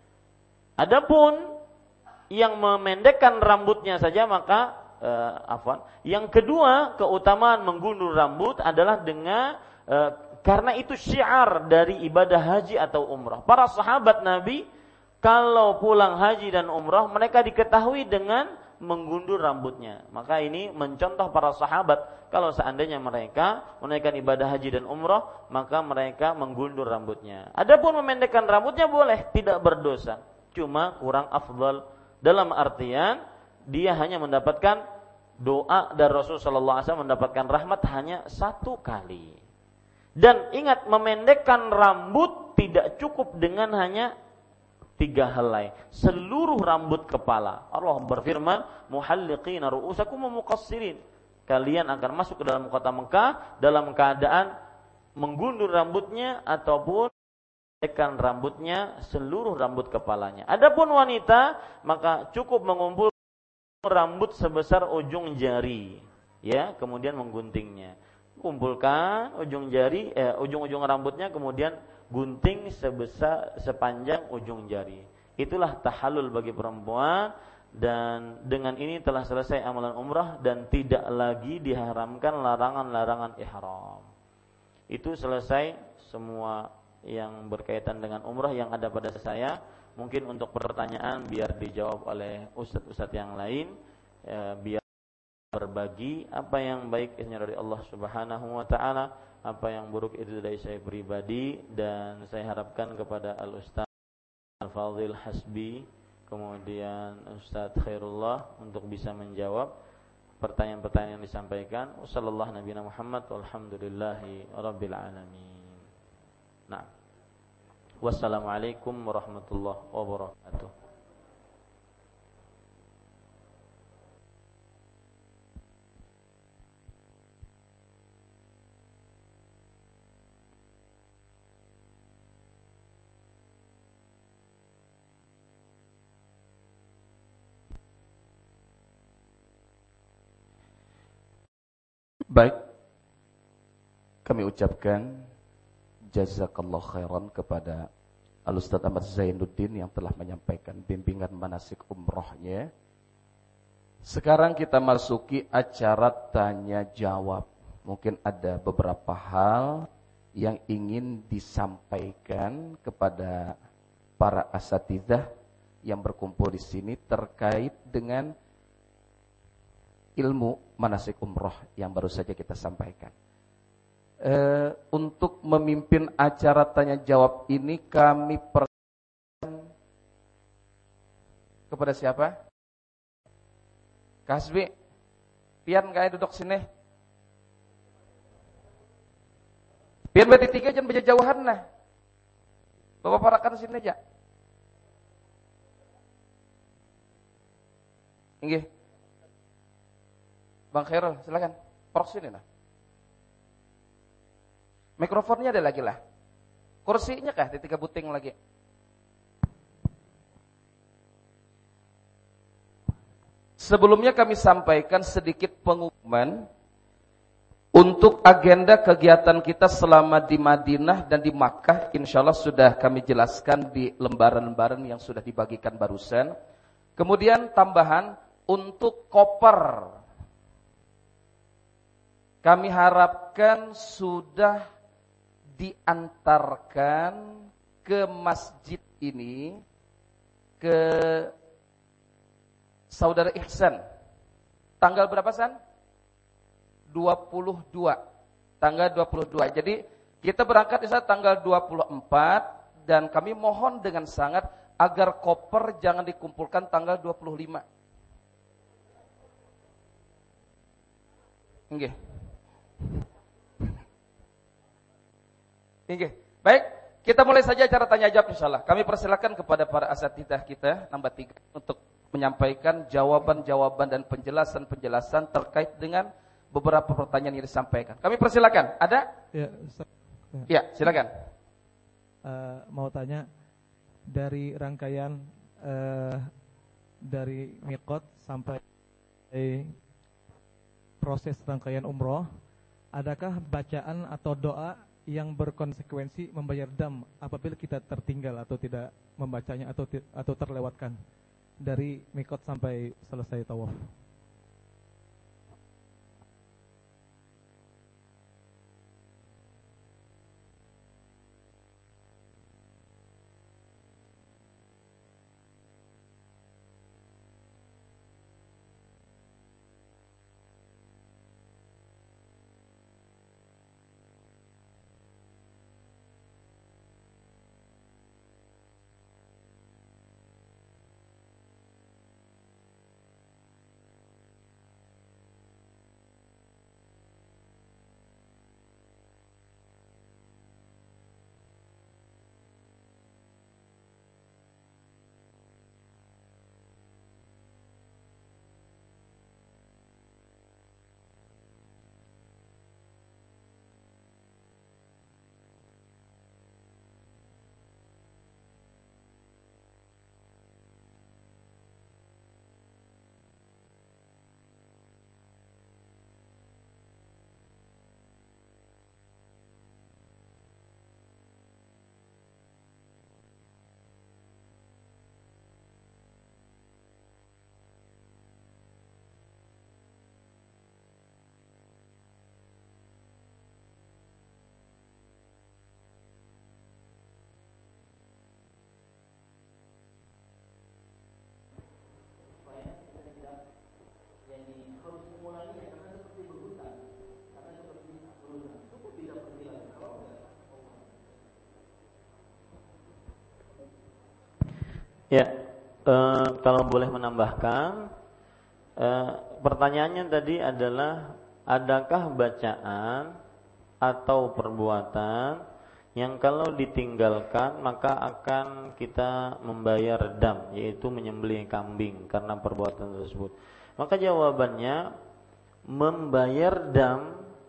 Adapun yang memendekkan rambutnya saja maka uh, afwan. Yang kedua, keutamaan menggundul rambut adalah dengan uh, karena itu syiar dari ibadah haji atau umrah. Para sahabat Nabi kalau pulang haji dan umrah mereka diketahui dengan menggundul rambutnya. Maka ini mencontoh para sahabat kalau seandainya mereka menunaikan ibadah haji dan umrah maka mereka menggundul rambutnya. Adapun memendekkan rambutnya boleh, tidak berdosa. Cuma kurang afdal dalam artian dia hanya mendapatkan doa dari Rasul sallallahu alaihi wasallam mendapatkan rahmat hanya satu kali. Dan ingat, memendekkan rambut tidak cukup dengan hanya tiga helai, seluruh rambut kepala. Allah berfirman, muhalliqina ru'usakum wa muqassirin. Kalian akan masuk ke dalam kota Mekah dalam keadaan menggundul rambutnya ataupun memendekkan rambutnya, seluruh rambut kepalanya. Adapun wanita, maka cukup mengumpulkan rambut sebesar ujung jari, ya, kemudian mengguntingnya. Kumpulkan ujung jari, eh, ujung-ujung rambutnya, kemudian gunting sebesar sepanjang ujung jari. Itulah tahallul bagi perempuan, dan dengan ini telah selesai amalan umrah dan tidak lagi diharamkan larangan-larangan ihram. Itu selesai semua yang berkaitan dengan umrah yang ada pada saya. Mungkin untuk pertanyaan biar dijawab oleh ustadz-ustadz yang lain, eh, biar berbagi apa yang baik itu dari Allah Subhanahu wa taala, apa yang buruk itu dari saya pribadi, dan saya harapkan kepada Al-Ustaz Al-Fadhil Hasbi kemudian Ustaz Khairullah untuk bisa menjawab pertanyaan-pertanyaan yang disampaikan. Wassallallahu nabiyana Muhammad walhamdulillahi rabbil alamin. Nah. Wassalamualaikum warahmatullahi wabarakatuh. Baik, kami ucapkan jazakallah khairan kepada Al-Ustaz Ahmad Zainuddin yang telah menyampaikan bimbingan manasik umrohnya. Sekarang kita masuki acara tanya jawab. Mungkin ada beberapa hal yang ingin disampaikan kepada para asatidzah yang berkumpul di sini terkait dengan ilmu manasik umroh yang baru saja kita sampaikan. E, untuk memimpin acara tanya jawab ini kami perkenalkan kepada siapa? Kasbi, pian kayak duduk sini. Pian berarti tiga jangan baca jauhan nah. Bapak parakan sini aja. Nggih. Bang Khairul, silakan. Prok sini nah. Mikrofonnya ada lagi lah. Kursinya kah? Di tiga buting lagi. Sebelumnya kami sampaikan sedikit pengumuman untuk agenda kegiatan kita selama di Madinah dan di Makkah. Insya Allah sudah kami jelaskan di lembaran-lembaran yang sudah dibagikan barusan. Kemudian tambahan untuk koper kami harapkan sudah diantarkan ke masjid ini ke Saudara Ihsan. Tanggal berapa, San? dua puluh dua. Tanggal dua puluh dua. Jadi kita berangkat Isa tanggal dua puluh empat dan kami mohon dengan sangat agar koper jangan dikumpulkan tanggal dua puluh lima. Nggih. Nggih. Baik, kita mulai saja acara tanya jawab insyaallah. Kami persilakan kepada para asatidzah kita nambah tiga untuk menyampaikan jawaban-jawaban dan penjelasan-penjelasan terkait dengan beberapa pertanyaan yang disampaikan. Kami persilakan. Ada? Ya, Ustaz. Ya, silakan. Uh, mau tanya dari rangkaian uh, dari miqat sampai eh, proses rangkaian umroh, adakah bacaan atau doa yang berkonsekuensi membayar dam apabila kita tertinggal atau tidak membacanya atau atau terlewatkan dari miqat sampai selesai tawaf? Ya, eh, kalau boleh menambahkan, eh, pertanyaannya tadi adalah adakah bacaan atau perbuatan yang kalau ditinggalkan maka akan kita membayar dam, yaitu menyembelih kambing karena perbuatan tersebut. Maka jawabannya, membayar dam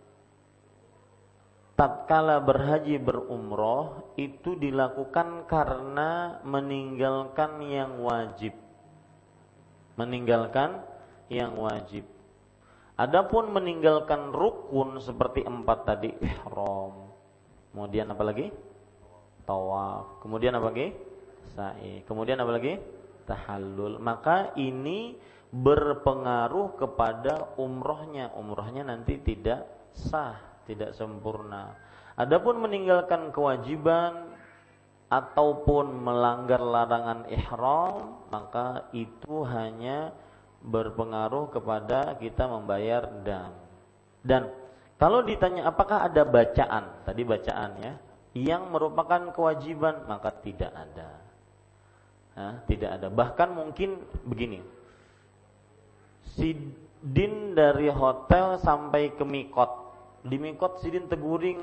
tatkala berhaji berumroh itu dilakukan karena meninggalkan yang wajib. Meninggalkan yang wajib. Adapun meninggalkan rukun seperti empat tadi, ihram, kemudian apa lagi? Tawaf, kemudian apa lagi? Sa'i, kemudian apa lagi? Tahallul. Maka ini berpengaruh kepada umrohnya. Umrohnya nanti tidak sah, tidak sempurna. Adapun meninggalkan kewajiban ataupun melanggar larangan ihram, maka itu hanya berpengaruh kepada kita membayar dam. Dan kalau ditanya apakah ada bacaan, tadi bacaan ya, yang merupakan kewajiban, maka tidak ada. Nah, tidak ada. Bahkan mungkin begini, Sidin dari hotel sampai ke Mikot, di Mikot Sidin teguring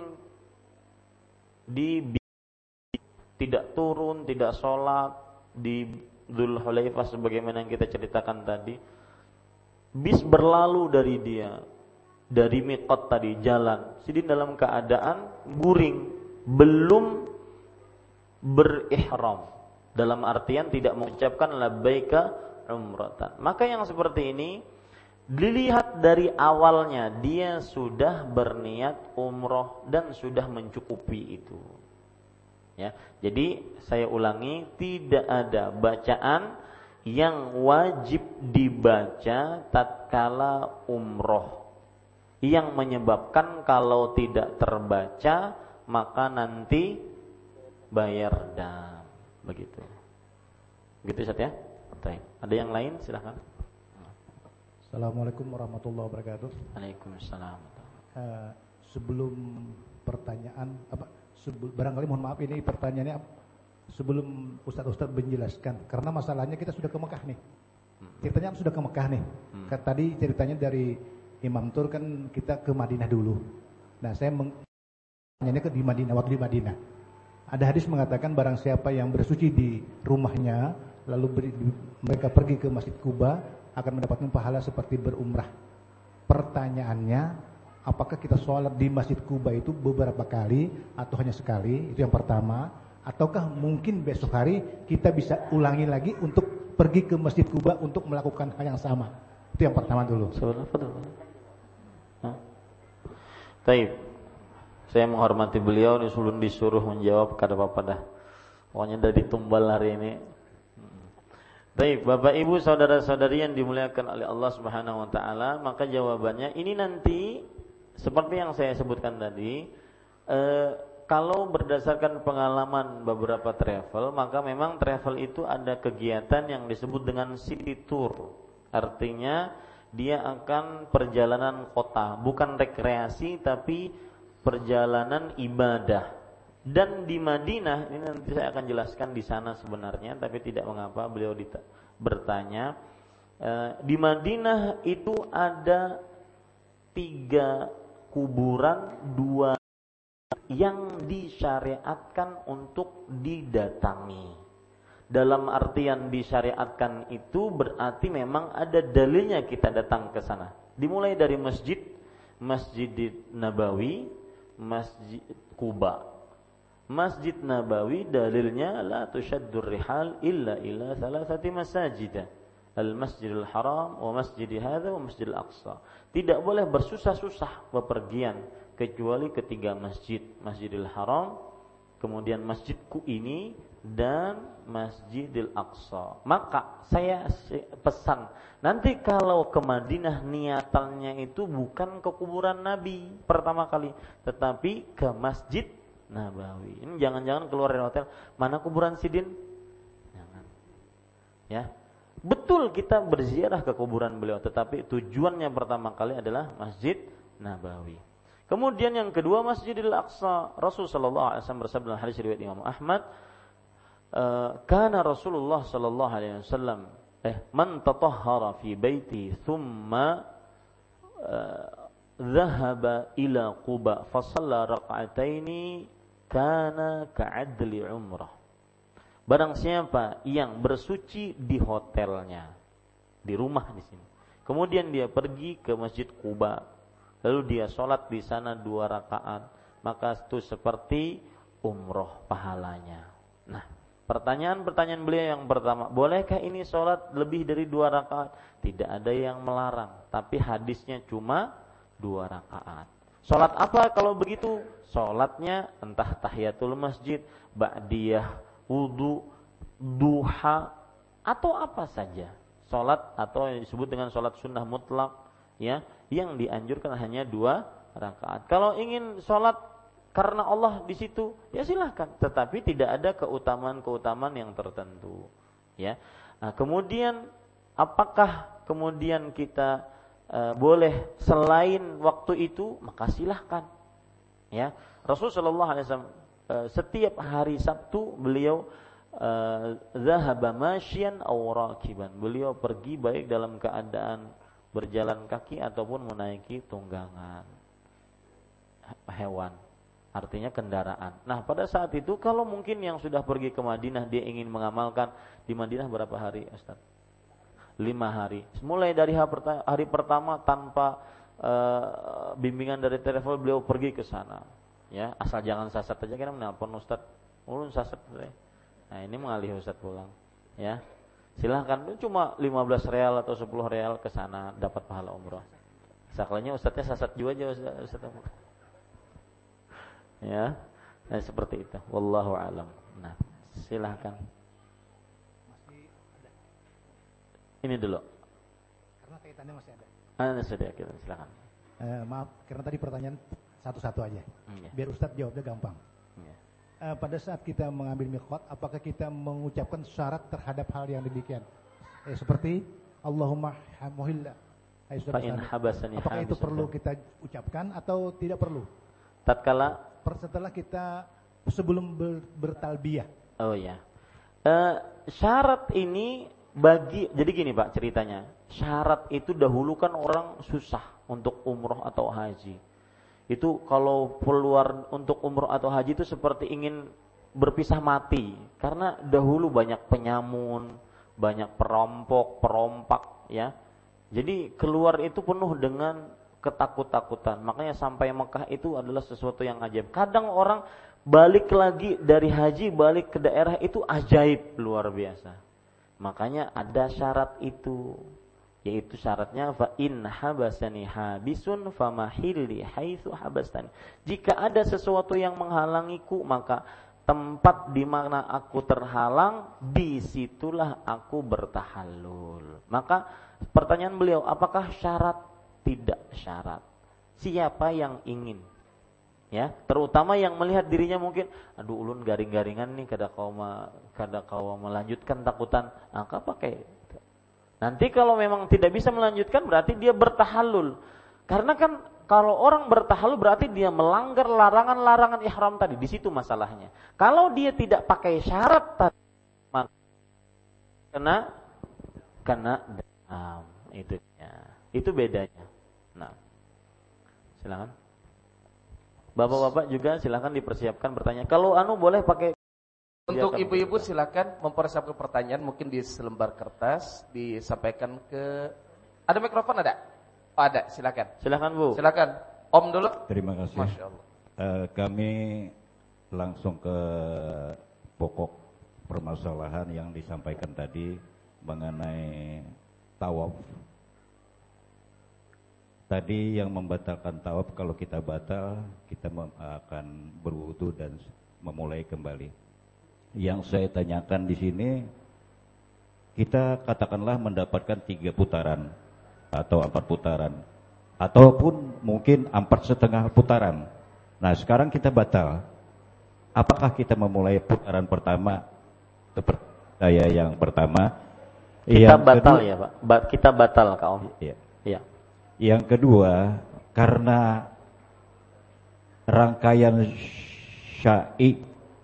di tidak turun, tidak sholat di Dzul Hulaifah sebagaimana yang kita ceritakan tadi. Bis berlalu dari dia, dari Mikot tadi jalan, Sidin dalam keadaan guring, belum berihram, dalam artian tidak mengucapkan labbaika umratan. Maka yang seperti ini dilihat dari awalnya dia sudah berniat umroh dan sudah mencukupi itu. Ya, jadi saya ulangi, tidak ada bacaan yang wajib dibaca tatkala umroh. yang menyebabkan kalau tidak terbaca maka nanti bayar dam. Begitu. Begitu Ustaz ya? Baik. Ada yang lain silakan. Assalamualaikum warahmatullahi wabarakatuh. Waalaikumsalam. Uh, sebelum pertanyaan apa sebelum, barangkali mohon maaf ini pertanyaannya sebelum Ustaz-Ustaz menjelaskan karena masalahnya kita sudah ke Mekah nih. Ceritanya sudah ke Mekah nih. Hmm. Tadi ceritanya dari Imam Tur kan kita ke Madinah dulu. Nah, saya menanya ke di Madinah, waktu di Madinah. Ada hadis mengatakan barang siapa yang bersuci di rumahnya lalu beri, mereka pergi ke Masjid Kuba akan mendapatkan pahala seperti berumrah. Pertanyaannya, apakah kita sholat di Masjid Kuba itu beberapa kali atau hanya sekali? Itu yang pertama. Ataukah mungkin besok hari kita bisa ulangi lagi untuk pergi ke Masjid Kuba untuk melakukan hal yang sama? Itu yang pertama dulu. Baik. Saya menghormati beliau disuruh disuruh menjawab kada apa-apa dah. Pokoknya dari tumbal hari ini. Baik, Bapak Ibu saudara-saudari yang dimuliakan oleh Allah Subhanahu wa taala, maka jawabannya ini nanti seperti yang saya sebutkan tadi, eh, kalau berdasarkan pengalaman beberapa travel, maka memang travel itu ada kegiatan yang disebut dengan city tour. Artinya dia akan perjalanan kota, bukan rekreasi tapi perjalanan ibadah. Dan di Madinah, ini nanti saya akan jelaskan di sana sebenarnya, tapi tidak mengapa beliau dita- bertanya. E, di Madinah itu ada tiga kuburan, dua yang disyariatkan untuk didatangi. Dalam artian disyariatkan itu berarti memang ada dalilnya kita datang ke sana. Dimulai dari masjid, Masjid Nabawi, Masjid Kuba. Masjid Nabawi dalilnya la tushaddur rihal illa ila thalathati masajid. Al-Masjidil Haram wa Masjid hadza wa Masjidil Aqsa. Tidak boleh bersusah-susah bepergian kecuali ketiga masjid, Masjidil Haram, kemudian masjidku ini dan Masjidil Aqsa. Maka saya pesan, nanti kalau ke Madinah niatannya itu bukan ke kuburan Nabi pertama kali, tetapi ke Masjid Nabawi. Ini jangan-jangan keluar dari hotel, mana kuburan Sidin? Jangan. Ya. Betul kita berziarah ke kuburan beliau, tetapi tujuannya pertama kali adalah Masjid Nabawi. Kemudian yang kedua Masjidil Aqsa. Rasul sallallahu alaihi wasallam bersabda dalam hadis riwayat Imam Ahmad, kana Rasulullah sallallahu alaihi wasallam eh man tatahhara fi baiti thumma dhahaba ila Quba fa shalla rak'ataini kana ka'adli umrah. Barang siapa yang bersuci di hotelnya, di rumah di sini, kemudian dia pergi ke Masjid Quba, lalu dia sholat di sana dua rakaat, maka itu seperti umroh pahalanya. Nah, pertanyaan-pertanyaan beliau yang pertama, bolehkah ini sholat lebih dari dua rakaat? Tidak ada yang melarang, tapi hadisnya cuma dua rakaat. Sholat apa kalau begitu? Sholatnya entah tahiyatul masjid, ba'diyah, wudu, duha, atau apa saja. Sholat atau yang disebut dengan sholat sunnah mutlak, ya, yang dianjurkan hanya dua rakaat. Kalau ingin sholat karena Allah di situ, ya silahkan. Tetapi tidak ada keutamaan-keutamaan yang tertentu. Ya. Nah, kemudian apakah kemudian kita uh, boleh selain waktu itu? Maka silahkan. Ya, Rasulullah shallallahu alaihi wasallam uh, setiap hari Sabtu beliau zahaba masyian aw rakiban. Beliau pergi baik dalam keadaan berjalan kaki ataupun menaiki tunggangan hewan, artinya kendaraan. Nah, pada saat itu kalau mungkin yang sudah pergi ke Madinah dia ingin mengamalkan di Madinah berapa hari, Ustaz? Lima hari. Mulai dari hari pertama tanpa uh, bimbingan dari travel beliau pergi ke sana. Ya, asal jangan sasat aja kan menelpon Ustaz. Ulun sasat. Nah, ini mengalih Ustaz pulang. Ya. Silahkan, cuma lima belas real atau sepuluh real ke sana dapat pahala umrah. Saklanya Ustaznya sasat juga aja Ustaz. Ustaz. Ya. Nah, seperti itu. Wallahu a'lam. Nah, silahkan. Masih ada. Ini dulu. Karena kaitannya masih ada. Ah, sudah kita silakan. Uh, maaf, karena tadi pertanyaan satu-satu aja. Ya. Biar Ustadz jawabnya gampang. Ya. Uh, pada saat kita mengambil miqat, apakah kita mengucapkan syarat terhadap hal yang demikian? Eh, seperti Allahumma muhilla. Apakah itu perlu kita ucapkan atau tidak perlu? Tatkala setelah kita sebelum ber, bertalbiyah. Oh ya. Uh, syarat ini bagi, jadi gini Pak ceritanya. Syarat itu dahulu kan orang susah untuk umroh atau haji. Itu kalau keluar untuk umroh atau haji itu seperti ingin berpisah mati. Karena dahulu banyak penyamun, banyak perampok, perompak ya. Jadi keluar itu penuh dengan ketakut-takutan. Makanya sampai Mekah itu adalah sesuatu yang ajaib. Kadang orang balik lagi dari haji, balik ke daerah itu ajaib luar biasa. Makanya ada syarat itu, yaitu syaratnya fa in habasani habisun famahilli haitsu habastani. Jika ada sesuatu yang menghalangiku, maka tempat di mana aku terhalang, disitulah aku bertahallul. Maka pertanyaan beliau, apakah syarat? Tidak syarat. Siapa yang ingin? Ya, terutama yang melihat dirinya mungkin, aduh ulun garing-garingan nih kada kau ma, kada kau melanjutkan takutan, maka pakai. Nanti kalau memang tidak bisa melanjutkan berarti dia bertahallul. Karena kan kalau orang bertahallul berarti dia melanggar larangan-larangan ihram tadi. Di situ masalahnya. Kalau dia tidak pakai syarat tadi, maka kena kena dam. Itu ya. Itu bedanya. Nah. Silakan. Bapak-bapak juga silakan dipersiapkan bertanya. Kalau anu boleh pakai. Untuk ibu-ibu silakan mempersiapkan pertanyaan, mungkin di selembar kertas disampaikan ke. Ada mikrofon ada? Oh, ada, silakan. Silakan Bu. Silakan. Om dulu. Terima kasih. Masya Allah. Uh, kami langsung ke pokok permasalahan yang disampaikan tadi mengenai tawaf. Tadi yang membatalkan tawaf, kalau kita batal, kita akan berwudu dan memulai kembali. Yang saya tanyakan di sini, kita katakanlah mendapatkan tiga putaran atau empat putaran, ataupun mungkin empat setengah putaran. Nah sekarang kita batal. Apakah kita memulai putaran pertama seperti saya yang pertama? Kita yang batal kedua, ya Pak. Ba- kita batal Kak Om. Iya. Iya. Yang kedua, karena rangkaian syai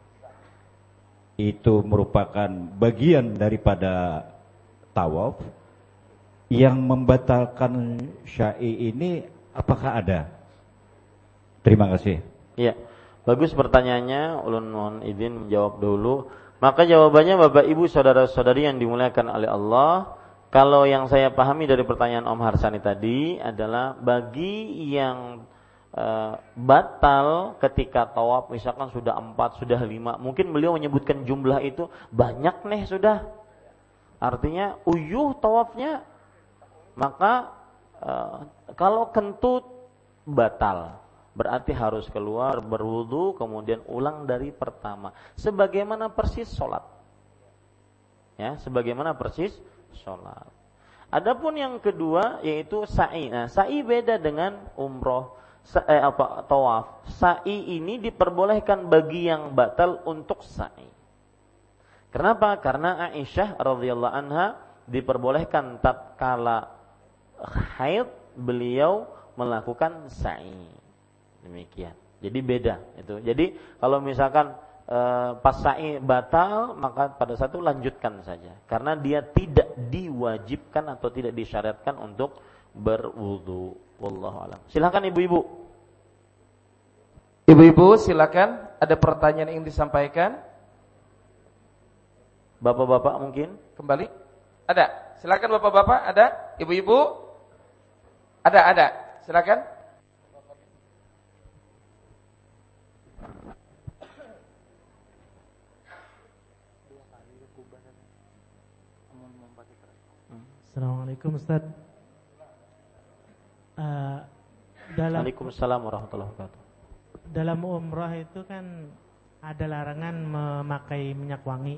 itu merupakan bagian daripada tawaf, yang membatalkan syai ini apakah ada? Terima kasih. Iya. Bagus pertanyaannya, ulun mohon izin menjawab dulu. Maka jawabannya Bapak Ibu saudara-saudari yang dimuliakan oleh Allah, kalau yang saya pahami dari pertanyaan Om Harsani tadi adalah bagi yang uh, batal ketika tawaf, misalkan sudah empat, sudah lima, mungkin beliau menyebutkan jumlah itu banyak nih sudah. Artinya uyuh tawafnya, maka uh, kalau kentut batal, berarti harus keluar berwudu kemudian ulang dari pertama. Sebagaimana persis sholat. Ya, sebagaimana persis sholat. Adapun yang kedua yaitu sa'i. Nah, sa'i beda dengan umroh, sa- eh, apa tawaf. Sa'i ini diperbolehkan bagi yang batal untuk sa'i. Kenapa? Karena Aisyah radhiyallahu anha diperbolehkan tatkala haid beliau melakukan sa'i. Demikian. Jadi beda itu. Jadi kalau misalkan E, pas sa'i batal, maka pada saat itu lanjutkan saja, karena dia tidak diwajibkan atau tidak disyariatkan untuk berwudu. Wallahu a'lam. Silakan ibu-ibu. Ibu-ibu silakan, ada pertanyaan yang disampaikan. Bapak-bapak mungkin kembali. Ada. Silakan bapak-bapak, ada. Ibu-ibu. Ada, ada. Silakan. Assalamualaikum Ustaz. Uh, dalam Waalaikumsalam warahmatullahi wabarakatuh. Dalam umrah itu kan ada larangan memakai minyak wangi.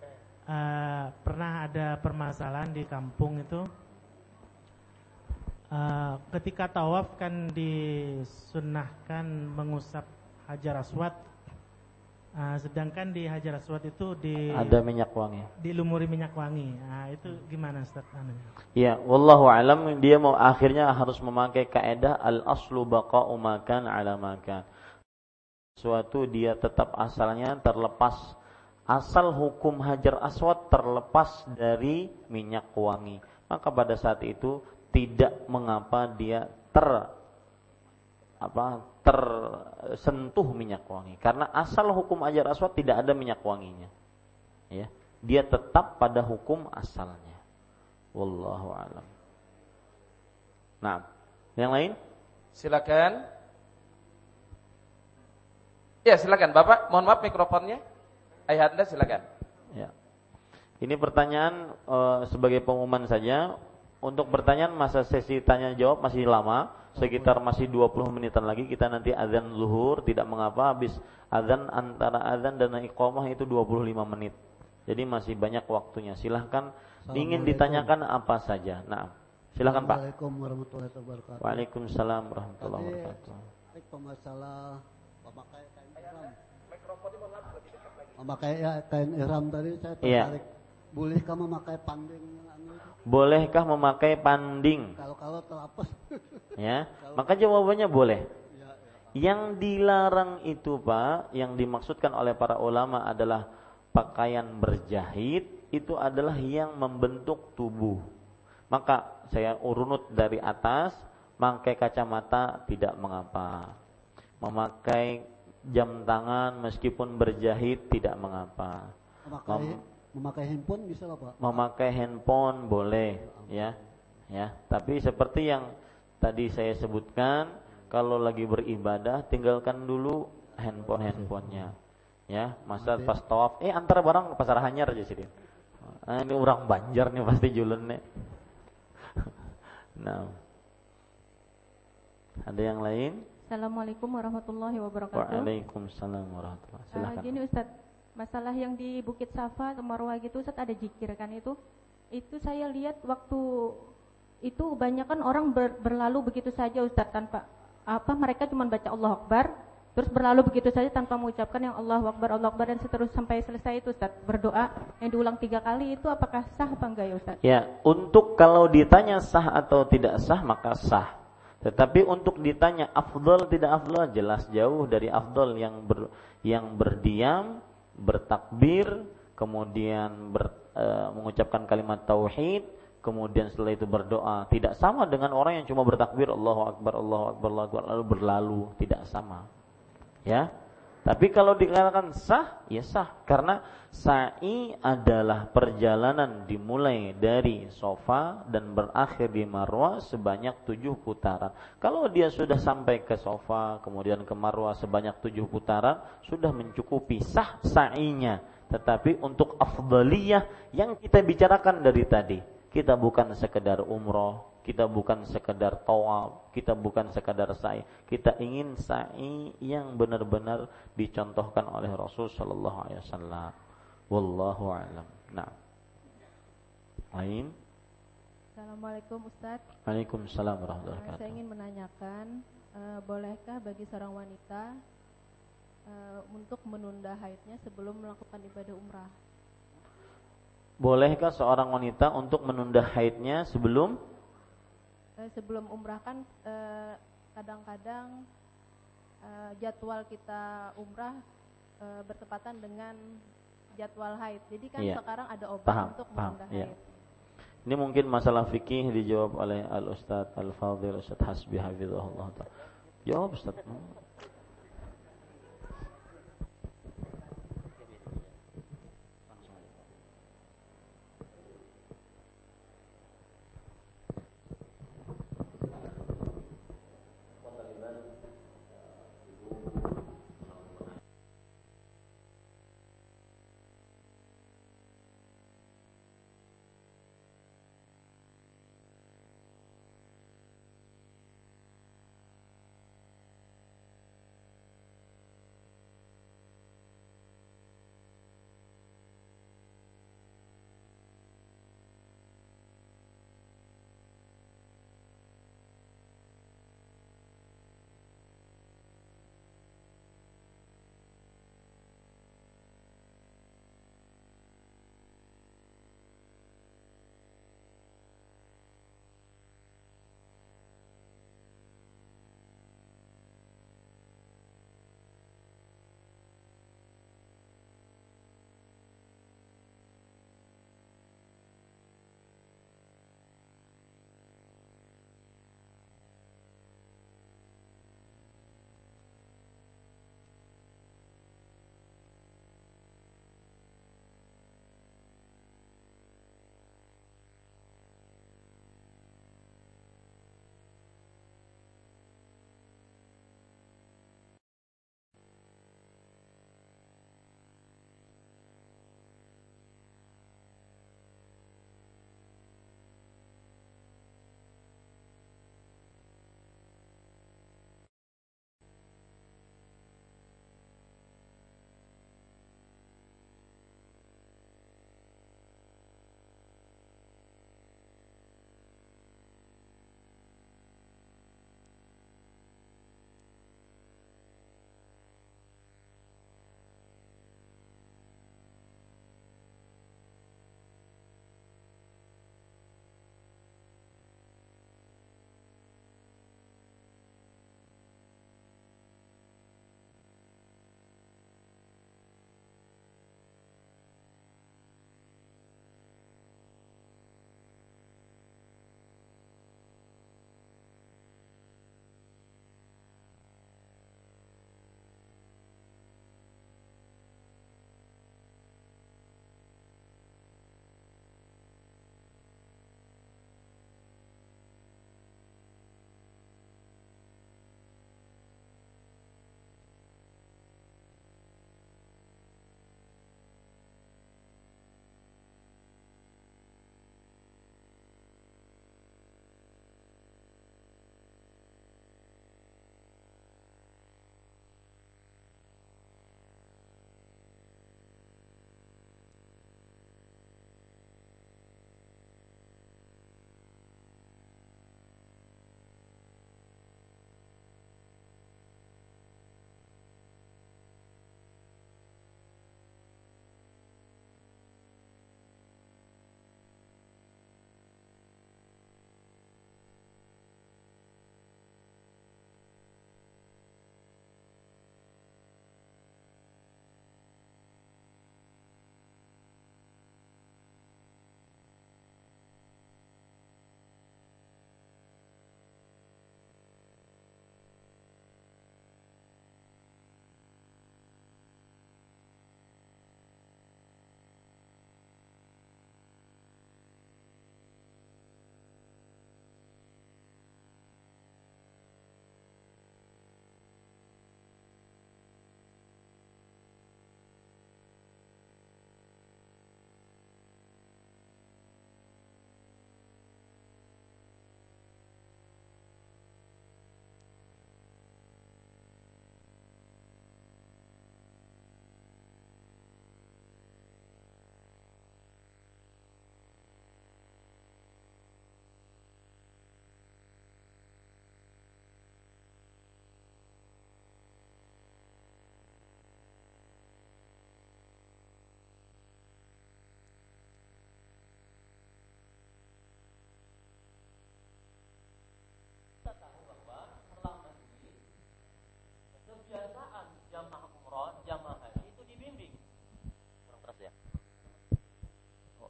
Uh, pernah ada permasalahan di kampung itu. Uh, ketika tawaf kan disunnahkan mengusap Hajar Aswad, uh, sedangkan di Hajar Aswad itu di ada minyak wangi, dilumuri minyak wangi. Nah, itu gimana Ustaz? Ya, wallahu alam, dia mau akhirnya harus memakai kaidah al aslu baqa'u makan ala makan. Suatu dia tetap asalnya terlepas, asal hukum Hajar Aswad terlepas dari minyak wangi, maka pada saat itu tidak mengapa dia ter apa tersentuh minyak wangi, karena asal hukum Hajar Aswad tidak ada minyak wanginya, ya, dia tetap pada hukum asalnya. Wallahu alam. Nah, yang lain silakan. Ya, silakan Bapak, mohon maaf mikrofonnya. Ayahanda silakan. Ya. Ini pertanyaan uh, sebagai pengumuman saja. Untuk pertanyaan masa sesi tanya jawab masih lama, sekitar masih dua puluh menitan lagi. Kita nanti azan zuhur, tidak mengapa, habis azan, antara azan dan iqamah itu dua puluh lima menit. Jadi masih banyak waktunya. Silahkan ingin ditanyakan apa saja. Nah, silahkan Pak. Assalamualaikum warahmatullahi wabarakatuh. Waalaikumsalam warahmatullahi wabarakatuh. Tadi masalah memakai kain ihram. Memakai ya, kain ihram tadi saya tertarik. Yeah. Bolehkah memakai panding? Bolehkah memakai panding? Kalau kalau terlepas. Ya, maka jawabannya boleh. Ya, ya. Yang dilarang itu Pak, yang dimaksudkan oleh para ulama adalah pakaian berjahit, itu adalah yang membentuk tubuh. Maka saya urunut dari atas, memakai kacamata tidak mengapa. Memakai jam tangan meskipun berjahit tidak mengapa. Memakai Mem- Memakai handphone bisa Pak? Memakai handphone boleh, ya, ya. Tapi seperti yang tadi saya sebutkan, kalau lagi beribadah tinggalkan dulu handphone handphonenya, ya. Masa pas tawaf, eh antar barang pasar hanyar aja sih. Nah, ini orang Banjar nih pasti julen nih. Nah, ada yang lain? Assalamualaikum warahmatullahi wabarakatuh. Waalaikumsalam warahmatullahi wabarakatuh. Silakan. Uh, gini Ustaz, masalah yang di Bukit Safa atau Marwah gitu Ustaz, ada zikir kan itu. Itu saya lihat waktu itu kebanyakan orang ber, berlalu begitu saja Ustaz, tanpa apa, mereka cuma baca Allah Akbar terus berlalu begitu saja tanpa mengucapkan yang Allahu Akbar, Allahu Akbar dan seterusnya sampai selesai itu Ustaz. Berdoa yang diulang tiga kali itu apakah sah apa enggak ya Ustaz? Ya, untuk kalau ditanya sah atau tidak sah maka sah. Tetapi untuk ditanya afdal tidak afdal, jelas jauh dari afdal. Yang ber, yang berdiam, bertakbir, kemudian ber, e, mengucapkan kalimat tauhid, kemudian setelah itu berdoa, tidak sama dengan orang yang cuma bertakbir Allahu Akbar, Allahu Akbar, Allahu Akbar lalu berlalu, tidak sama. Ya. Tapi kalau dikatakan sah, ya sah, karena sa'i adalah perjalanan dimulai dari Safa dan berakhir di Marwah sebanyak tujuh putaran. Kalau dia sudah sampai ke Safa, kemudian ke Marwah sebanyak tujuh putaran, sudah mencukupi sah sa'inya. Tetapi untuk afdaliyah yang kita bicarakan dari tadi, kita bukan sekedar umroh, kita bukan sekedar tawaf, kita bukan sekedar sa'i. Kita ingin sa'i yang benar-benar dicontohkan oleh Rasul sallallahu alaihi wasallam. Wallahu a'lam. Nah. Lain. Assalamualaikum Ustaz. Waalaikumsalam warahmatullahi wabarakatuh. Saya ingin menanyakan, uh, bolehkah bagi seorang wanita uh, untuk menunda haidnya sebelum melakukan ibadah umrah? Bolehkah seorang wanita untuk menunda haidnya sebelum sebelum umrah? Kan eh, kadang-kadang eh, jadwal kita umrah eh, bertepatan dengan jadwal haid. Jadi kan ya. Sekarang ada obat paham, untuk paham, menunda ya. haid. Ini mungkin masalah fikih dijawab oleh Al-Ustadz Al-Fadhil Ustadz Hasbi hafizahullah ta'ala. Jawab Ustadz.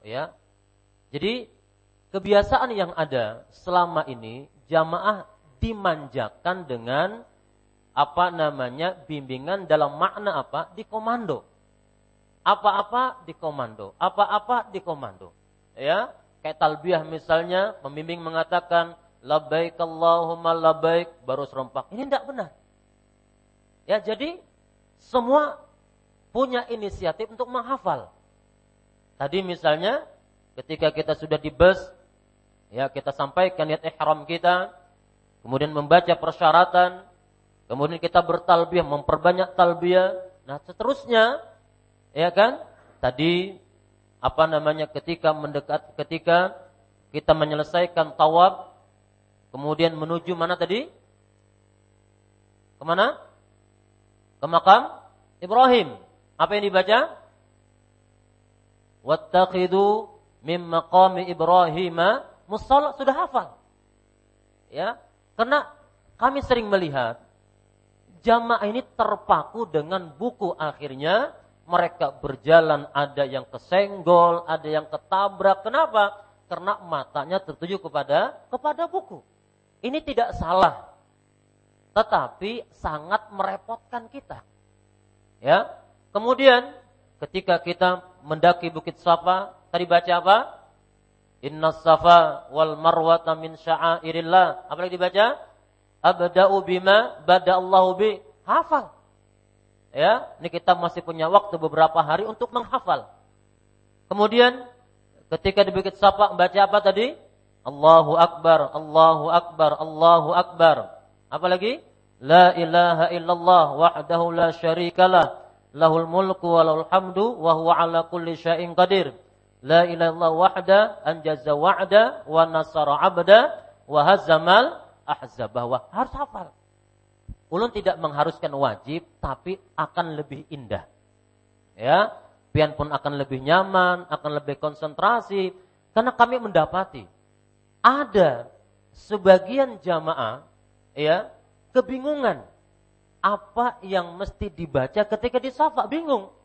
Ya. Jadi kebiasaan yang ada selama ini jamaah dimanjakan dengan apa namanya bimbingan dalam makna apa? Dikomando. Apa-apa dikomando, apa-apa dikomando. Ya, kayak talbiyah misalnya, pembimbing mengatakan labbaik Allahumma labbaik baru serempak. Ini tidak benar. Ya, jadi semua punya inisiatif untuk menghafal. Tadi misalnya ketika kita sudah di bus, ya kita sampaikan niat ihram kita, kemudian membaca persyaratan, kemudian kita bertalbiyah, memperbanyak talbiyah. Nah, seterusnya ya kan? Tadi apa namanya ketika mendekat ketika kita menyelesaikan tawaf kemudian menuju mana tadi? Kemana? Ke makam Ibrahim. Apa yang dibaca? Wattakhidu mim maqami Ibrahim musalla, sudah hafal. Ya, karena kami sering melihat jamaah ini terpaku dengan buku, akhirnya mereka berjalan, ada yang kesenggol, ada yang ketabrak. Kenapa? Karena matanya tertuju kepada kepada buku. Ini tidak salah, tetapi sangat merepotkan kita. Ya. Kemudian ketika kita mendaki Bukit Safa, tadi baca apa? Innas safa wal marwata min sya'airillah. Apa lagi dibaca? Abda'u bima bada'allahu bi. Hafal. Ya, ini kita masih punya waktu beberapa hari untuk menghafal. Kemudian ketika di Bukit Safa baca apa tadi? Allahu Akbar, Allahu Akbar, Allahu Akbar. Apa lagi? La ilaha illallah wahdahu la syarikalah, lahul mulku wa lahul hamdu wa huwa ala kulli syai'in qadir. La ilaha illallah wahda anjaza wa'da wa nasara 'abda wa hazamal ahzaba. Harus hafal. Ulun tidak mengharuskan wajib, tapi akan lebih indah. Ya, pian pun akan lebih nyaman, akan lebih konsentrasi, karena kami mendapati ada sebagian jamaah, ya, kebingungan apa yang mesti dibaca ketika di Safa, bingung.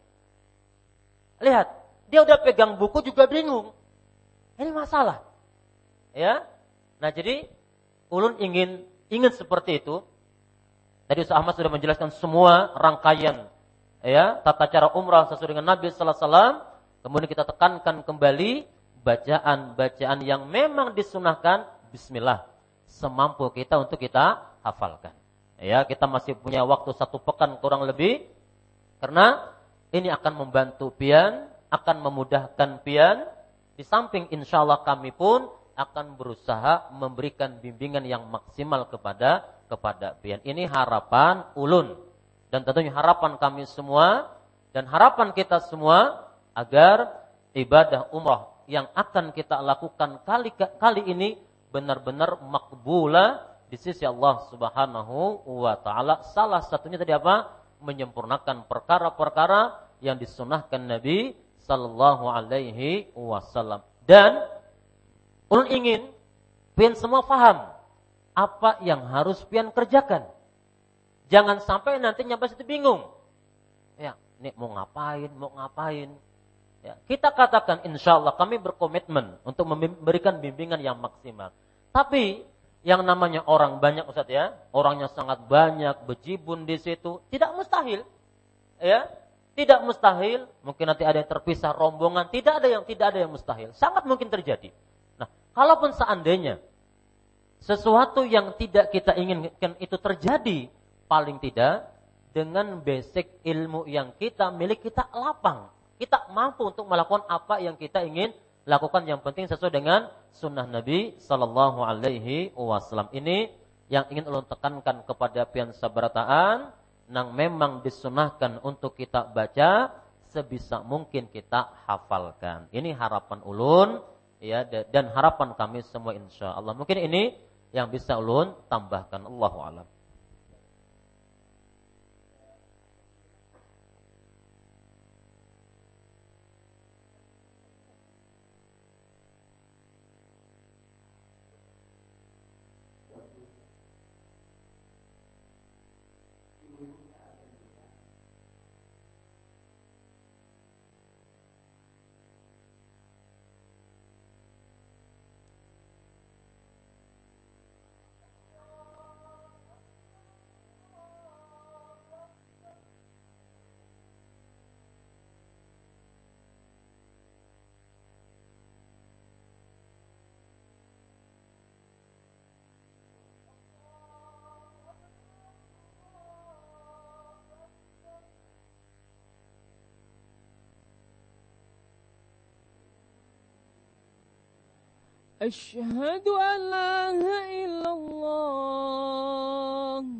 Lihat, dia udah pegang buku juga bingung. Ini masalah. Ya, nah jadi ulun ingin ingin seperti itu. Tadi Ustaz Ahmad sudah menjelaskan semua rangkaian ya tata cara umrah sesuai dengan Nabi sallallahu alaihi wasallam. Kemudian kita tekankan kembali bacaan-bacaan yang memang disunahkan, bismillah, semampu kita untuk kita hafalkan. Ya, kita masih punya waktu satu pekan kurang lebih, karena ini akan membantu pian, akan memudahkan pian. Di samping insyaallah kami pun akan berusaha memberikan bimbingan yang maksimal kepada kepada pian. Ini harapan ulun dan tentunya harapan kami semua dan harapan kita semua agar ibadah umrah yang akan kita lakukan kali kali ini benar-benar makbulah di sisi Allah Subhanahu wa taala. Salah satunya tadi apa? Menyempurnakan perkara-perkara yang disunahkan Nabi sallallahu alaihi wasallam. Dan ulun ingin pian semua faham apa yang harus pian kerjakan. Jangan sampai nantinya pas itu bingung. Ya, ini mau ngapain, mau ngapain. Ya, kita katakan insyaallah kami berkomitmen untuk memberikan bimbingan yang maksimal. Tapi yang namanya orang banyak Ustaz ya, orangnya sangat banyak, bejibun di situ, tidak mustahil. Ya, tidak mustahil, mungkin nanti ada yang terpisah rombongan, tidak ada yang tidak ada yang mustahil. Sangat mungkin terjadi. Nah, kalaupun seandainya sesuatu yang tidak kita inginkan itu terjadi, paling tidak dengan basic ilmu yang kita miliki kita lapang. Kita mampu untuk melakukan apa yang kita ingin lakukan, yang penting sesuai dengan sunnah Nabi sallallahu alaihi wasallam. Ini yang ingin ulun tekankan kepada pian sabarataan, nang memang disunahkan untuk kita baca, sebisa mungkin kita hafalkan. Ini harapan ulun ya, dan harapan kami semua insyaallah. Mungkin ini yang bisa ulun tambahkan. Allahu a'lam. أشهد أن لا إله إلا الله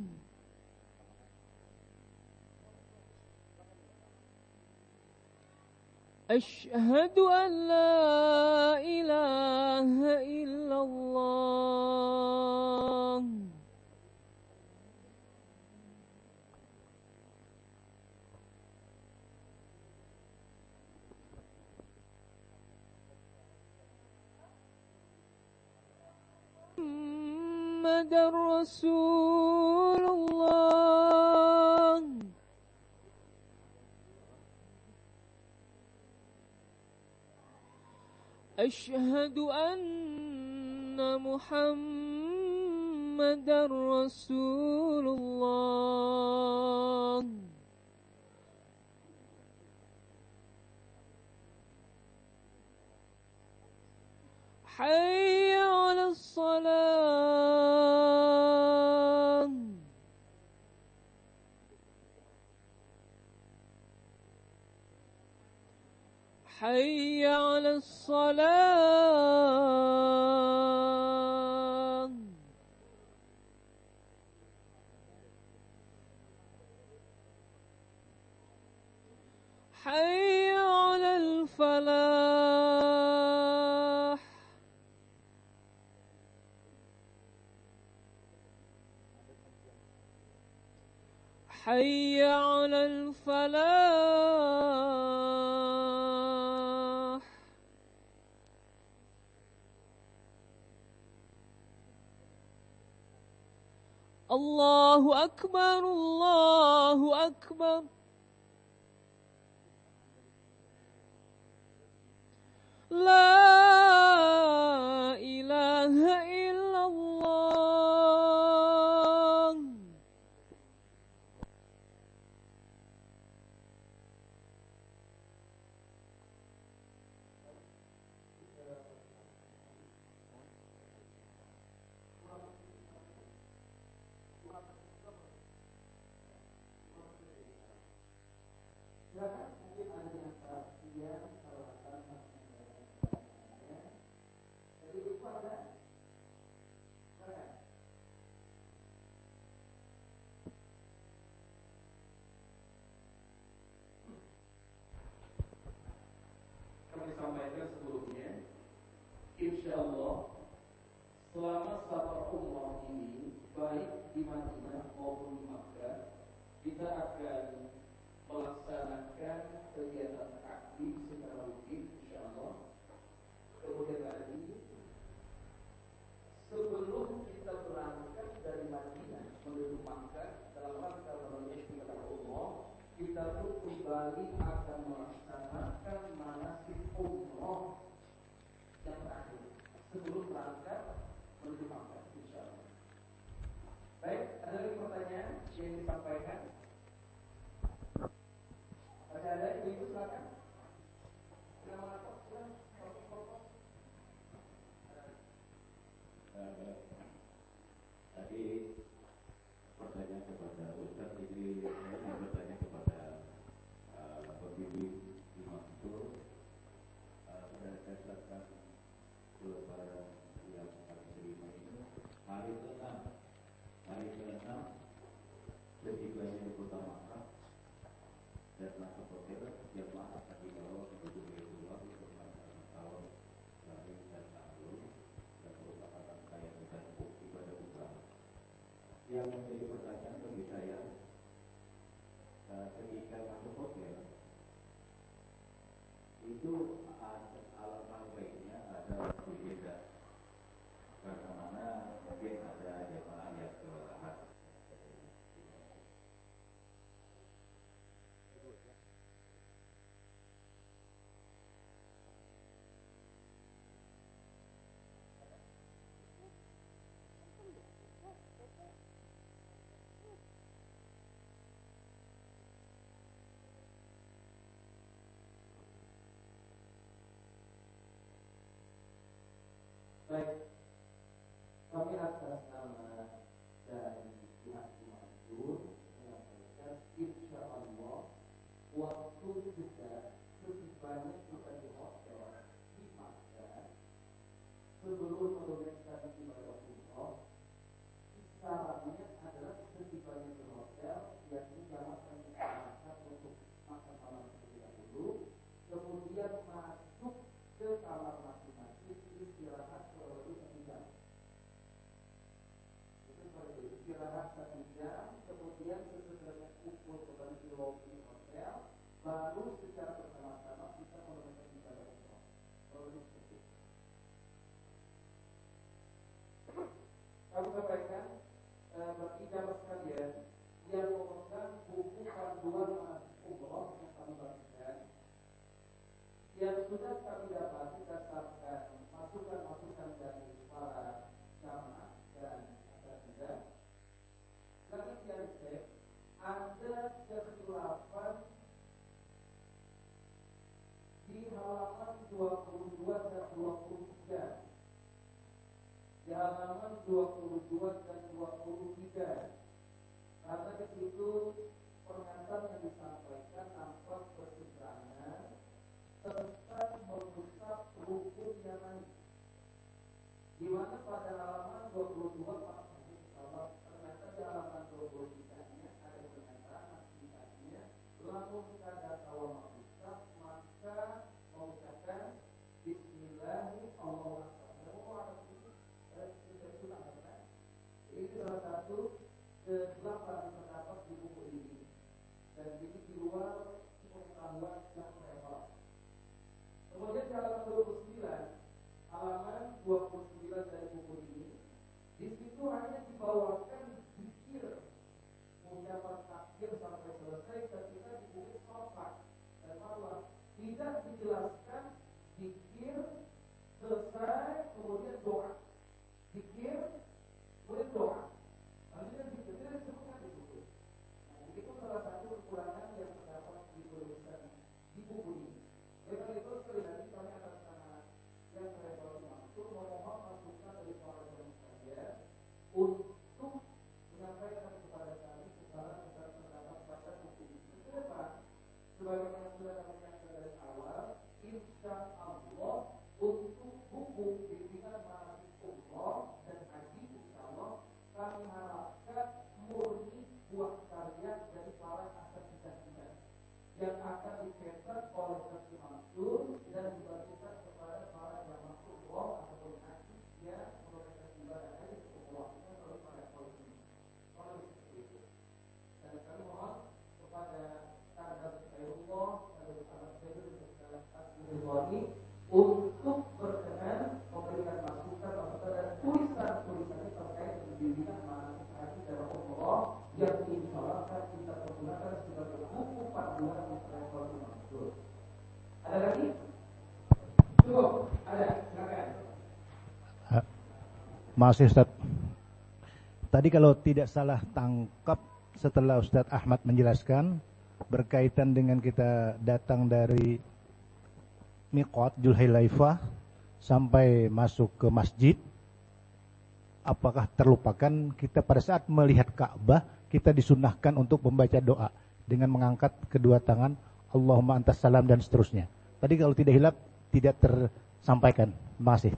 أشهد أن لا إله إلا الله محمد رسول الله أشهد أن محمد رسول الله حي على الصلاة حي على الصلاة حي على الفلاح حي على الفلاح الله أكبر الله أكبر لا إله إلا الله Kami sampaikan sebelumnya, insya Allah selama safar umrah ini, baik di Madinah maupun di Makkah, kita akan melaksanakan kegiatan aktif secara rutin, insya Allah. Kemudian lagi, sebelum kita berangkat dari Madinah menuju Makkah dalam rangka menunaikan umrah, kita pun kembali akan melaksanakan manasik umrah yang terakhir sebelum berangkat menuju Makkah, insyaallah. Baik, ada lagi pertanyaan yang disampaikan? Ada ada ibu silakan. Silakan melapor, silakan. Tadi pertanyaan kepada Ustaz, ini saya mau bertanya kepada uh, pembimbing di Maksud uh, berdasarkan lebaran yang kami terima ini hari keenam hari keenam setibanya di kota Makkah dan masuk hotel jemaah akan dibawa menuju Baitullah untuk melaksanakan tahun lahir dan tahun dan merupakan rangkaian dan ibadah umrah. Yang menjadi pertanyaan bagi saya, uh, ketika masuk hotel itu alangkah baiknya ada berbeda, karena mana mungkin ada jemaah yang kelelahan. Baik, kami atas nama dari pihak Mansur menyampaikan insya Allah waktu kita setibanya kita di hotel di Makkah sebelum menunaikan ibadah umroh, syaratnya adalah setibanya di hotel, yakni jamakkan masyarakat untuk makan malam terlebih dahulu, kemudian masuk ke kamar masing-masing, istirahat kurang lebih satu jam. Itu seperti itu, istirahat satu jam, kemudian sesudah kumpul kembali di lobby hotel, baru secara bersama-sama kita menunaikan ibadah umroh. Kurang lebih seperti itu. Kami sampaikan eh, bagi jamaah sekalian yang memegang buku panduan manasik umroh yang kami bagikan, yang sudah kami dapati berdasarkan masukan-masukan dari para jamaah dan asatidzah, kami cek ada kekhilafan di halaman dua puluh dua dan dua puluh tiga. Di halaman dua puluh dua dan dua puluh tiga, karena di situ pernyataan yang disampaikan nampak berseberangan tentang mengusap rukun yang lain. Di mana pada halaman dua puluh dua, kalau ternyata di halaman dua puluh tiga-nya ada pernyataan maksudnya, lamun kada tawa mengusap maka mengucapkan Bismillahirrahmanirrahim. Ini salah satu kegelapan pendapat di buku ini, dan ini di luar pengetahuan yang relevan. Kemudian di halaman dua puluh sembilan, halaman dua puluh sembilan dari buku ini, di situ hanya dibawakan zikir ucapan takbir sampai selesai ketika di bukit Safa dan Marwah. Tidak dijelaskan zikir selesai kemudian doa. Zikir kemudian doa. Artinya zikir tidak disebutkan di buku. Nah, itu salah satu kekurangan yang terdapat di tulisan di buku ini. Oleh karena itu sekali lagi kami atas nama yang saya baru maksud memohon masukan dari para jamaah sekalian untuk menyampaikan kepada kami kesalahan-kesalahan terdapat pada buku ini. Ke depan, sebagaimana sudah kami katakan dari awal, insya Allah untuk buku bimbingan manasik umroh dan haji, insya Allah kami harapkan murni buah karya dari para asatidzah kita yang akan dicetak oleh Saksi Mansur dan dibagikan kepada para jamaah umroh ataupun haji yang menunaikan ibadah haji untuk mewakilkan oleh para muslimin. Kalau seperti itu. Dan kami mohon kepada Sahabat Khairullah, Sahabat Sahabat Khairullah, Sahabat Khairullah untuk berkenan memberikan masukan masukan dan tulisan-tulisannya terkait dengan bimbingan manasik haji dan umroh yang insyaallah akan kita pergunakan sebagai buku panduan travel Mansur. Ada lagi? Cukup? Ada? Silakan. Masih Ustaz. Tadi kalau tidak salah tangkap setelah Ustaz Ahmad menjelaskan berkaitan dengan kita datang dari miqat Dzulhulaifah sampai masuk ke masjid, apakah terlupakan kita pada saat melihat Ka'bah kita disunahkan untuk membaca doa dengan mengangkat kedua tangan Allahumma antas salam dan seterusnya. Tadi kalau tidak hilap tidak tersampaikan. Masih.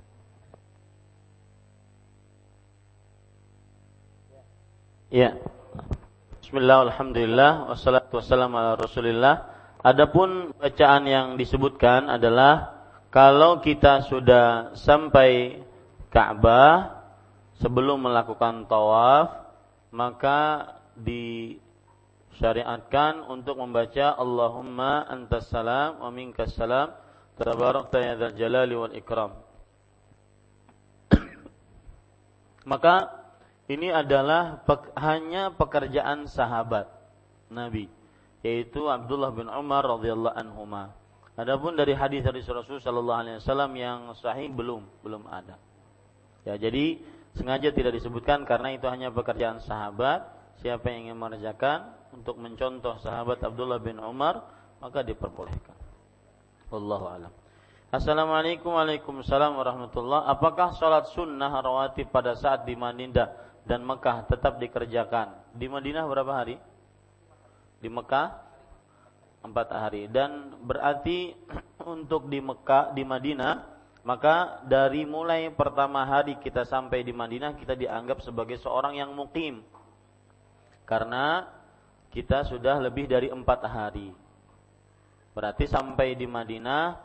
Ya. Bismillah, alhamdulillah, wassalatu wassalamu ala rasulillah. Adapun bacaan yang disebutkan adalah kalau kita sudah sampai Ka'bah sebelum melakukan tawaf, maka disyariatkan untuk membaca Allahumma antas salam wa minkas salam tabarakta ya dzal jalali wal ikram. Maka ini adalah pe- hanya pekerjaan sahabat Nabi, yaitu Abdullah bin Umar radhiyallahu anhuma. Adapun dari hadis dari Rasul sallallahu alaihi wasallam yang sahih belum belum ada. Ya, jadi sengaja tidak disebutkan karena itu hanya pekerjaan sahabat. Siapa yang ingin mengerjakan untuk mencontoh sahabat Abdullah bin Umar, maka diperbolehkan. Wallahu a'lam. Assalamualaikum Waalaikumsalam warahmatullahi. Apakah salat sunnah rawatib pada saat di Madinah dan Mekah tetap dikerjakan? Di Madinah berapa hari? Di Mekah empat hari. Dan berarti untuk di Mekah, di Madinah maka dari mulai pertama hari kita sampai di Madinah kita dianggap sebagai seorang yang mukim, karena kita sudah lebih dari empat hari. Berarti sampai di Madinah